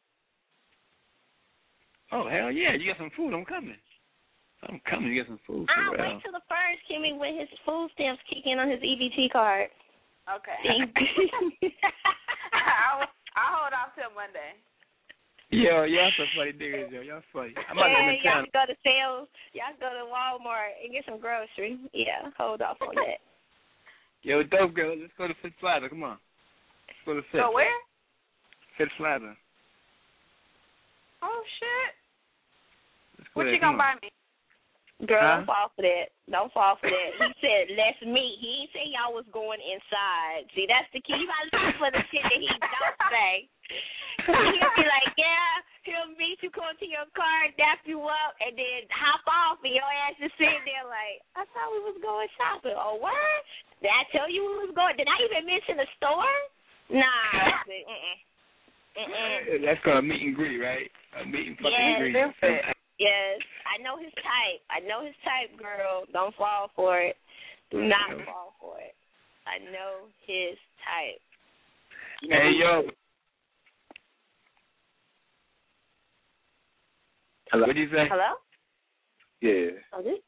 Oh hell yeah! You got some food. I'm coming. I'm coming to get some food. I'll wait till the first, Kimmy, when his food stamps kick in on his EBT card. Okay. I'll hold off till Monday. Yo, y'all some funny niggas, yo. Y'all funny. Y'all can go to sales. Y'all can go to Walmart and get some groceries. Yeah, hold off on that. Yo, Dope Girl, let's go to Fifth Plaza. Come on. Let's go to Fifth. Go where? Fifth Plaza. Oh, shit. What you gonna buy me? Girl, don't fall for that. Don't fall for that. He said, let's meet. He didn't say y'all was going inside. See, that's the key. You gotta look for the shit that he don't say. He'll be like, yeah, he'll meet you, come to your car, dap you up, and then hop off, and your ass is sitting there like, I thought we was going shopping. Oh, what? Did I tell you we was going? Did I even mention the store? Nah. That's called a meet and greet, right? A meet and fucking greet. Yes, I know his type. I know his type, girl. Don't fall for it. Do not fall for it. I know his type. Hey, yo. Hello. What did you say? Hello? Yeah. Oh, this.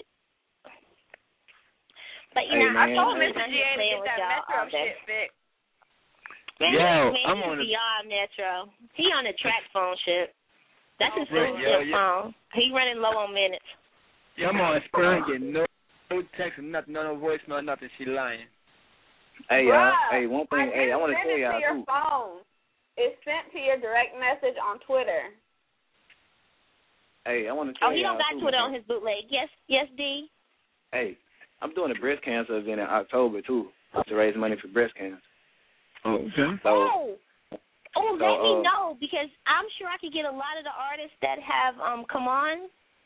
But I told Mr. G.A. to get that Metro shit fixed. Yo, I'm on beyond Metro. He on the track phone shit. That's his phone. He running low on minutes. Yeah, I'm on Sprint getting no text, nothing, no voicemail, nothing. She lying. Hey, y'all. Hey, one thing. Hey, I want to tell y'all to your phone. It's sent to your direct message on Twitter. Hey, I want to tell y'all. Oh, he don't got Twitter on his bootleg. Yes, D. Hey, I'm doing a breast cancer event in October too to raise money for breast cancer. Oh, okay. Let me know, because I'm sure I could get a lot of the artists that have come on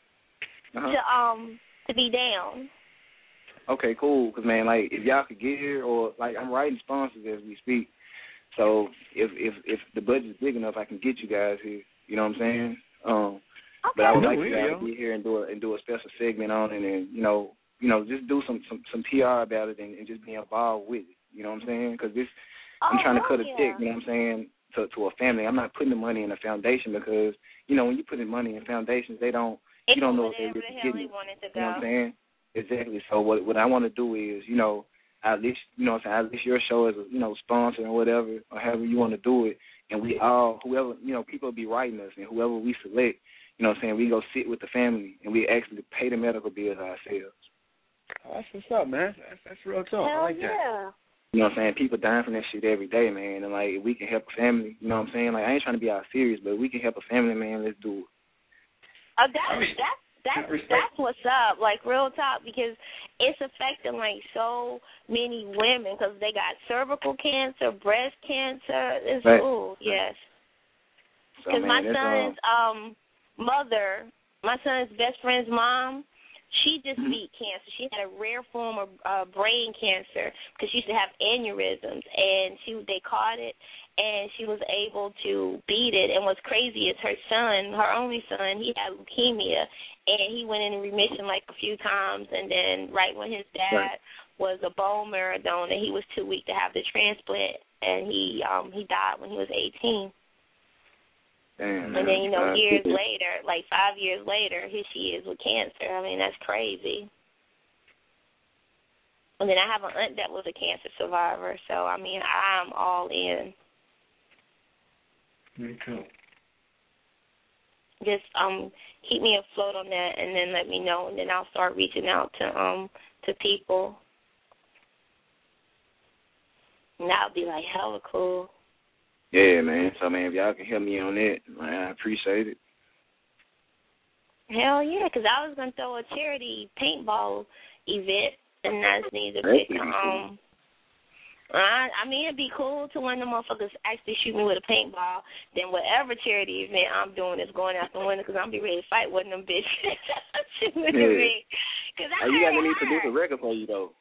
to be down. Okay, cool. Because, man, like, if y'all could get here, or, like, I'm writing sponsors as we speak. So if the budget's big enough, I can get you guys here. You know what I'm saying? But I would like you guys to be here and do a special segment on it, and you know, just do some PR about it and just be involved with it. You know what I'm saying? Because I'm trying to cut a check. You know what I'm saying? To a family. I'm not putting the money in a foundation because, you know, when you put in money in foundations, you don't know if they're really getting it. You know what I'm saying? Exactly. So what I want to do is, you know, at least your show as a, you know, sponsor or whatever, or however you want to do it, and we all, whoever, you know, people will be writing us, and whoever we select, you know what I'm saying, we go sit with the family and we actually pay the medical bills ourselves. Oh, that's what's up, man. That's real talk. I like that. You know what I'm saying? People dying from that shit every day, man. And, like, if we can help a family, you know what I'm saying? Like, I ain't trying to be out serious, but if we can help a family, man, let's do it. Oh, that's what's up, like, real talk, because it's affecting, like, so many women because they got cervical cancer, breast cancer. It's, yes. Because my son's my son's best friend's mom, she just beat cancer. She had a rare form of brain cancer because she used to have aneurysms, and they caught it, and she was able to beat it. And what's crazy is her son, her only son, he had leukemia, and he went into remission like a few times, and then right when his dad was a bone marrow donor, he was too weak to have the transplant, and he died when he was 18. Damn, and then, you know, years later, like 5 years later, here she is with cancer. I mean, that's crazy. And then I have an aunt that was a cancer survivor, so, I mean, I'm all in. Me too. Just keep me afloat on that, and then let me know, and then I'll start reaching out to people. That would be like hella cool. Yeah, man. So, man, if y'all can help me on that, man, I appreciate it. Hell yeah, because I was going to throw a charity paintball event, and I just need to pick, I mean, it'd be cool to one of the motherfuckers actually shoot me with a paintball. Then whatever charity event I'm doing is going out the window because I'm be ready to fight one of them bitches. Shooting at me. You got me to produce a record for you, though.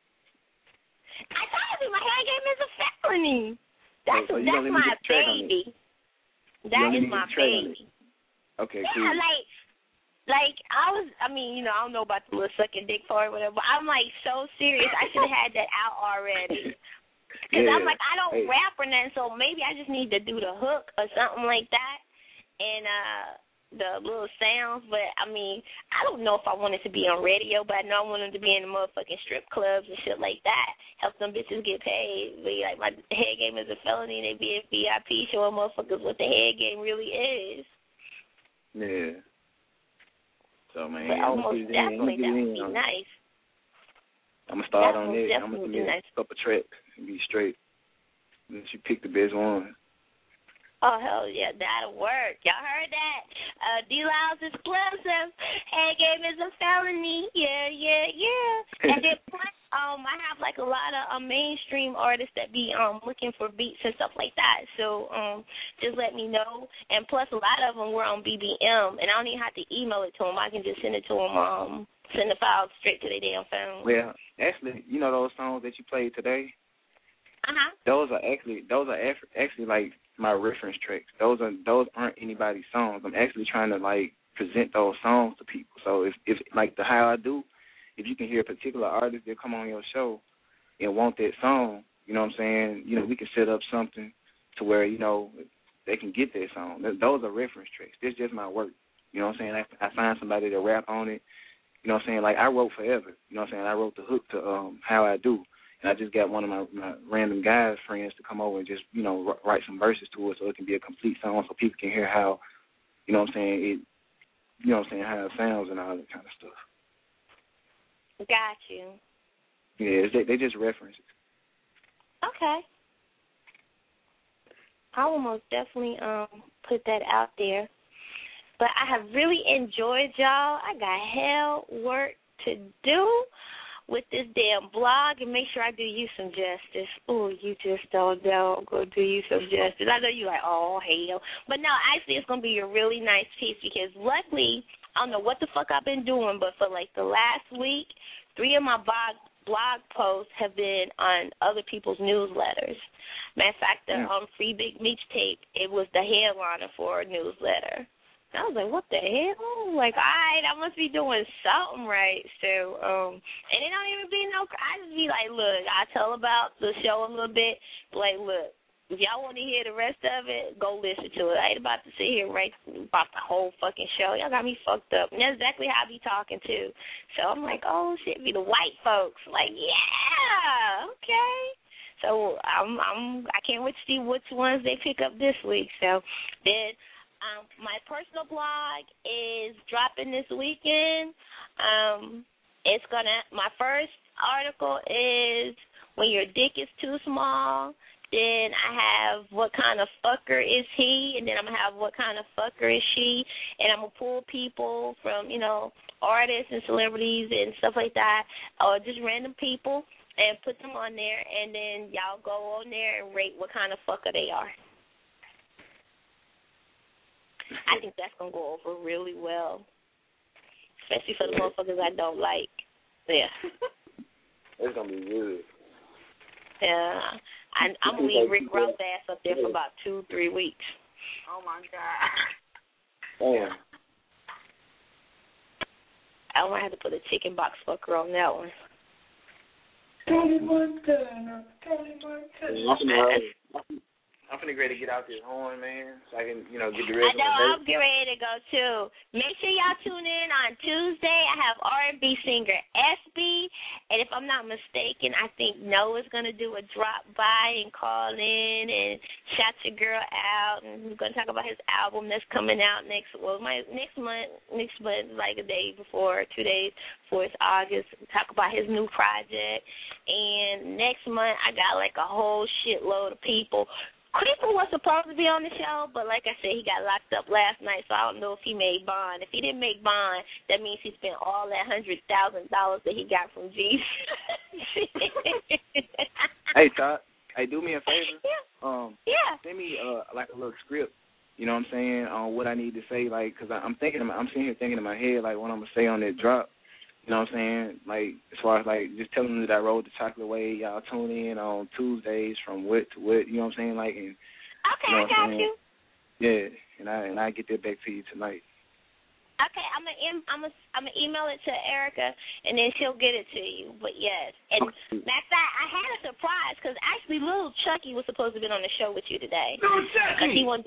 I told you, my hair game is a felony. That's my baby. That is my baby. Okay, yeah, cool. Like, I don't know about the little sucking dick part or whatever, but I'm, like, so serious. I should have had that out already. Because I'm like, I don't rap or nothing, so maybe I just need to do the hook or something like that and the little sounds. But, I mean, I don't know if I want it to be on radio, but I know I want them to be in the motherfucking strip clubs and shit like that. Help them bitches get paid. Be like, my head game is a felony, and they be in VIP showing motherfuckers what the head game really is. Yeah. So, man, most definitely, that would be nice. I'm going to start on it. I'm going to do a couple tracks and be straight. And you pick the best one. Oh, hell yeah, that'll work. Y'all heard that? D-Lyle's exclusive. Head game is a felony. Yeah. And then plus, I have, like, a lot of mainstream artists that be looking for beats and stuff like that. So just let me know. And plus, a lot of them were on BBM, and I don't even have to email it to them. I can just send it to them, send the file straight to their damn phone. Well, actually, you know those songs that you played today? Uh-huh. Those are actually like my reference tracks. Those aren't anybody's songs. I'm actually trying to like present those songs to people. So if like the How I Do, if you can hear a particular artist that come on your show and want that song, you know what I'm saying? You know, we can set up something to where, you know, they can get that song. Those are reference tracks. This is just my work. You know what I'm saying? I find somebody to rap on it. You know what I'm saying? Like I wrote Forever. You know what I'm saying? I wrote the hook to How I Do. And I just got one of my random guys friends to come over and just, you know, write some verses to it so it can be a complete song so people can hear how, you know what I'm saying, how it sounds and all that kind of stuff. Got you. Yeah, they just references. Okay. I will most definitely put that out there. But I have really enjoyed y'all. I got hell work to do with this damn blog, and make sure I do you some justice. Oh, you just don't know. I'm going to do you some justice. I know you're like, oh, hell. But no, actually, it's going to be a really nice piece because luckily, I don't know what the fuck I've been doing, but for like the last week, 3 of my blog posts have been on other people's newsletters. Matter of fact, the Free Big Mixtape, it was the headliner for a newsletter. I was like, what the hell? Like, all right, I must be doing something right. So, and it don't even be I just be like, look, I tell about the show a little bit. Like, look, if y'all want to hear the rest of it, go listen to it. I ain't about to sit here and write about the whole fucking show. Y'all got me fucked up. And that's exactly how I be talking, too. So I'm like, oh, shit, be the white folks. Like, yeah, okay. So I can't wait to see which ones they pick up this week. So then my personal blog is dropping this weekend. My first article is when your dick is too small. Then I have what kind of fucker is he, and then I'm going to have what kind of fucker is she, and I'm going to pull people from, you know, artists and celebrities and stuff like that, or just random people, and put them on there, and then y'all go on there and rate what kind of fucker they are. I think that's going to go over really well, especially for the motherfuckers I don't like. Yeah. It's going to be good. Yeah. I'm going to leave Rick Ross' ass up there for about 2-3 weeks. Oh, my God. Damn. I might have to put a chicken box fucker on that one. Tony Montana. I'm finna ready to get out this horn, man, so I can, you know, get the rest of I know, my day. I'm getting ready to go, too. Make sure y'all tune in on Tuesday. I have R&B singer SB, and if I'm not mistaken, and I think Noah's going to do a drop by and call in and shout your girl out. And we're going to talk about his album that's coming out next month, like a day before, 2 days before it's August. Talk about his new project. And next month, I got like a whole shitload of people. Creeper was supposed to be on the show, but like I said, he got locked up last night, so I don't know if he made bond. If he didn't make bond, that means he spent all that $100,000 that he got from G. Hey, Todd. Hey, do me a favor. Yeah. Send me like a little script. You know what I'm saying, on what I need to say, like, because I'm sitting here thinking in my head like what I'm gonna say on that drop. You know what I'm saying? Like, as far as, like, just telling them that I rode the Chocolate Way, y'all tune in on Tuesdays from what to what, you know what I'm saying? Like, and, okay, you know I got you. Yeah, and I get that back to you tonight. Okay, I'm gonna email it to Erica, and then she'll get it to you. But yes, and matter of fact, I had a surprise because actually, Little Chucky was supposed to be on the show with you today. Little Chucky. Because he wanted.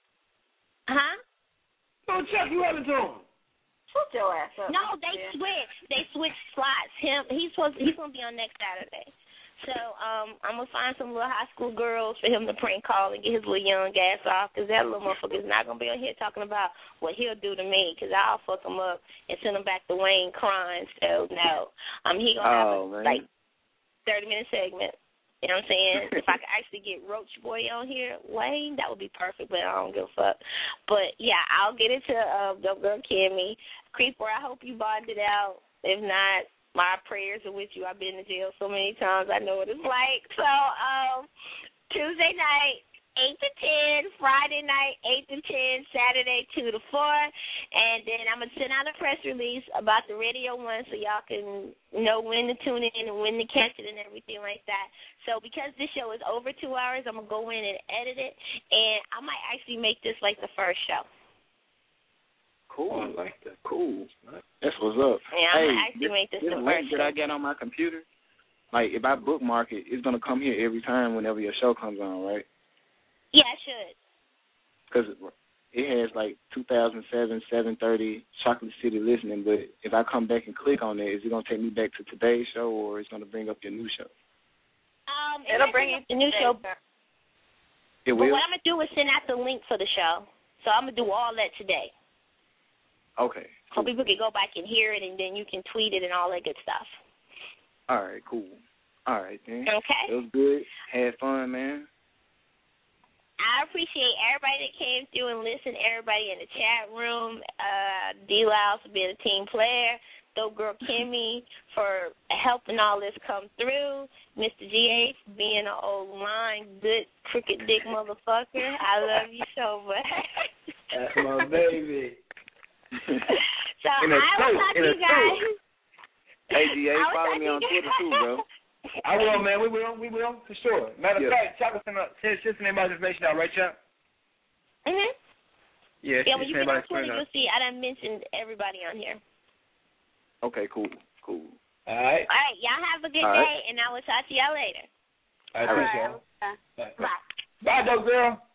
Little Chucky, what happened to him? Put your ass up. No, they switched. They switched slots. He's gonna be on next Saturday. So I'm gonna find some little high school girls for him to prank call and get his little young ass off, because that little motherfucker is not gonna be on here talking about what he'll do to me, because I'll fuck him up and send him back to Wayne crying. So no, he gonna have a 30-minute segment. You know what I'm saying? If I could actually get Roach Boy on here, Wayne, that would be perfect, but I don't give a fuck. But, yeah, I'll get it to Dope Girl Kimmy. Creeper, I hope you bonded out. If not, my prayers are with you. I've been to jail so many times. I know what it's like. So, Tuesday night, 8 to 10, Friday night, 8 to 10, Saturday, 2 to 4. And then I'm going to send out a press release about the radio one so y'all can know when to tune in and when to catch it and everything like that. So because this show is over 2 hours, I'm going to go in and edit it. And I might actually make this like the first show. Cool. I like that. Cool. That's what's up. Yeah, I'm going to actually make this the first show. That I get on my computer, like if I bookmark it, it's going to come here every time whenever your show comes on, right? Yeah, I should. Because it has like 2007, 7:30 Chocolate City listening, but if I come back and click on it, is it going to take me back to today's show, or it's going to bring up your new show? It'll bring up the new show. It will? But what I'm going to do is send out the link for the show. So I'm going to do all that today. Okay. Cool. So people can go back and hear it, and then you can tweet it and all that good stuff. All right, cool. All right, then. Okay. It was good. Had fun, man. I appreciate everybody that came through and listened, everybody in the chat room, D-Louse for being a team player, Dope Girl Kimmy for helping all this come through, Mr. G.A. for being an old line, good crooked dick motherfucker. I love you so much. That's my baby. So I will talk to you guys. Hey, G.A., follow me on Twitter too, bro. I will, man. We will, for sure. Matter of fact, Chuck will send everybody's information out, right, Chuck? Mm-hmm. Yeah, when you get on Twitter, you'll see I done mentioned everybody on here. Okay, cool. All right. All right, y'all have a good day, and I will talk to y'all later. All right, Bye. Bye, dope girl.